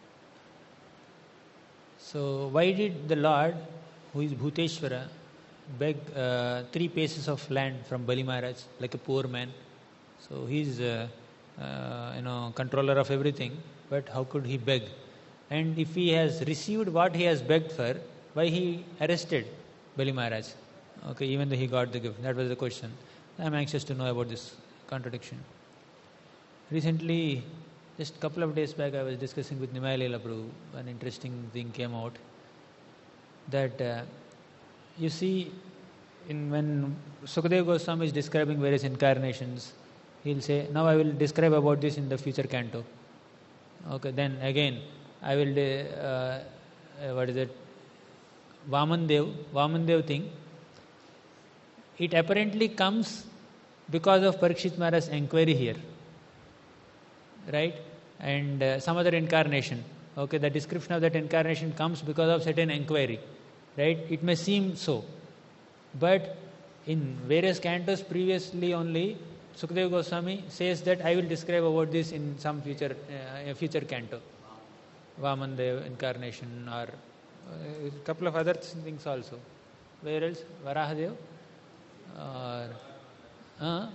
so why did the Lord, who is Bhuteshwara, beg uh, three paces of land from Bali Maharaj like a poor man? So he is, uh, uh, you know, controller of everything. But how could he beg? And if he has received what he has begged for, why he arrested Bali Maharaj? Okay, even though he got the gift. That was the question. I am anxious to know about this contradiction. Recently, just a couple of days back, I was discussing with Nimai Leela Prabhu. An interesting thing came out that uh, you see, in when Sukadeva Goswami is describing various incarnations, he'll say, "Now I will describe about this in the future canto." Okay, then again, I will uh, uh, what is it? Vamandev, Vamandev thing. It apparently comes because of Parikshit Maharaj's enquiry here. Right? And uh, some other incarnation. Okay, the description of that incarnation comes because of certain enquiry. Right? It may seem so. But in various cantos previously only, Sukadeva Goswami says that I will describe about this in some future uh, a future canto. Vamandev incarnation or uh, a couple of other things also. Where else? Varahadev or uh,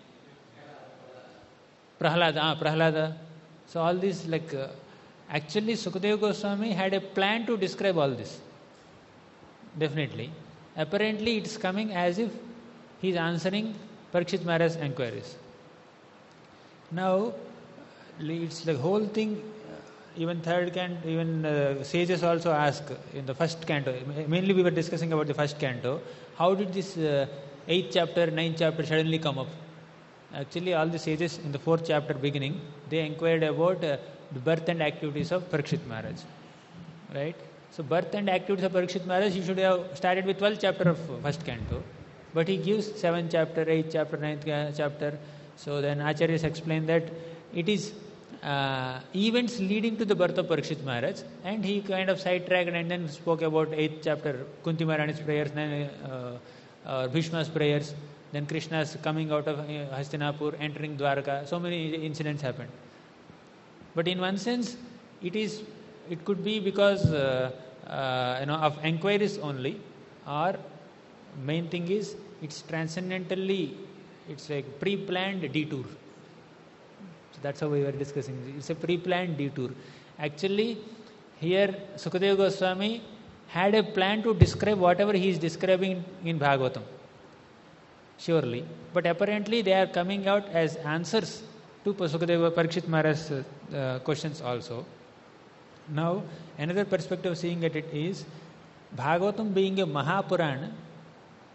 Prahlada, ah, Prahlada. So all these like uh, actually Sukadeva Goswami had a plan to describe all this. Definitely. Apparently it's coming as if he is answering Parikshit Maharaj's enquiries. Now it's the whole thing. Even third canto, even uh, sages also ask in the first canto. Mainly we were discussing about the first canto. How did this uh, eighth chapter, ninth chapter suddenly come up? Actually, all the sages in the fourth chapter beginning, they inquired about uh, the birth and activities of Parikshit Maharaj. Right? So, birth and activities of Parikshit Maharaj, he should have started with twelfth chapter of first canto. But he gives seventh chapter, eighth chapter, ninth chapter. So, then Acharyas explain that it is uh, events leading to the birth of Parikshit Maharaj. And he kind of sidetracked and then spoke about eighth chapter, Kunti Maharani's prayers, then uh, uh, Bhishma's prayers. Then Krishna's coming out of Hastinapur, entering Dwarka. So many incidents happened. But in one sense, it is, it could be because uh, uh, you know of enquiries only, or main thing is it's transcendentally, it's like pre-planned detour. So that's how we were discussing. It's a pre-planned detour. Actually, here Sukadeva Goswami had a plan to describe whatever he is describing in Bhagavatam. Surely, but apparently they are coming out as answers to Sukadeva Parikshit Maharaj's uh, questions also. Now, another perspective of seeing at it is Bhagavatam being a Mahapurana,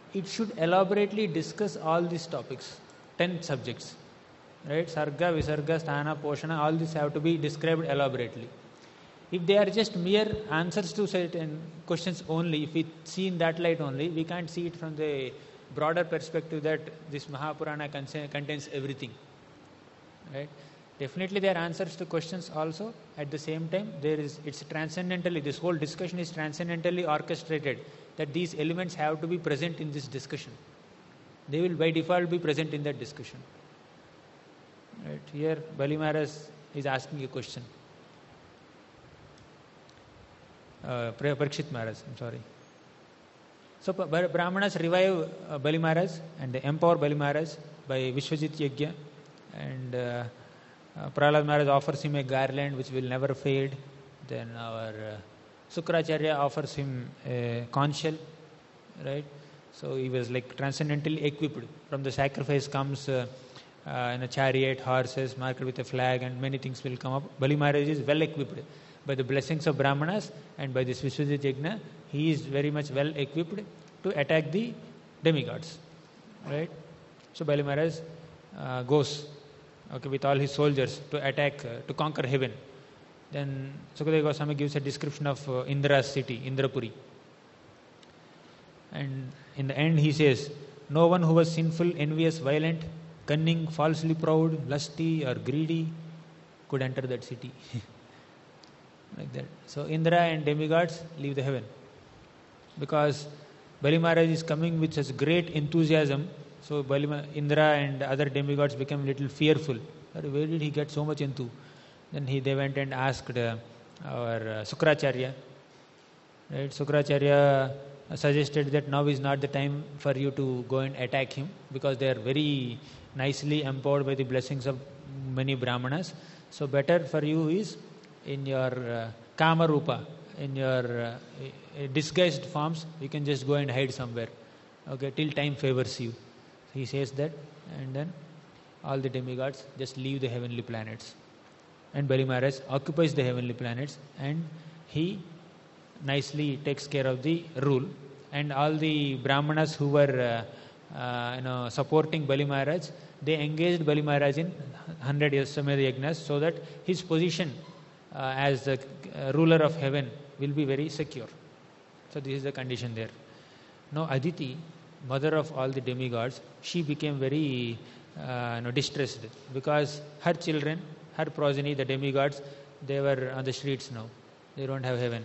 it should elaborately discuss all these topics, ten subjects, right? Sarga, Visarga, Sthana, Poshana, all these have to be described elaborately. If they are just mere answers to certain questions only, if we see in that light only, we can't see it from the broader perspective that this Mahapurana contains everything, right? Definitely there are answers to questions also. At the same time, there is it's transcendentally, this whole discussion is transcendentally orchestrated, that these elements have to be present in this discussion. They will by default be present in that discussion. Right? Here Bali Maharaj is asking a question. Uh, Parikshit Maharaj, I'm sorry. So Brahmanas revive uh, Bali Maharaj and they empower Bali Maharaj by Vishwajit Yajna, and uh, uh, Prahlad Maharaj offers him a garland which will never fade. Then our uh, Sukracharya offers him a conch shell, right? So he was like transcendentally equipped. From the sacrifice comes uh, uh, in a chariot, horses marked with a flag, and many things will come up. Bali Maharaj is well equipped. By the blessings of Brahmanas and by this Vishwajit Yajna, he is very much well equipped to attack the demigods, right? So Bali Maharaj uh, goes, okay, with all his soldiers to attack, uh, to conquer heaven. Then Sukadeva Goswami gives a description of uh, Indra's city, Indrapuri. And in the end he says, no one who was sinful, envious, violent, cunning, falsely proud, lusty or greedy could enter that city. Like that. So Indra and demigods leave the heaven. Because Bali Maharaj is coming with such great enthusiasm, so Bali, Indra and other demigods became a little fearful. Where did he get so much into? Then he, they went and asked uh, our uh, Sukracharya. Right? Sukracharya suggested that now is not the time for you to go and attack him, because they are very nicely empowered by the blessings of many Brahmanas. So better for you is in your uh, Kama Rupa, in your uh, disguised forms, you can just go and hide somewhere, okay, till time favors you. So he says that, and then all the demigods just leave the heavenly planets. And Bali Maharaj occupies the heavenly planets, and he nicely takes care of the rule. And all the Brahmanas who were uh, uh, you know, supporting Bali Maharaj, they engaged Bali Maharaj in one hundred Yaswamedha Yajnas, so that his position uh, as the uh, ruler of heaven will be very secure. So this is the condition there. Now Aditi, mother of all the demigods, she became very uh, you know, distressed, because her children, her progeny, the demigods, they were on the streets now. They don't have heaven.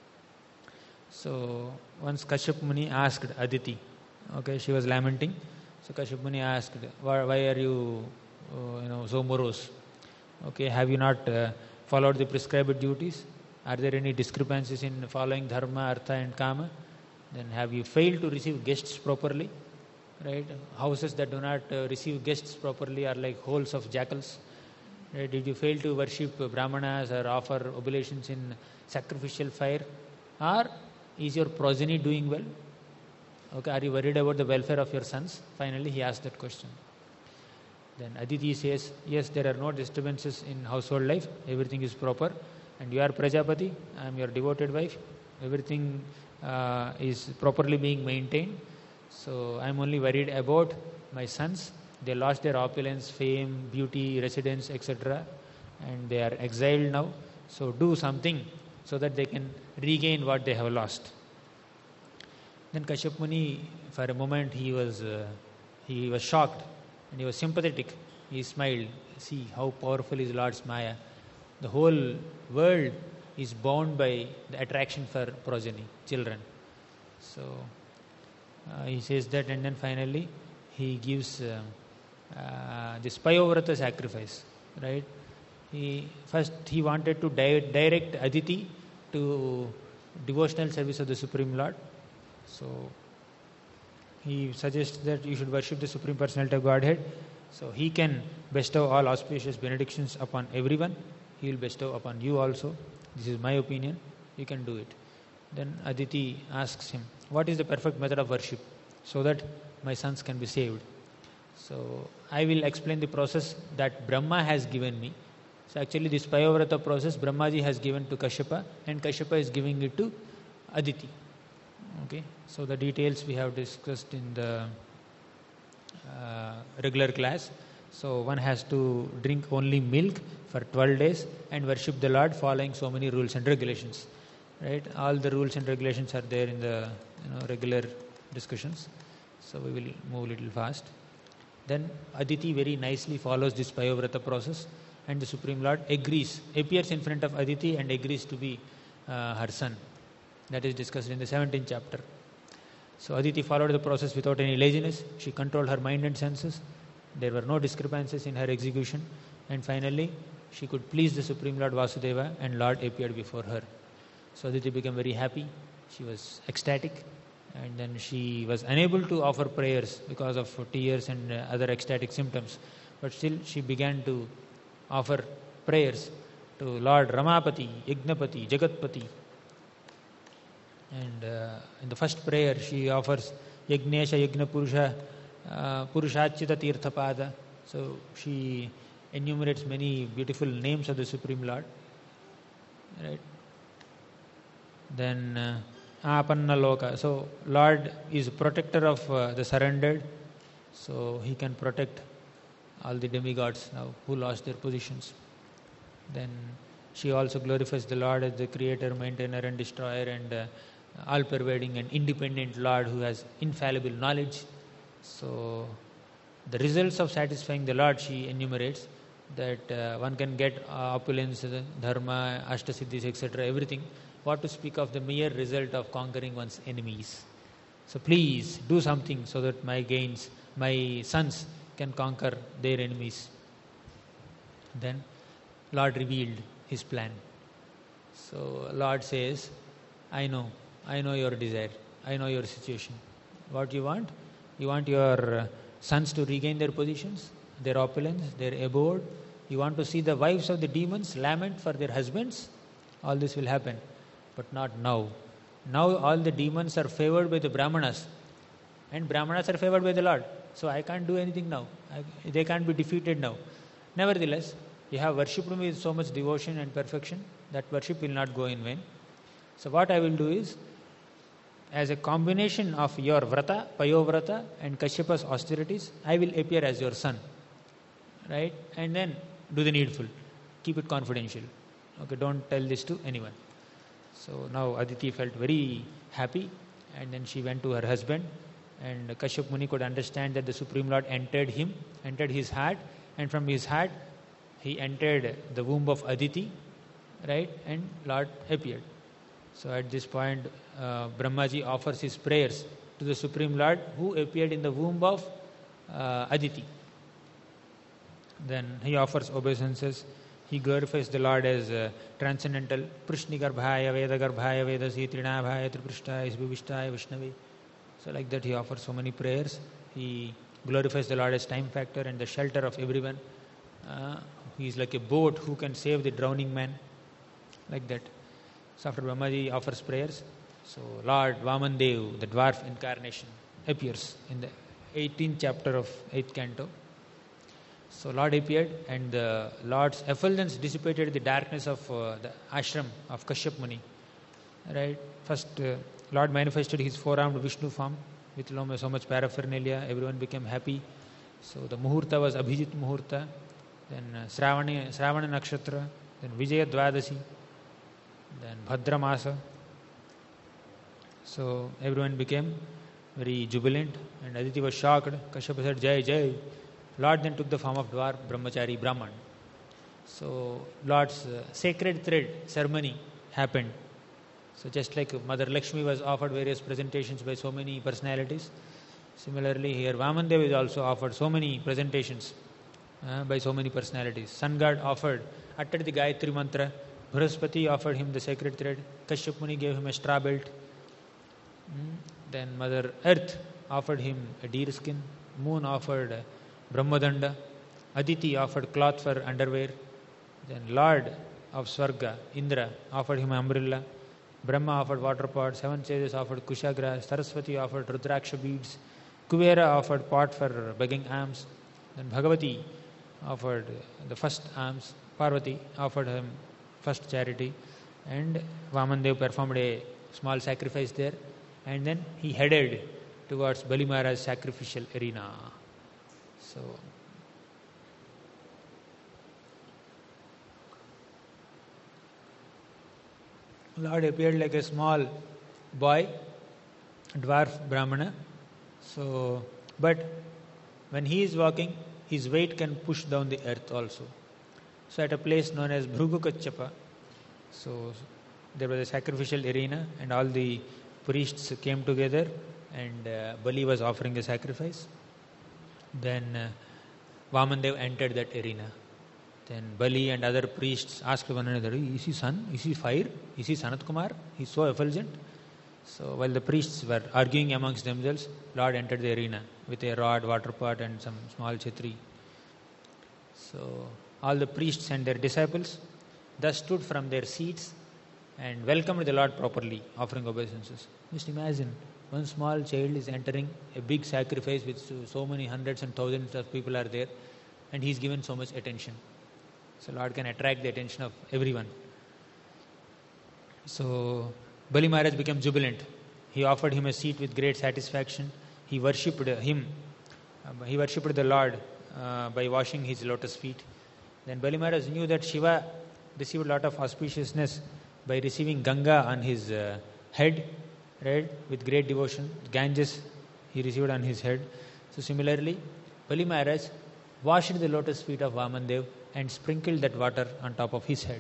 So once Kashyap Muni asked Aditi, okay, she was lamenting. So Kashyap Muni asked, why, why are you, uh, you know, so morose? Okay, have you not uh, followed the prescribed duties? Are there any discrepancies in following dharma, artha and kama? Then have you failed to receive guests properly? Right? Houses that do not uh, receive guests properly are like holes of jackals. Right? Did you fail to worship brahmanas or offer oblations in sacrificial fire? Or is your progeny doing well? Okay, are you worried about the welfare of your sons? Finally, he asked that question. Then Aditi says, yes, there are no disturbances in household life. Everything is proper. And you are Prajapati, I am your devoted wife. Everything uh, is properly being maintained. So I am only worried about my sons. They lost their opulence, fame, beauty, residence, et cetera. And they are exiled now. So do something so that they can regain what they have lost. Then Kashyap Muni, for a moment, he was uh, he was shocked and he was sympathetic. He smiled. See how powerful is Lord's Maya. The whole world is bound by the attraction for progeny, children. So uh, he says that, and then finally he gives uh, uh, this Payovrata sacrifice, right? He first he wanted to di- direct Aditi to devotional service of the Supreme Lord. So he suggests that you should worship the Supreme Personality of Godhead. So he can bestow all auspicious benedictions upon everyone. He will bestow upon you also. This is my opinion. You can do it. Then Aditi asks him, what is the perfect method of worship so that my sons can be saved? So I will explain the process that Brahma has given me. So actually this Payovrata process Brahmaji has given to Kashyapa, and Kashyapa is giving it to Aditi. Okay, so the details we have discussed in the uh, regular class. So one has to drink only milk for twelve days and worship the Lord following so many rules and regulations. Right? All the rules and regulations are there in the you know, regular discussions. So we will move a little fast. Then Aditi very nicely follows this Payovrata process, and the Supreme Lord agrees, appears in front of Aditi and agrees to be uh, her son. That is discussed in the seventeenth chapter. So Aditi followed the process without any laziness. She controlled her mind and senses. There were no discrepancies in her execution. And finally, she could please the Supreme Lord Vasudeva, and Lord appeared before her. So Aditi became very happy. She was ecstatic. And then she was unable to offer prayers because of tears and uh, other ecstatic symptoms. But still she began to offer prayers to Lord Ramapati, Yagnapati, Jagatpati. And uh, in the first prayer she offers Yagnesha, Yagna Purusha, uh, Purushachita Tirthapada. So she enumerates many beautiful names of the Supreme Lord. Right? Then uh, Apanna Loka. So Lord is protector of uh, the surrendered. So he can protect all the demigods now who lost their positions. Then she also glorifies the Lord as the creator, maintainer and destroyer, and uh, all-pervading and independent Lord who has infallible knowledge. So the results of satisfying the Lord she enumerates, that uh, one can get uh, opulence, dharma, ashtasiddhis, et cetera, everything. What to speak of the mere result of conquering one's enemies. So please do something so that my gains, my sons can conquer their enemies. Then Lord revealed his plan. So Lord says, I know, I know your desire, I know your situation. What you want? You want your sons to regain their positions, their opulence, their abode. You want to see the wives of the demons lament for their husbands. All this will happen. But not now. Now all the demons are favored by the Brahmanas, and Brahmanas are favored by the Lord. So I can't do anything now. I, they can't be defeated now. Nevertheless, you have worshipped me with so much devotion and perfection, that worship will not go in vain. So what I will do is, as a combination of your vrata, payovrata and Kashyapa's austerities, I will appear as your son. Right? And then do the needful. Keep it confidential. Okay, don't tell this to anyone. So now Aditi felt very happy, and then she went to her husband, and Kashyap Muni could understand that the Supreme Lord entered him, entered his heart, and from his heart he entered the womb of Aditi, right? And Lord appeared. So at this point, uh, Brahmaji offers his prayers to the Supreme Lord who appeared in the womb of uh, Aditi. Then he offers obeisances. He glorifies the Lord as uh, transcendental, Prushnigarbhaya, Vedagarbhaya, Vedasi, Trinabhaya, Triprishtaya, Isbhivishtaya, Vishnavi. So like that he offers so many prayers. He glorifies the Lord as time factor and the shelter of everyone. Uh, he is like a boat who can save the drowning man. Like that. So after Brahmaji offers prayers, so Lord Vamandev, the dwarf incarnation, appears in the eighteenth chapter of eighth canto. So Lord appeared, and the Lord's effulgence dissipated the darkness of uh, the ashram of Kashyap Muni. Right? First, uh, Lord manifested his four-armed Vishnu form with so much paraphernalia. Everyone became happy. So the Muhurta was Abhijit Muhurta, then uh, Sravana, Sravana Nakshatra, then Vijaya Dvadasi, then Bhadra Masa. So everyone became very jubilant, and Aditi was shocked. Kashyapa said, Jai, Jai. Lord then took the form of dwarf, brahmachari, Brahman. So Lord's uh, sacred thread ceremony happened. So just like Mother Lakshmi was offered various presentations by so many personalities, similarly here Vamandev is also offered so many presentations uh, by so many personalities. Sun God offered, uttered the Gayatri mantra. Brahaspati offered him the sacred thread. Kashyap Muni gave him a straw belt. Mm. Then Mother Earth offered him a deer skin. Moon offered uh, Brahmadanda. Aditi offered cloth for underwear. Then Lord of Swarga, Indra, offered him an umbrella. Brahma offered water pot. Seven sages offered kushagra. Saraswati offered rudraksha beads. Kuvera offered pot for begging alms. Then Bhagavati offered the first alms. Parvati offered him first charity. And Vamandev performed a small sacrifice there. and then he headed towards Bali Maharaj's sacrificial arena. So, Lord appeared like a small boy, dwarf Brahmana. So, but when he is walking, his weight can push down the earth also. So at a place known as Bhrugukachapa, so there was a sacrificial arena and all the priests came together and uh, Bali was offering a sacrifice. Then uh, Vamandev entered that arena. Then Bali and other priests asked one another, is he sun? Is he fire? Is he Sanat Kumar? He's so effulgent. So while the priests were arguing amongst themselves, Lord entered the arena with a rod, water pot and some small chhatri. So all the priests and their disciples thus stood from their seats and welcomed the Lord properly, offering obeisances. Just imagine, one small child is entering a big sacrifice with so, so many hundreds and thousands of people are there, and he is given so much attention. So Lord can attract the attention of everyone. So Bali Maharaj became jubilant. He offered him a seat with great satisfaction. He worshipped him. Uh, he worshipped the Lord uh, by washing his lotus feet. Then Bali Maharaj knew that Shiva received a lot of auspiciousness by receiving Ganga on his uh, head, right, with great devotion. Ganges he received on his head. So similarly, Bali Maharaj washed the lotus feet of Vamandev and sprinkled that water on top of his head.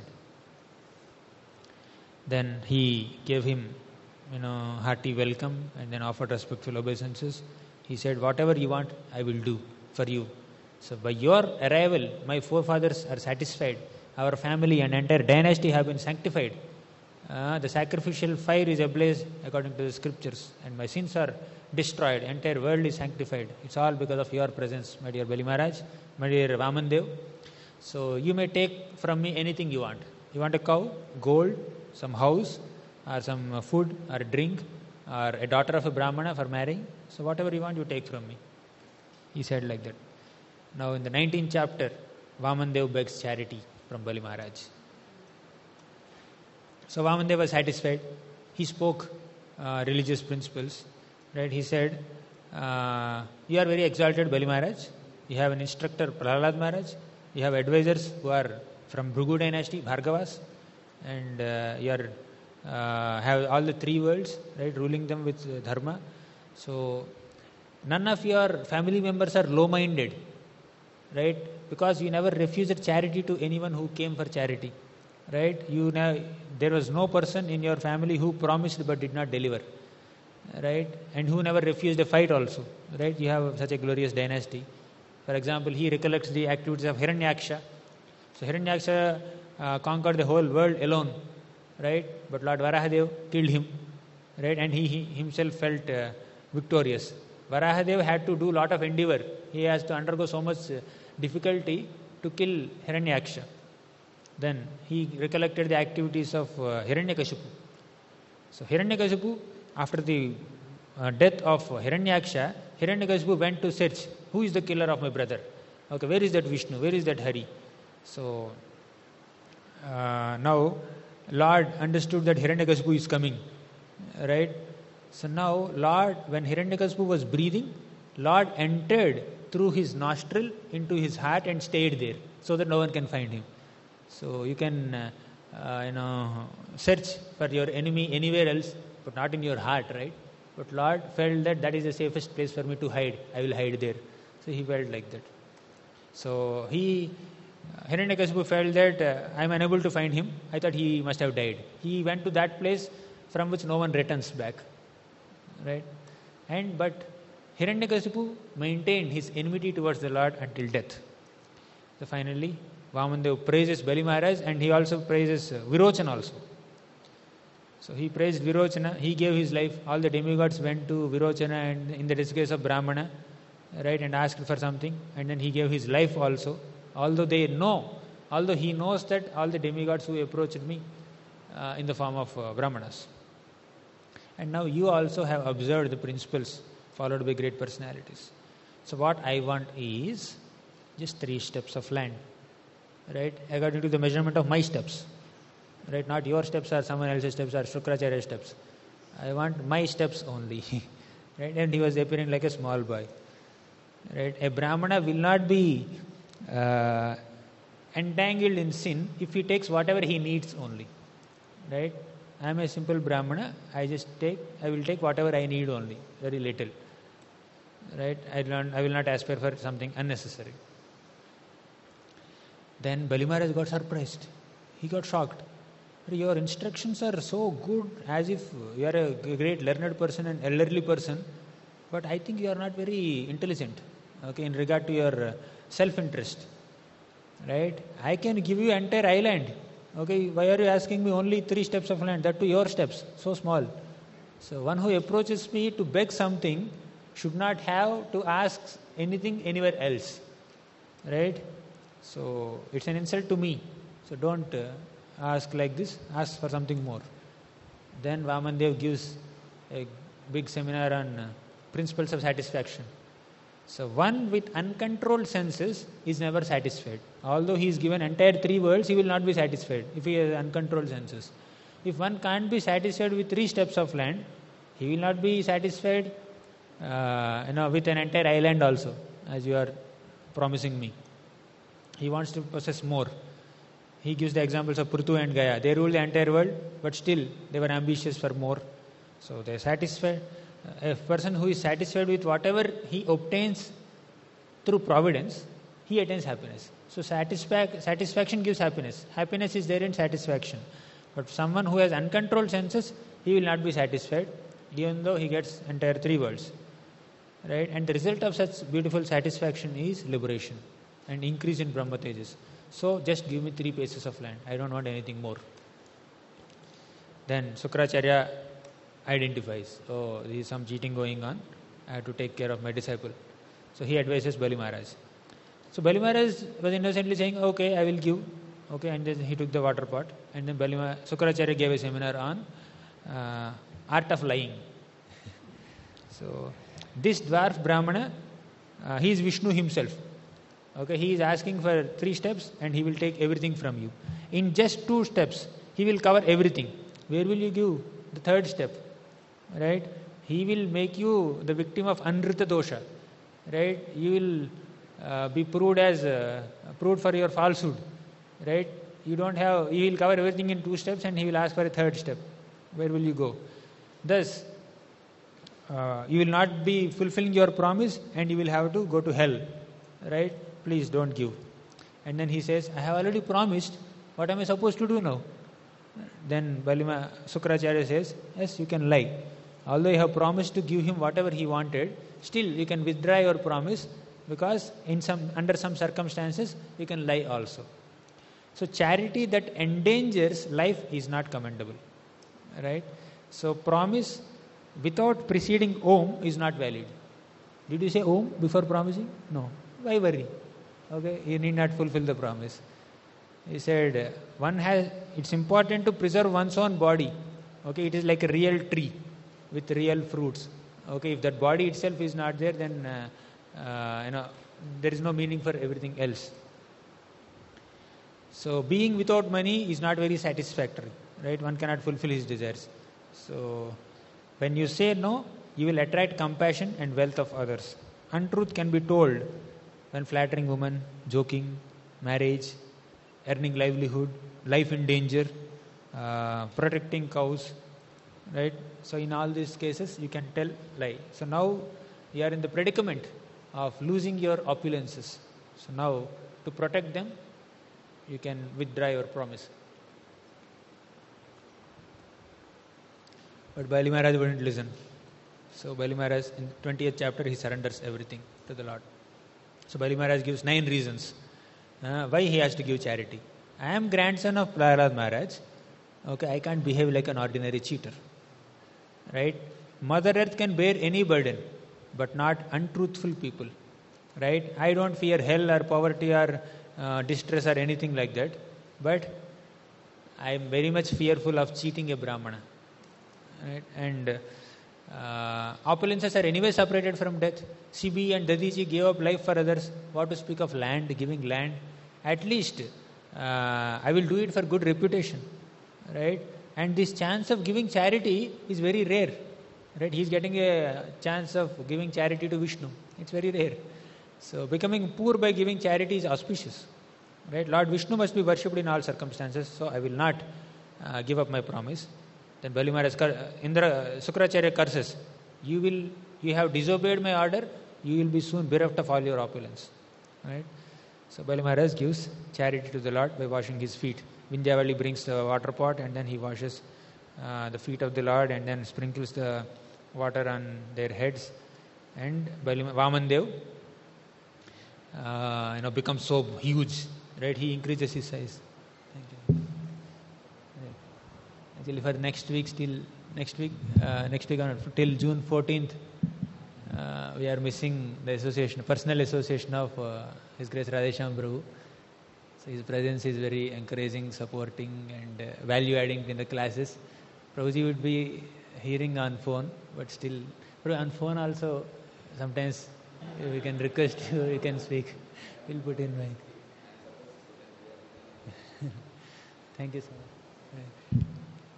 Then he gave him, you know, hearty welcome and then offered respectful obeisances. He said, whatever you want, I will do for you. So by your arrival, my forefathers are satisfied. Our family and entire dynasty have been sanctified. Uh, the sacrificial fire is ablaze according to the scriptures, and my sins are destroyed. Entire world is sanctified. It's all because of your presence, my dear Bali Maharaj, my dear Vamandev. So you may take from me anything you want. You want a cow, gold, some house, or some food, or a drink, or a daughter of a Brahmana for marrying. So whatever you want, you take from me. He said like that. Now in the nineteenth chapter, Vamandev begs charity from Bali Maharaj. So Vamandev was satisfied. He spoke uh, religious principles. Right? He said, uh, you are very exalted, Bali Maharaj. You have an instructor, Prahlad Maharaj. You have advisors who are from Bhrigu dynasty, Bhargavas. And uh, you are, uh, have all the three worlds, right, ruling them with uh, dharma. So none of your family members are low-minded, right? Because you never refused charity to anyone who came for charity, right? You now, there was no person in your family who promised but did not deliver, right? And who never refused a fight also, right? You have such a glorious dynasty. For example, he recollects the activities of Hiranyaksha. So Hiranyaksha uh, conquered the whole world alone, right? But Lord Varahadev killed him, right? And he, he himself felt uh, victorious. Varahadev had to do a lot of endeavor. He has to undergo so much uh, difficulty to kill Hiranyaksha. Then he recollected the activities of uh, Hiranyakashipu. So Hiranyakashipu, after the uh, death of Hiranyaksha, Hiranyakashipu went to search, who is the killer of my brother? Okay, where is that Vishnu? Where is that Hari? So uh, now Lord understood that Hiranyakashipu is coming, right? So now Lord, when Hiranyakashipu was breathing, Lord entered through his nostril into his heart and stayed there, so that no one can find him. So you can, uh, uh, you know, search for your enemy anywhere else, but not in your heart, right? But Lord felt that that is the safest place for me to hide. I will hide there. So he felt like that. So he, uh, Hiranyakashipu felt that uh, I am unable to find him. I thought he must have died. He went to that place from which no one returns back, right? And but Hiranyakashipu maintained his enmity towards the Lord until death. So finally, Vamandev praises Bali Maharaj, and he also praises uh, Virochana also. So he praised Virochana, he gave his life. All the demigods went to Virochana and in the disguise of Brahmana, right, and asked for something, and then he gave his life also. Although they know, although he knows that all the demigods who approached me uh, in the form of uh, Brahmanas. And now you also have observed the principles followed by great personalities. So what I want is just three steps of land, right, according to the measurement of my steps, right, not your steps or someone else's steps or Shukracharya's steps. I want my steps only. Right? And he was appearing like a small boy. Right? A Brahmana will not be uh, entangled in sin if he takes whatever he needs only. Right? I am a simple Brahmana. I just take, I will take whatever I need only, very little. Right? I will not, I will not aspire for something unnecessary. Then Bali Maharaj got surprised. He got shocked. Your instructions are so good, as if you are a great learned person and elderly person, but I think you are not very intelligent, okay, in regard to your self-interest. Right? I can give you entire island. Okay, why are you asking me only three steps of land? That to your steps, so small. So one who approaches me to beg something should not have to ask anything anywhere else. Right? So it's an insult to me. So don't uh, ask like this, ask for something more. Then Vamandev gives a big seminar on uh, principles of satisfaction. So one with uncontrolled senses is never satisfied. Although he is given entire three worlds, he will not be satisfied if he has uncontrolled senses. If one can't be satisfied with three steps of land, he will not be satisfied uh, you know, with an entire island also, as you are promising me. He wants to possess more. He gives the examples of Prithu and Gaya. They ruled the entire world, but still they were ambitious for more. So they are satisfied. A person who is satisfied with whatever he obtains through providence, he attains happiness. So satisfac- satisfaction gives happiness. Happiness is there in satisfaction. But someone who has uncontrolled senses, he will not be satisfied, even though he gets entire three worlds. Right? And the result of such beautiful satisfaction is liberation and increase in Brahma Tejas. So just give me three paces of land. I don't want anything more. Then Sukracharya identifies, oh, there is some cheating going on. I have to take care of my disciple. So he advises Bali Maharaj. So Bali Maharaj was innocently saying, okay, I will give. Okay, and then he took the water pot. And then Bali Maharaj, Sukracharya gave a seminar on uh, art of lying. So this dwarf Brahmana, uh, he is Vishnu himself. Okay, he is asking for three steps and he will take everything from you. In just two steps, he will cover everything. Where will you give the third step? Right? He will make you the victim of Anrita dosha. Right? You will uh, be proved as uh, proved for your falsehood. Right? You don't have. He will cover everything in two steps and he will ask for a third step. Where will you go? Thus, uh, you will not be fulfilling your promise and you will have to go to hell. Right? Please don't give. And then he says, I have already promised. What am I supposed to do now? Then Balima Sukracharya says, yes, you can lie. Although you have promised to give him whatever he wanted, still you can withdraw your promise, because in some under some circumstances you can lie also. So charity that endangers life is not commendable. Right? So promise without preceding Om is not valid. Did you say Om before promising? No. Why worry? Okay, you need not fulfill the promise. He said, one has, it's important to preserve one's own body. Okay, it is like a real tree with real fruits. Okay, if that body itself is not there, then uh, uh, you know there is no meaning for everything else. So being without money is not very satisfactory. Right? One cannot fulfill his desires. So when you say no, you will attract compassion and wealth of others. Untruth can be told when flattering women, joking, marriage, earning livelihood, life in danger, uh, protecting cows, right? So in all these cases, you can tell lie. So now you are in the predicament of losing your opulences. So now, to protect them, you can withdraw your promise. But Bali Maharaj wouldn't listen. So Bali Maharaj, in the twentieth chapter, he surrenders everything to the Lord. So Bali Maharaj gives nine reasons uh, why he has to give charity. I am grandson of Prahlad Maharaj. Okay, I can't behave like an ordinary cheater. Right? Mother Earth can bear any burden, but not untruthful people. Right? I don't fear hell or poverty or uh, distress or anything like that. But I am very much fearful of cheating a Brahmana. Right? And uh, opulences are anyway separated from death. Sibi and Dadiji gave up life for others. What to speak of land, giving land? At least uh, I will do it for good reputation. Right? And this chance of giving charity is very rare. Right? He is getting a chance of giving charity to Vishnu. It's very rare. So becoming poor by giving charity is auspicious. Right? Lord Vishnu must be worshipped in all circumstances, so I will not uh, give up my promise. Then Bali Maharaj, Indra, Sukracharya curses, you will, you have disobeyed my order, you will be soon bereft of all your opulence. Right? So Bali Maharaj gives charity to the Lord by washing his feet. Vindhyavali brings the water pot and then he washes uh, the feet of the Lord and then sprinkles the water on their heads. And Bali, Vamandev uh, you know, becomes so huge. Right? He increases his size. Thank you. Right. Actually, for next week, still next week, uh, next week on till June fourteenth, uh, we are missing the association, personal association of uh, His Grace Radheshyam Prabhu. So his presence is very encouraging, supporting, and uh, value-adding in the classes. Prabhuji would be hearing on phone, but still, but on phone also, sometimes we can request you, you can speak. We'll put in mic. Thank you so much. Right.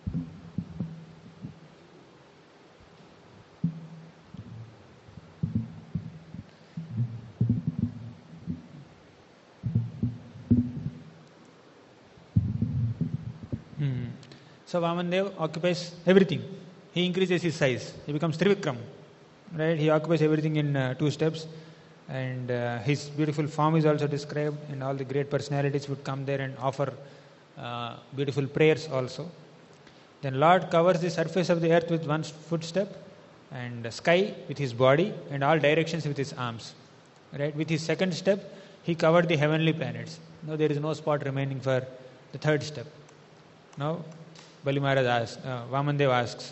Hmm. So Vamandev occupies everything. He increases his size. He becomes Trivikram. Right? He occupies everything in uh, two steps. And uh, his beautiful form is also described, and all the great personalities would come there and offer uh, beautiful prayers also. Then Lord covers the surface of the earth with one footstep, and the sky with his body, and all directions with his arms. Right? With his second step, he covered the heavenly planets. Now there is no spot remaining for the third step. Now Bali Maharaj asks, uh, Vamandev asks,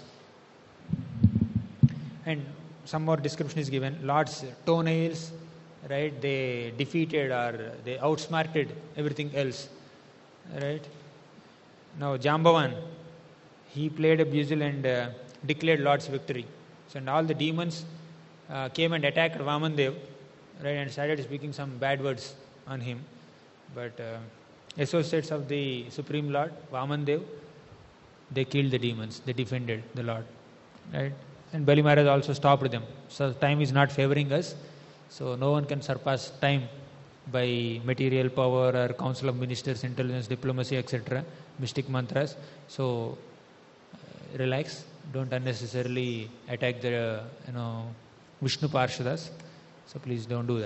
and some more description is given. Lord's toenails, right? They defeated or they outsmarted everything else, right? Now Jambavan, he played a bugle and uh, declared Lord's victory. So and all the demons uh, came and attacked Vamandev, right? And started speaking some bad words on him. But uh, associates of the Supreme Lord, Vamandev, they killed the demons. They defended the Lord, right? And Bali Maharaj also stopped them. So time is not favoring us. So no one can surpass time by material power or council of ministers, intelligence, diplomacy, et cetera. Mystic mantras. So uh, relax. Don't unnecessarily attack the uh, you know Vishnu Parshadas. So please don't do that.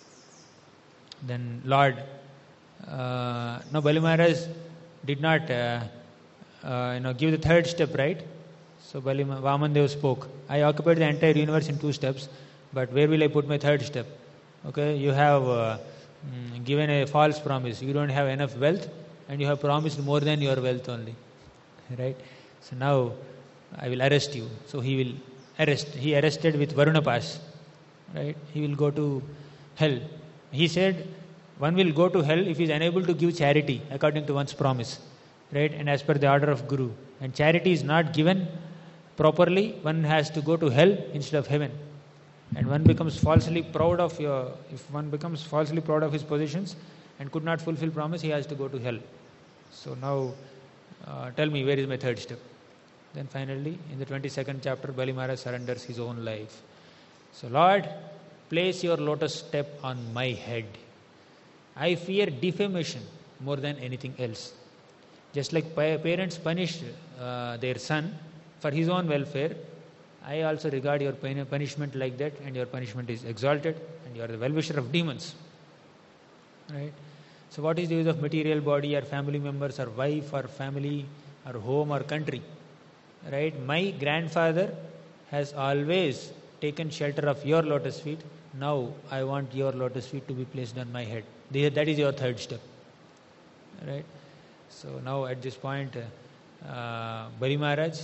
Then Lord, uh, no Bali Maharaj did not uh, uh, you know give the third step, right? So Bali Vamandev spoke, I occupied the entire universe in two steps, but where will I put my third step? Okay, you have uh, mm, given a false promise. You don't have enough wealth, and you have promised more than your wealth only. Right? So now I will arrest you. So he will arrest. He arrested with Varuna Pass. Right? He will go to hell. He said, one will go to hell if he is unable to give charity according to one's promise. Right? And as per the order of Guru. And charity is not given properly, one has to go to hell instead of heaven. And one becomes falsely proud of your, if one becomes falsely proud of his positions and could not fulfill promise, he has to go to hell. So now, uh, tell me, where is my third step? Then finally, in the twenty-second chapter, Bali Maharaj surrenders his own life. So Lord, place your lotus step on my head. I fear defamation more than anything else. Just like parents punish uh, their son for his own welfare, I also regard your punishment like that, and your punishment is exalted, and you are the well-wisher of demons. Right? So what is the use of material body or family members or wife or family or home or country? Right? My grandfather has always taken shelter of your lotus feet. Now I want your lotus feet to be placed on my head. That is your third step. Right? So now at this point, uh, Bali Maharaj,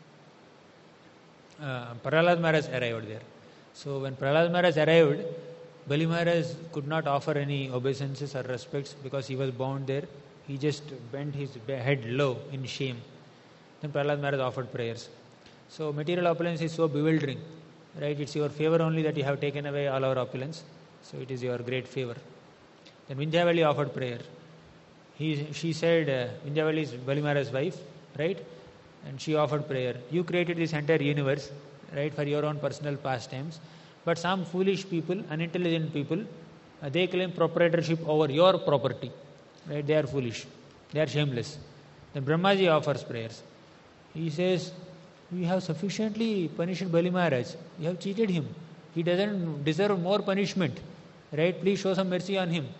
uh, Prahlad Maharaj arrived there. So when Prahlad Maharaj arrived, Bali Maharaj could not offer any obeisances or respects because he was bound there. He just bent his head low in shame. Then Prahlad Maharaj offered prayers. So material opulence is so bewildering. Right? It's your favor only that you have taken away all our opulence. So it is your great favor. Then Vindhyavali offered prayer. He, she said, uh, Vindhyavali is Bali Maharaj's wife, right? and she offered prayer. You created this entire universe, right, for your own personal pastimes. But some foolish people, unintelligent people, uh, they claim proprietorship over your property. Right? They are foolish. They are shameless. Then Brahmaji offers prayers. He says, we have sufficiently punished Bali Maharaj. We have cheated him. He doesn't deserve more punishment. Right? Please show some mercy on him.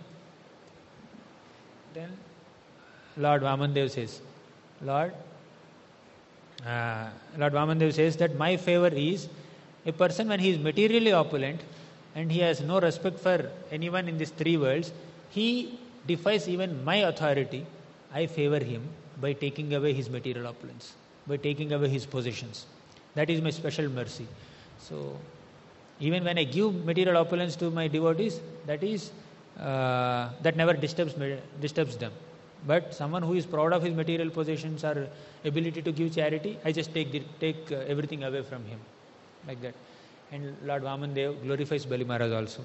Then Lord Vamandev says, Lord, uh, Lord Vamandev says that my favor is a person when he is materially opulent and he has no respect for anyone in these three worlds, he defies even my authority. I favor him by taking away his material opulence, by taking away his possessions. That is my special mercy. So, even when I give material opulence to my devotees, that is uh, that never disturbs me, disturbs them. But someone who is proud of his material possessions or ability to give charity, I just take the, take uh, everything away from him, like that. And Lord Vamandev glorifies Bali Maharaj also.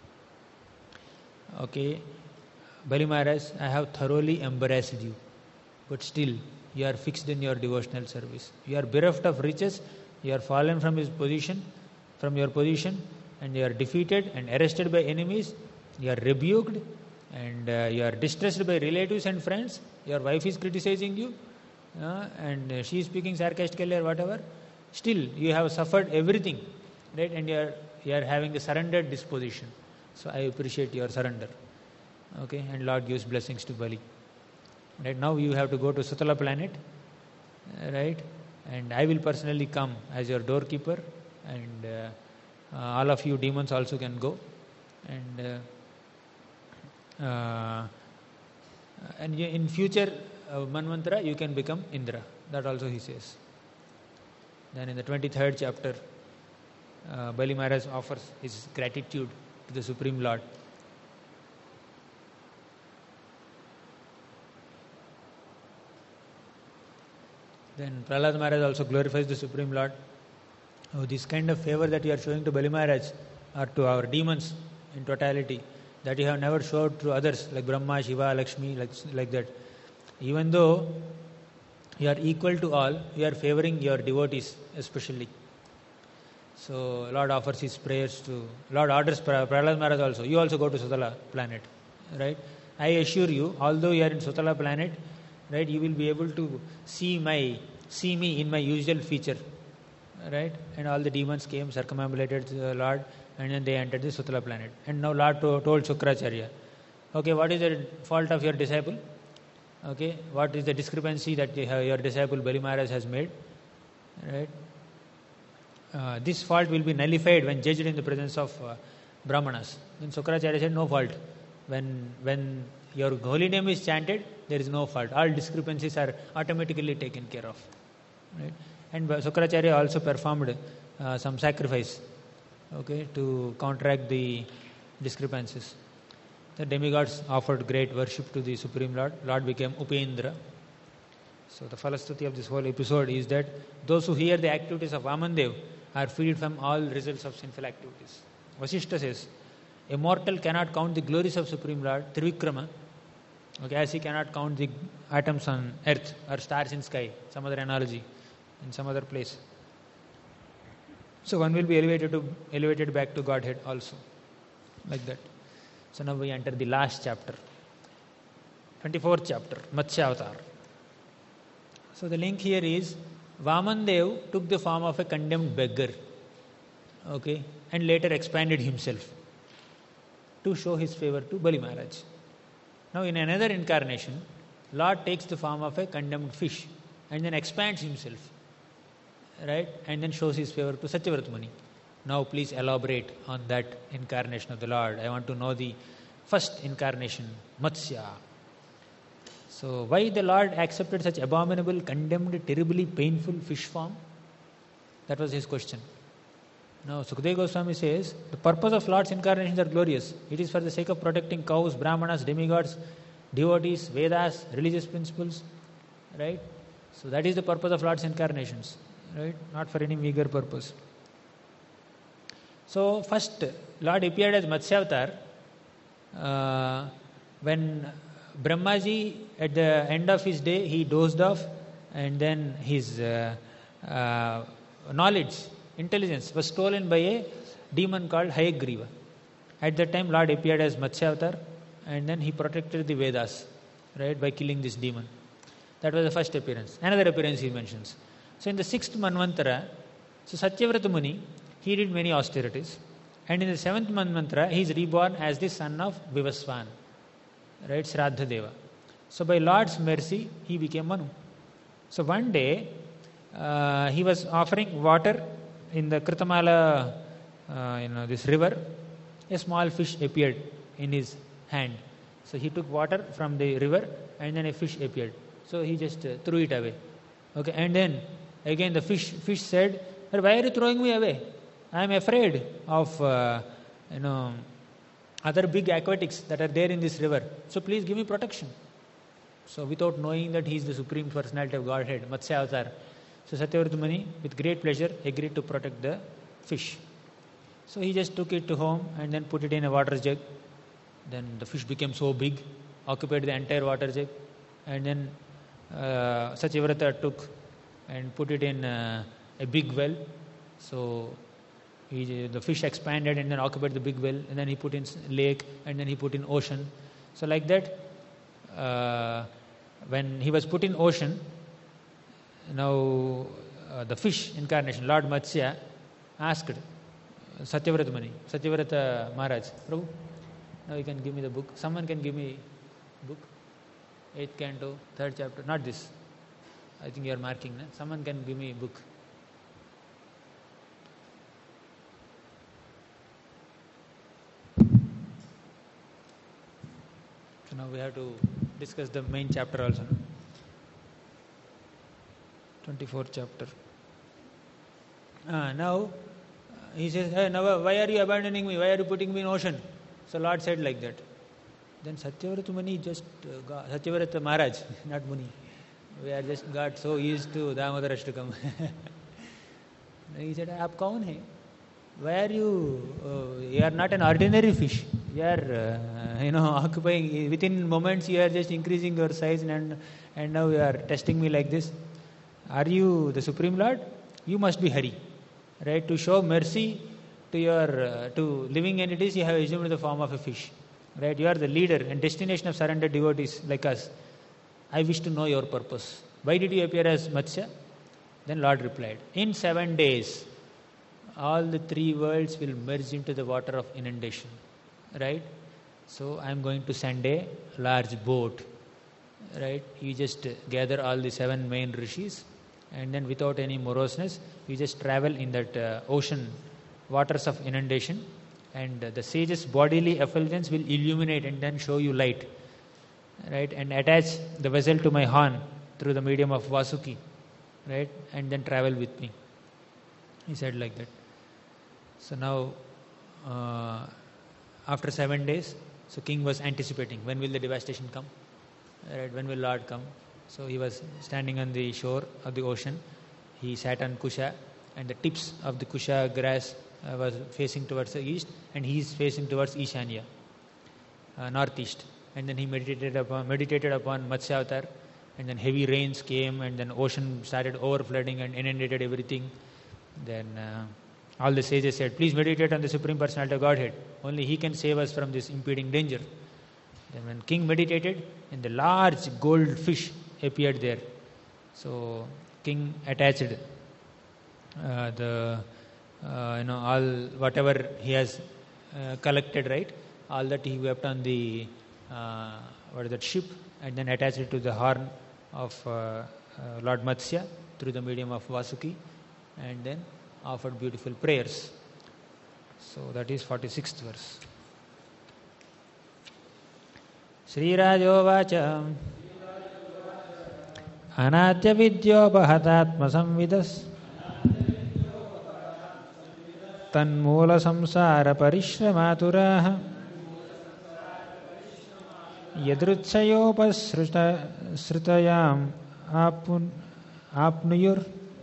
Okay, Bali Maharaj, I have thoroughly embarrassed you, but still you are fixed in your devotional service. You are bereft of riches, you are fallen from his position, from your position, and you are defeated and arrested by enemies, you are rebuked, and uh, you are distressed by relatives and friends, your wife is criticizing you, uh, and uh, she is speaking sarcastically or whatever. Still, you have suffered everything, right? And you are, you are having a surrendered disposition. So I appreciate your surrender. Okay, and Lord gives blessings to Bali. Right now you have to go to Sutala planet, right? And I will personally come as your doorkeeper, and uh, uh, all of you demons also can go. And uh, uh, and in future uh, Manvantara you can become Indra. That also he says. Then in the twenty-third chapter, uh, Bali Maharaj offers his gratitude to the Supreme Lord. Then Prahlad Maharaj also glorifies the Supreme Lord. Oh, this kind of favor that you are showing to Bali Maharaj or to our demons in totality, that you have never showed to others like Brahma, Shiva, Lakshmi, like, like that. Even though you are equal to all, you are favoring your devotees especially. So Lord offers his prayers to, Lord orders Prahlad Maharaj also, you also go to Sutala planet, right? I assure you, although you are in Sutala planet, right, you will be able to see my, see me in my usual feature, right? And all the demons came, circumambulated the Lord, and then they entered the Sutala planet. And now Lord to, told Shukracharya, okay, what is the fault of your disciple? Okay, what is the discrepancy that your disciple Bali Maharaj has made? Right? Uh, this fault will be nullified when judged in the presence of uh, Brahmanas. Then Shukracharya said, no fault. When when your holy name is chanted, there is no fault. All discrepancies are automatically taken care of. Right? And Shukracharya also performed uh, some sacrifice, okay, to counteract the discrepancies. The demigods offered great worship to the Supreme Lord. Lord became Upendra. So the falastuti of this whole episode is that those who hear the activities of Vamandev are freed from all results of sinful activities. Vasishta says, a mortal cannot count the glories of Supreme Lord, Trivikrama, okay, as he cannot count the atoms on earth or stars in sky, some other analogy, in some other place. So one will be elevated to elevated back to Godhead also, like that. So now we enter the last chapter, twenty-fourth chapter, Matsya Avatar. So the link here is, Vamandev took the form of a condemned beggar, okay, and later expanded himself to show his favor to Bali Maharaj. Now in another incarnation, Lord takes the form of a condemned fish and then expands himself, right, and then shows his favor to Satyavrat Muni. Now please elaborate on that incarnation of the Lord. I want to know the first incarnation, Matsya. So why the Lord accepted such abominable, condemned, terribly painful fish form? That was his question. Now Sukadeva Goswami says, the purpose of Lord's incarnations are glorious. It is for the sake of protecting cows, brahmanas, demigods, devotees, Vedas, religious principles, right? So that is the purpose of Lord's incarnations, right? Not for any meager purpose. So first, Lord appeared as Matsyavatar uh, when Brahmaji, at the end of his day, he dozed off and then his uh, uh, knowledge, intelligence was stolen by a demon called Hayagriva. At that time, Lord appeared as Matsya Avatar, and then he protected the Vedas, right, by killing this demon. That was the first appearance. Another appearance he mentions. So in the sixth Manvantara, so Satyavrata Muni, he did many austerities. And in the seventh Manvantara, he is reborn as the son of Vivaswan, right, Shraddha Deva. So by Lord's mercy, he became Manu. So one day, uh, he was offering water in the Kritamala, uh, you know, this river. A small fish appeared in his hand. So he took water from the river, and then a fish appeared. So he just uh, threw it away. Okay, and then again the fish fish said, "Why are you throwing me away? I am afraid of uh, you know other big aquatics that are there in this river. So please give me protection." So without knowing that he is the Supreme Personality of Godhead, Matsya Avatar, so Satyavrata Muni with great pleasure agreed to protect the fish. So he just took it to home and then put it in a water jug. Then the fish became so big, occupied the entire water jug, and then uh, Satyavrata took and put it in uh, a big well. So he, the fish expanded and then occupied the big well, and then he put in lake, and then he put in ocean. So like that, uh, when he was put in ocean, now uh, the fish incarnation, Lord Matsya, asked Satyavrata Muni, Satyavrata Maharaj, Prabhu, now you can give me the book. Someone can give me book. Eighth canto, third chapter. Not this. I think you are marking. No? Someone can give me a book. So now we have to discuss the main chapter also. No? twenty-fourth chapter. Ah, now he says, hey, now why are you abandoning me? Why are you putting me in ocean? So Lord said like that. Then Satyavrata Muni just uh, got, Satyavrata Maharaj, not Muni. We are just got so used to Damodar Ashtakam. He said, "Aap kaun hai? Why are you? Uh, you are not an ordinary fish. You are, uh, you know, occupying. Within moments, you are just increasing your size, and and now you are testing me like this. Are you the Supreme Lord? You must be Hari, right? To show mercy to your uh, to living entities, you have assumed the form of a fish, right? You are the leader and destination of surrendered devotees like us. I wish to know your purpose. Why did you appear as Matsya?" Then Lord replied, "In seven days, all the three worlds will merge into the water of inundation, right? So I am going to send a large boat, right? You just gather all the seven main rishis, and then without any moroseness, you just travel in that uh, ocean, waters of inundation, and uh, the sage's bodily effulgence will illuminate and then show you light, right? And attach the vessel to my horn through the medium of Vasuki, right? And then travel with me." He said like that. So now, uh, after seven days, so king was anticipating, when will the devastation come? Right? When will Lord come? So he was standing on the shore of the ocean. He sat on Kusha, and the tips of the Kusha grass uh, was facing towards the east, and he is facing towards Ishanya, uh, northeast. And then he meditated upon meditated upon Matsya Avatar, and then heavy rains came, and then ocean started overflooding and inundated everything. Then uh, all the sages said, "Please meditate on the Supreme Personality of Godhead. Only He can save us from this impeding danger." Then when king meditated, and the large gold fish appeared there. So king attached uh, the uh, you know all whatever he has uh, collected, right? All that he wept on the uh, what is that ship, and then attached it to the horn of uh, uh, Lord Matsya through the medium of Vasuki, and then offered beautiful prayers. So that is forty-sixth verse. Sri Rajovacha Anadya Vidyopahatatma Samvidas Tanmula Samsara Parishramaturaha Yadrutsayopasrutayam Apun Apnuyur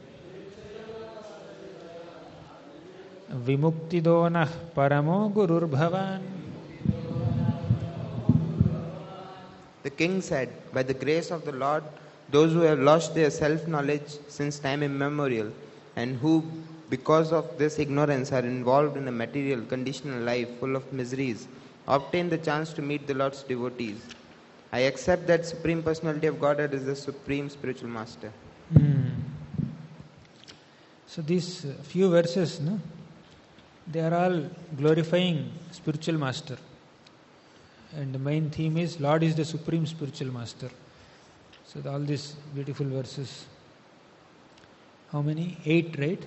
Vimuktidonah Paramo Gurur Bhavan. The king said, "By the grace of the Lord, those who have lost their self-knowledge since time immemorial, and who, because of this ignorance, are involved in a material, conditional life full of miseries, obtain the chance to meet the Lord's devotees. I accept that Supreme Personality of Godhead is the Supreme Spiritual Master. Hmm. So these uh, few verses, no, they are all glorifying Spiritual Master. And the main theme is Lord is the Supreme Spiritual Master. So the, all these beautiful verses. How many? Eight, right?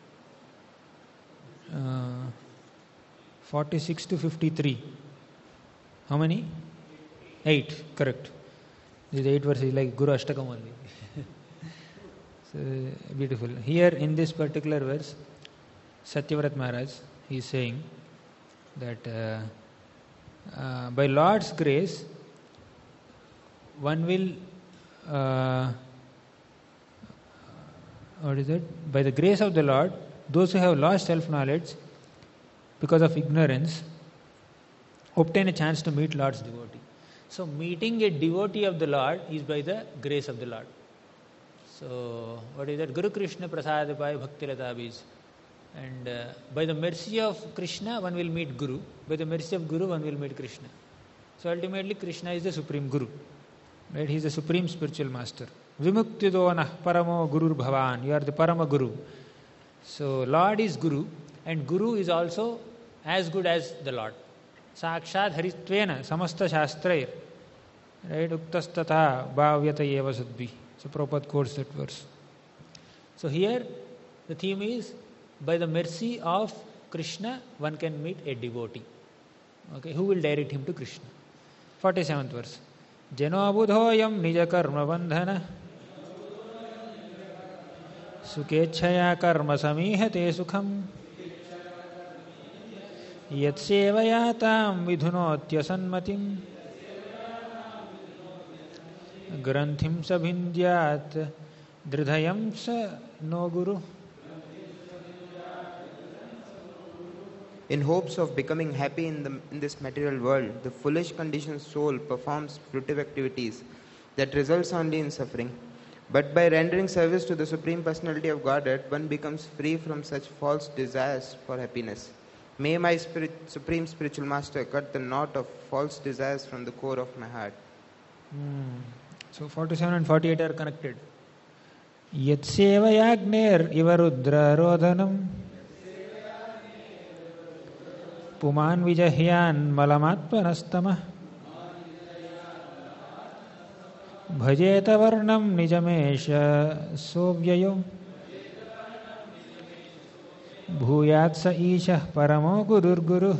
Uh, forty-six to fifty-three. How many? Eight, correct. These eight verses like Guru Ashtakam only. So beautiful. Here in this particular verse, Satyavrat Maharaj, he is saying that uh, uh, by Lord's grace, one will, uh, what is it? By the grace of the Lord, those who have lost self-knowledge because of ignorance obtain a chance to meet Lord's devotee. So meeting a devotee of the Lord is by the grace of the Lord. So what is that? Guru Krishna Prasadapaya Bhakti Lata Bij. And uh, by the mercy of Krishna, one will meet Guru. By the mercy of Guru, one will meet Krishna. So ultimately, Krishna is the Supreme Guru. Right? He is the Supreme Spiritual Master. Vimuktido nah paramo gurur bhavan. You are the Parama Guru. So Lord is Guru, and Guru is also as good as the Lord. Sakshat Haritvena Samasta Shastrair. Right? Uktastatha bhavyata eva sadbhi. So Prabhupada quotes that verse. So here the theme is, by the mercy of Krishna, one can meet a devotee. Okay, who will direct him to Krishna? forty-seventh verse. Jano budhoyam nija karma bandhana sukechaya karma samihate sukham yat sevayatam vidhunotya sanmatim granthim sabhindyat dridhayam sa no guru. In hopes of becoming happy in, the, in this material world, the foolish conditioned soul performs fruitive activities that results only in suffering. But by rendering service to the Supreme Personality of Godhead, one becomes free from such false desires for happiness. May my spirit, Supreme Spiritual Master cut the knot of false desires from the core of my heart. Hmm. So forty-seven and forty-eight are connected. Yat sevayagner ivarudra rodhanam Puman vijahyan malamatpanastama bhajeta varnam nijamesha sobhyayo bhuyat sa isha paramo gurur guru.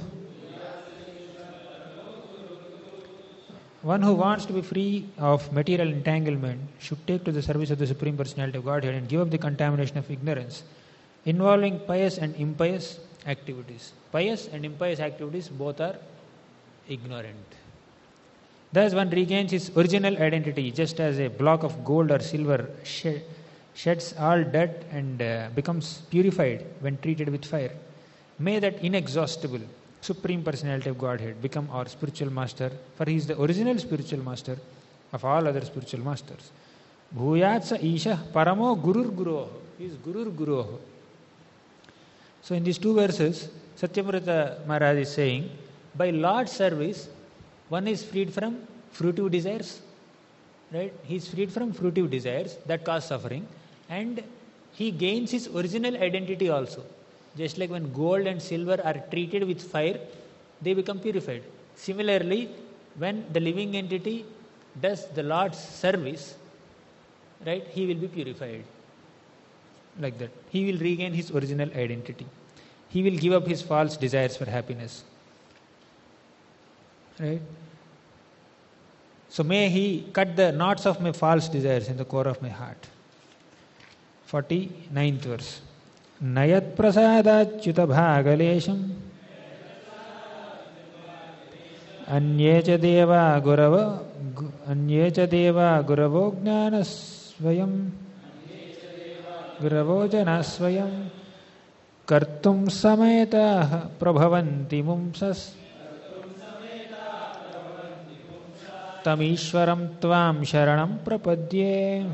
One who wants to be free of material entanglement should take to the service of the Supreme Personality of Godhead and give up the contamination of ignorance involving pious and impious activities. Pious and impious activities both are ignorant. Thus one regains his original identity, just as a block of gold or silver shed, sheds all dirt and uh, becomes purified when treated with fire. May that inexhaustible Supreme Personality of Godhead become our spiritual master, for he is the original spiritual master of all other spiritual masters. Bhuyat sa isha paramo gurur guroh. He is gurur guroh. So in these two verses, Satyamrita Maharaj is saying, by Lord's service, one is freed from fruitive desires, right? He is freed from fruitive desires that cause suffering, and he gains his original identity also. Just like when gold and silver are treated with fire, they become purified. Similarly, when the living entity does the Lord's service, right, he will be purified. Like that. He will regain his original identity. He will give up his false desires for happiness. Right? So may he cut the knots of my false desires in the core of my heart. forty-ninth verse. Nayat prasadachyuta bhagalesham Anyecha deva gurava Anyecha deva guravo jnana svayam Guravo jana svayam Kartum sameta prabhavanti mumsas Tamishwaram tvam sharanam prapadye.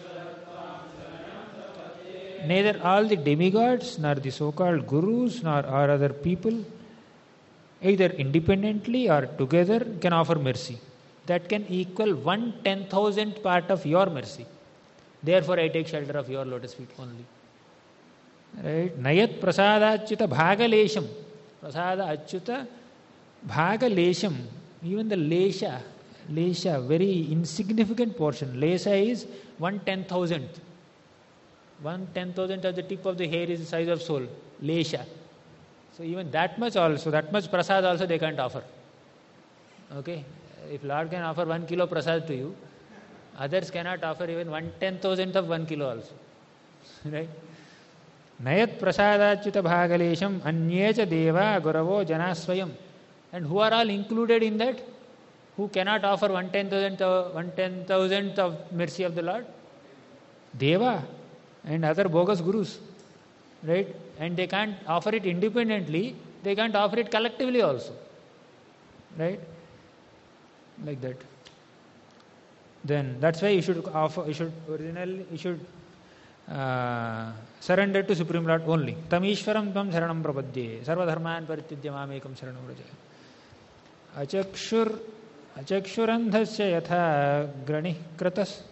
Neither all the demigods, nor the so-called gurus, nor all other people, either independently or together, can offer mercy. That can equal one ten thousandth part of your mercy. Therefore, I take shelter of your lotus feet only. Right? Nayat prasada achyuta bhagalesham. Prasada achyuta bhagalesham. Even the lesha, lesha, very insignificant portion. Lesha is one ten thousandth. One ten thousandth of the tip of the hair is the size of soul. Lesha. So even that much also, that much prasad also they can't offer. Okay? If Lord can offer one kilo prasad to you, others cannot offer even one ten thousandth of one kilo also. Right? Nayat prasadachyuta bhagalesham anyecha deva guravo janasvayam. And who are all included in that? Who cannot offer one ten thousandth of, one ten thousandth of mercy of the Lord? Deva and other bogus gurus. Right? And they can't offer it independently, they can't offer it collectively also. Right? Like that. Then that's why you should offer, you should originally, you should uh, surrender to Supreme Lord only. Tamishwaram tvam saranam prapadye. Sarva dharman paritidya mamekam saranam vrajaya. Achakshur, achakshurandhasya yatha grani kratas.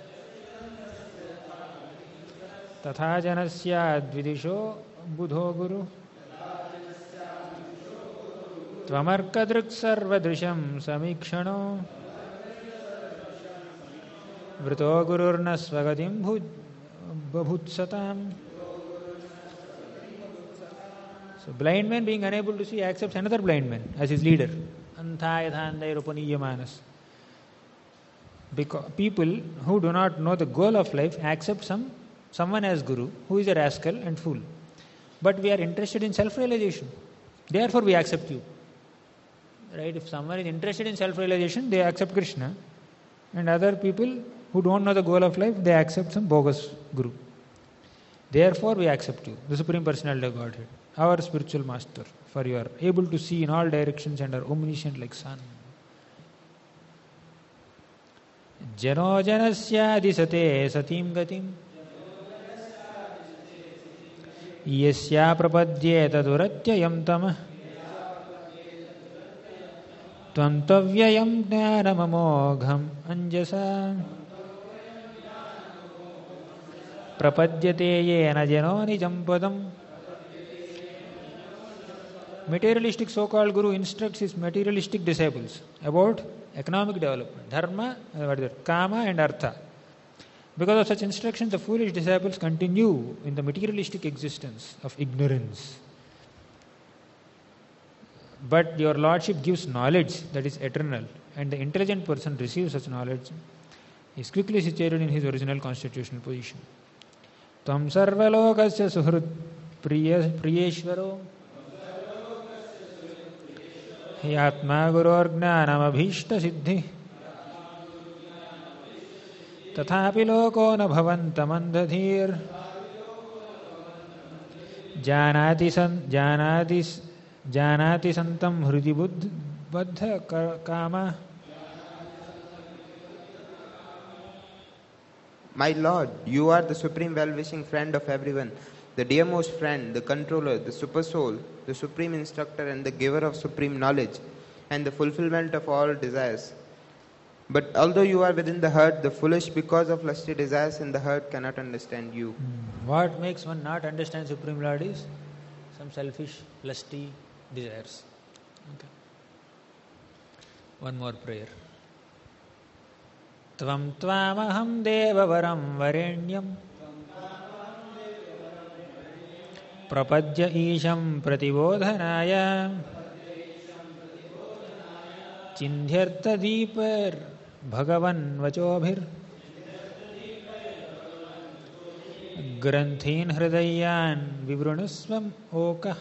Tatha janasya dvidisho budho guru. Tvamarkadrik sarvadrisham samikshano. Vrito gururna svagatim babhutsatam. So blind man being unable to see accepts another blind man as his leader. Anthayathandairupaniyamanas. Because people who do not know the goal of life accept some someone as guru who is a rascal and fool. But we are interested in self-realization. Therefore we accept you. Right? If someone is interested in self-realization, they accept Krishna. And other people who don't know the goal of life, they accept some bogus guru. Therefore we accept you, the Supreme Personality of Godhead, our spiritual master, for you are able to see in all directions and are omniscient like sun. Jano janasya disate satim gatim yasya prapadye taduratyayam tamah tvantavyayam jnanamogham anjasa prapadyate yena jano nijam padam. Materialistic so-called guru instructs his materialistic disciples about economic development, dharma, what is it, kama and artha. Because of such instructions, the foolish disciples continue in the materialistic existence of ignorance. But your Lordship gives knowledge that is eternal, and the intelligent person receives such knowledge, is quickly situated in his original constitutional position. Tvam sarvalokasya suhrut priyeshvaro yatma guror gnanam abhishta siddhi tathapi loko na bhavantam andhadhir janati san janati janati santam hridi buddha kama. My Lord, you are the supreme well-wishing friend of everyone, the dearmost friend, the controller, the super soul, the supreme instructor and the giver of supreme knowledge, and the fulfillment of all desires. But although you are within the heart, the foolish, because of lusty desires in the heart, cannot understand you. What makes one not understand Supreme Lord is some selfish, lusty desires. Okay. One more prayer. Tvam tvamaham devavaram varenyam prapadya isham pratibodhanaya chindhyartha deepar bhagavan vachobhir granthin hridayan vivrunusvam oka.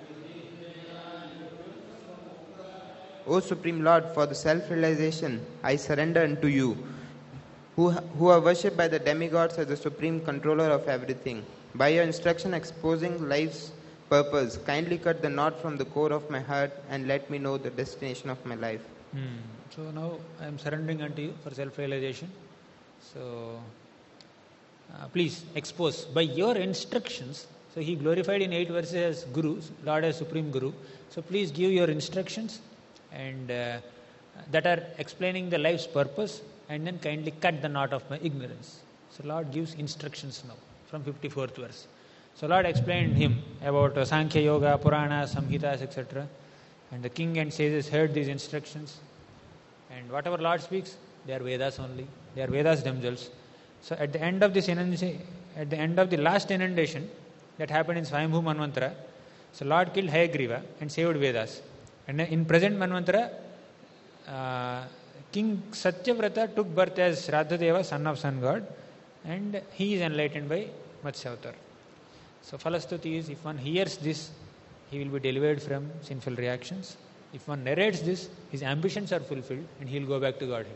O Supreme Lord, for the self-realization, I surrender unto you, who, who are worshipped by the demigods as the supreme controller of everything. By your instruction exposing life's purpose, kindly cut the knot from the core of my heart and let me know the destination of my life. Hmm. So now I am surrendering unto you for self-realization. So uh, please expose by your instructions. So he glorified in eight verses as Guru, Lord as Supreme Guru. So please give your instructions and uh, that are explaining the life's purpose, and then kindly cut the knot of my ignorance. So Lord gives instructions now from fifty-fourth verse. So Lord explained him about uh, Sankhya Yoga, Puranas, Samhitas, et cetera. And the king and sages heard these instructions. And whatever Lord speaks, they are Vedas only. They are Vedas themselves. So at the end of this inundation, at the end of the last inundation that happened in Swayambhu Manvantara, so Lord killed Hayagriva and saved Vedas. And in present Manvantara, uh, King Satyavrata took birth as Shraddhadeva, son of sun god, and he is enlightened by Matsya Avatar. So Falastuti is, if one hears this, he will be delivered from sinful reactions. If one narrates this, his ambitions are fulfilled and he will go back to Godhead.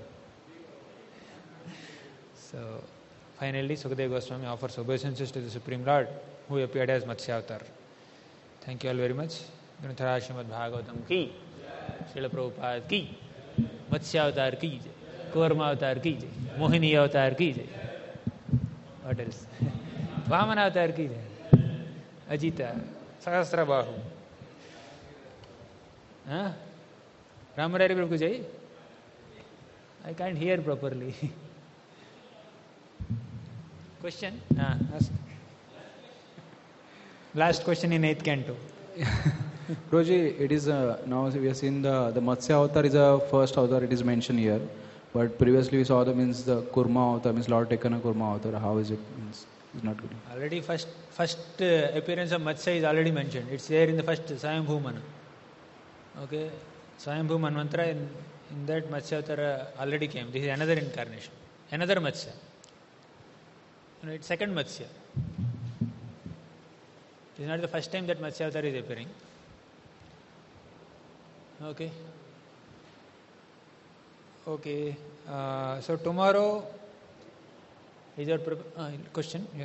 So finally, Sukadeva Goswami offers obeisances to the Supreme Lord, who appeared as Matsya Avatar. Thank you all very much. Granthara Srimad Bhagavatam ki, Srila Prabhupada ki, Matsya Avatar ki jai, Kurma Avatar ki jai, Mohini Avatar ki jai. What else? Vamana Avatar ki jai, Ajita, Sahasra Bahu. Huh? Ramarari Prabhu jai? I can't hear properly. Question? Ah, ask. Last question in eighth canto. Prabhuji, it is uh, now we have seen the the Matsya Avatar is a first avatar. It is mentioned here, but previously we saw the means the Kurma Avatar means Lord taken a Kurma Avatar. How is it? Means it's not good. Already first first uh, appearance of Matsya is already mentioned. It's there in the first Swayambhu Mana. Okay, Swayambhu Manvantara, in, in that Matsya Avatar uh, already came. This is another incarnation, another Matsya. Right, second Matsya. It is not the first time that Matsya Avatar is appearing. Okay. Okay. Uh, so tomorrow is your pre- uh, question? Yeah.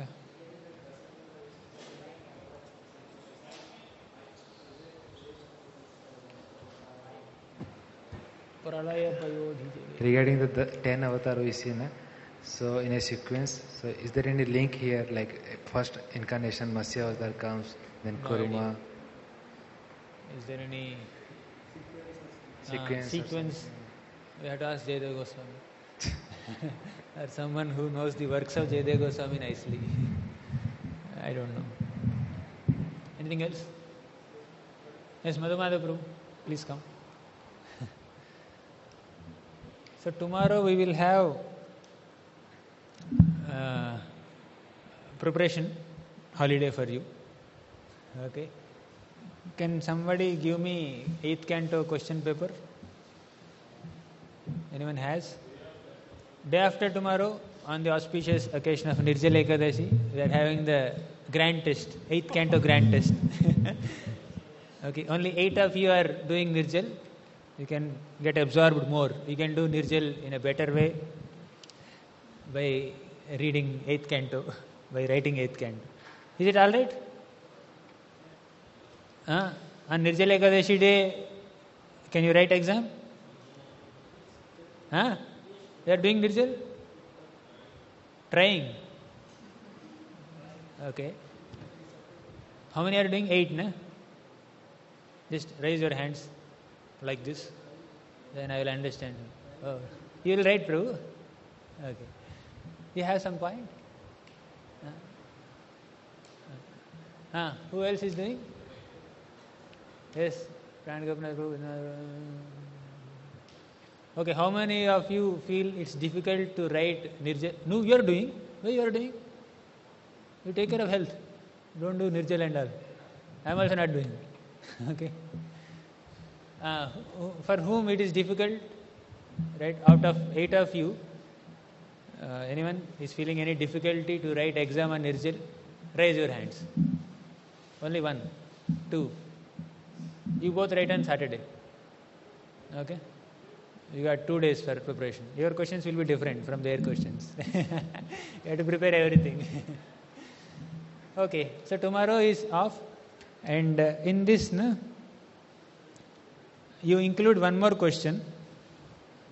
Regarding the, the ten avatar we see, na? So in a sequence, so is there any link here, like first incarnation Matsya Avatar comes, then No Kurma? idea. Is there any Sequence uh, or sequence? We have to ask Jayadeva Goswami. Or someone who knows the works of Jayadeva Goswami nicely. I don't know. Anything else? Yes, Madhumada Prabhu, please come. So tomorrow we will have uh, preparation holiday for you. Okay. Can somebody give me eighth canto question paper? Anyone has? Day after tomorrow, on the auspicious occasion of Nirjala Ekadashi, we are having the grand test, eighth canto grand test. Okay, only eight of you are doing Nirjal. You can get absorbed more. You can do Nirjal in a better way by reading eighth canto, by writing eighth canto. Is it all right? Uh, on Nirjala Ekadashi day, can you write exam? Huh? You are doing Nirjal? Trying. Okay. How many are doing? Eight, na? Just raise your hands like this. Then I will understand. Oh. You will write, Prabhu? Okay. You have some point? Huh? Huh? Who else is doing? Yes. Okay, how many of you feel it's difficult to write Nirjal? No, you are doing. Why you are doing? You take care of health. Don't do Nirjal and all. I am also not doing. Okay. Uh, for whom it is difficult, right? Out of eight of you, uh, anyone is feeling any difficulty to write exam on Nirjal? Raise your hands. Only one, two. You both write on Saturday. Okay? You got two days for preparation. Your questions will be different from their questions. You have to prepare everything. Okay, so tomorrow is off. And uh, in this, no, you include one more question.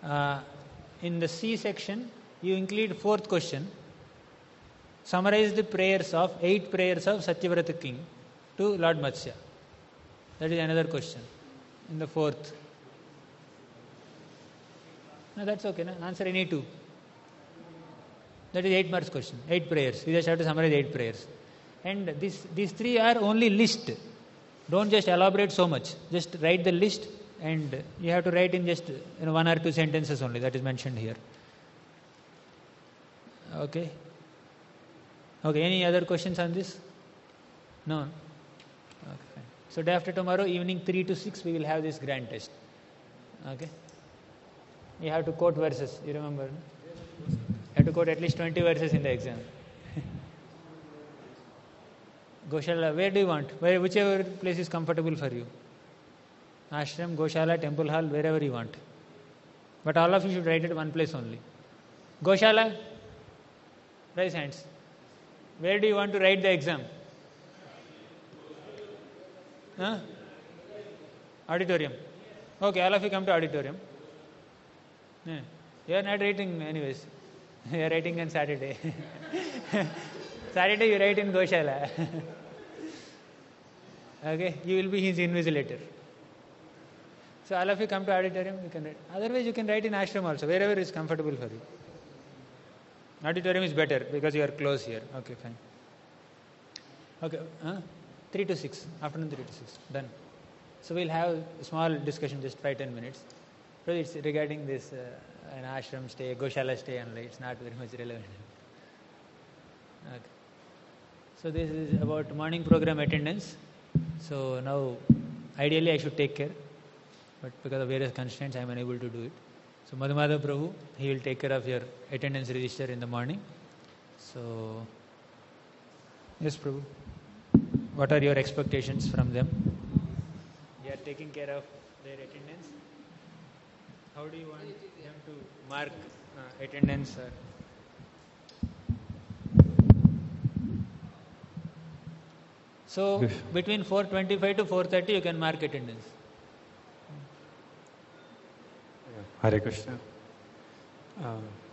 uh, in the C section, you include fourth question. Summarize the prayers of, eight prayers of Satyavrata king to Lord Matsya. That is another question in the fourth. No, that's okay. No? Answer any two. That is eight marks question. Eight prayers. You just have to summarize eight prayers. And this, these three are only list. Don't just elaborate so much. Just write the list, and you have to write in just you know, one or two sentences only. That is mentioned here. Okay. Okay. Any other questions on this? No. Okay. Fine. So day after tomorrow evening three to six we will have this grand test. Okay. You have to quote verses. You remember? No? You have to quote at least twenty verses in the exam. Goshala, where do you want? Where, whichever place is comfortable for you. Ashram, Goshala, Temple Hall, wherever you want. But all of you should write at one place only. Goshala, raise hands. Where do you want to write the exam? Huh? Auditorium. Okay, all of you come to auditorium. Yeah. You are not writing anyways. You are writing on Saturday. Saturday you write in Goshala. Okay, you will be his invigilator. So all of you come to auditorium, you can write. Otherwise you can write in ashram also, wherever is comfortable for you. Auditorium is better because you are close here. Okay, fine. Okay, huh? three to six, afternoon three to six, done. So we'll have a small discussion, just five to ten minutes. So it's regarding this uh, an ashram stay, Goshala stay only, it's not very much relevant. Okay. So this is about morning program attendance. So now, ideally I should take care, but because of various constraints I am unable to do it. So Madhumada Prabhu, he will take care of your attendance register in the morning. So, yes Prabhu, what are your expectations from them? They are taking care of their attendance. How do you want them to mark uh, attendance? Or so If between four twenty-five to four thirty you can mark attendance. Hare Krishna. Uh,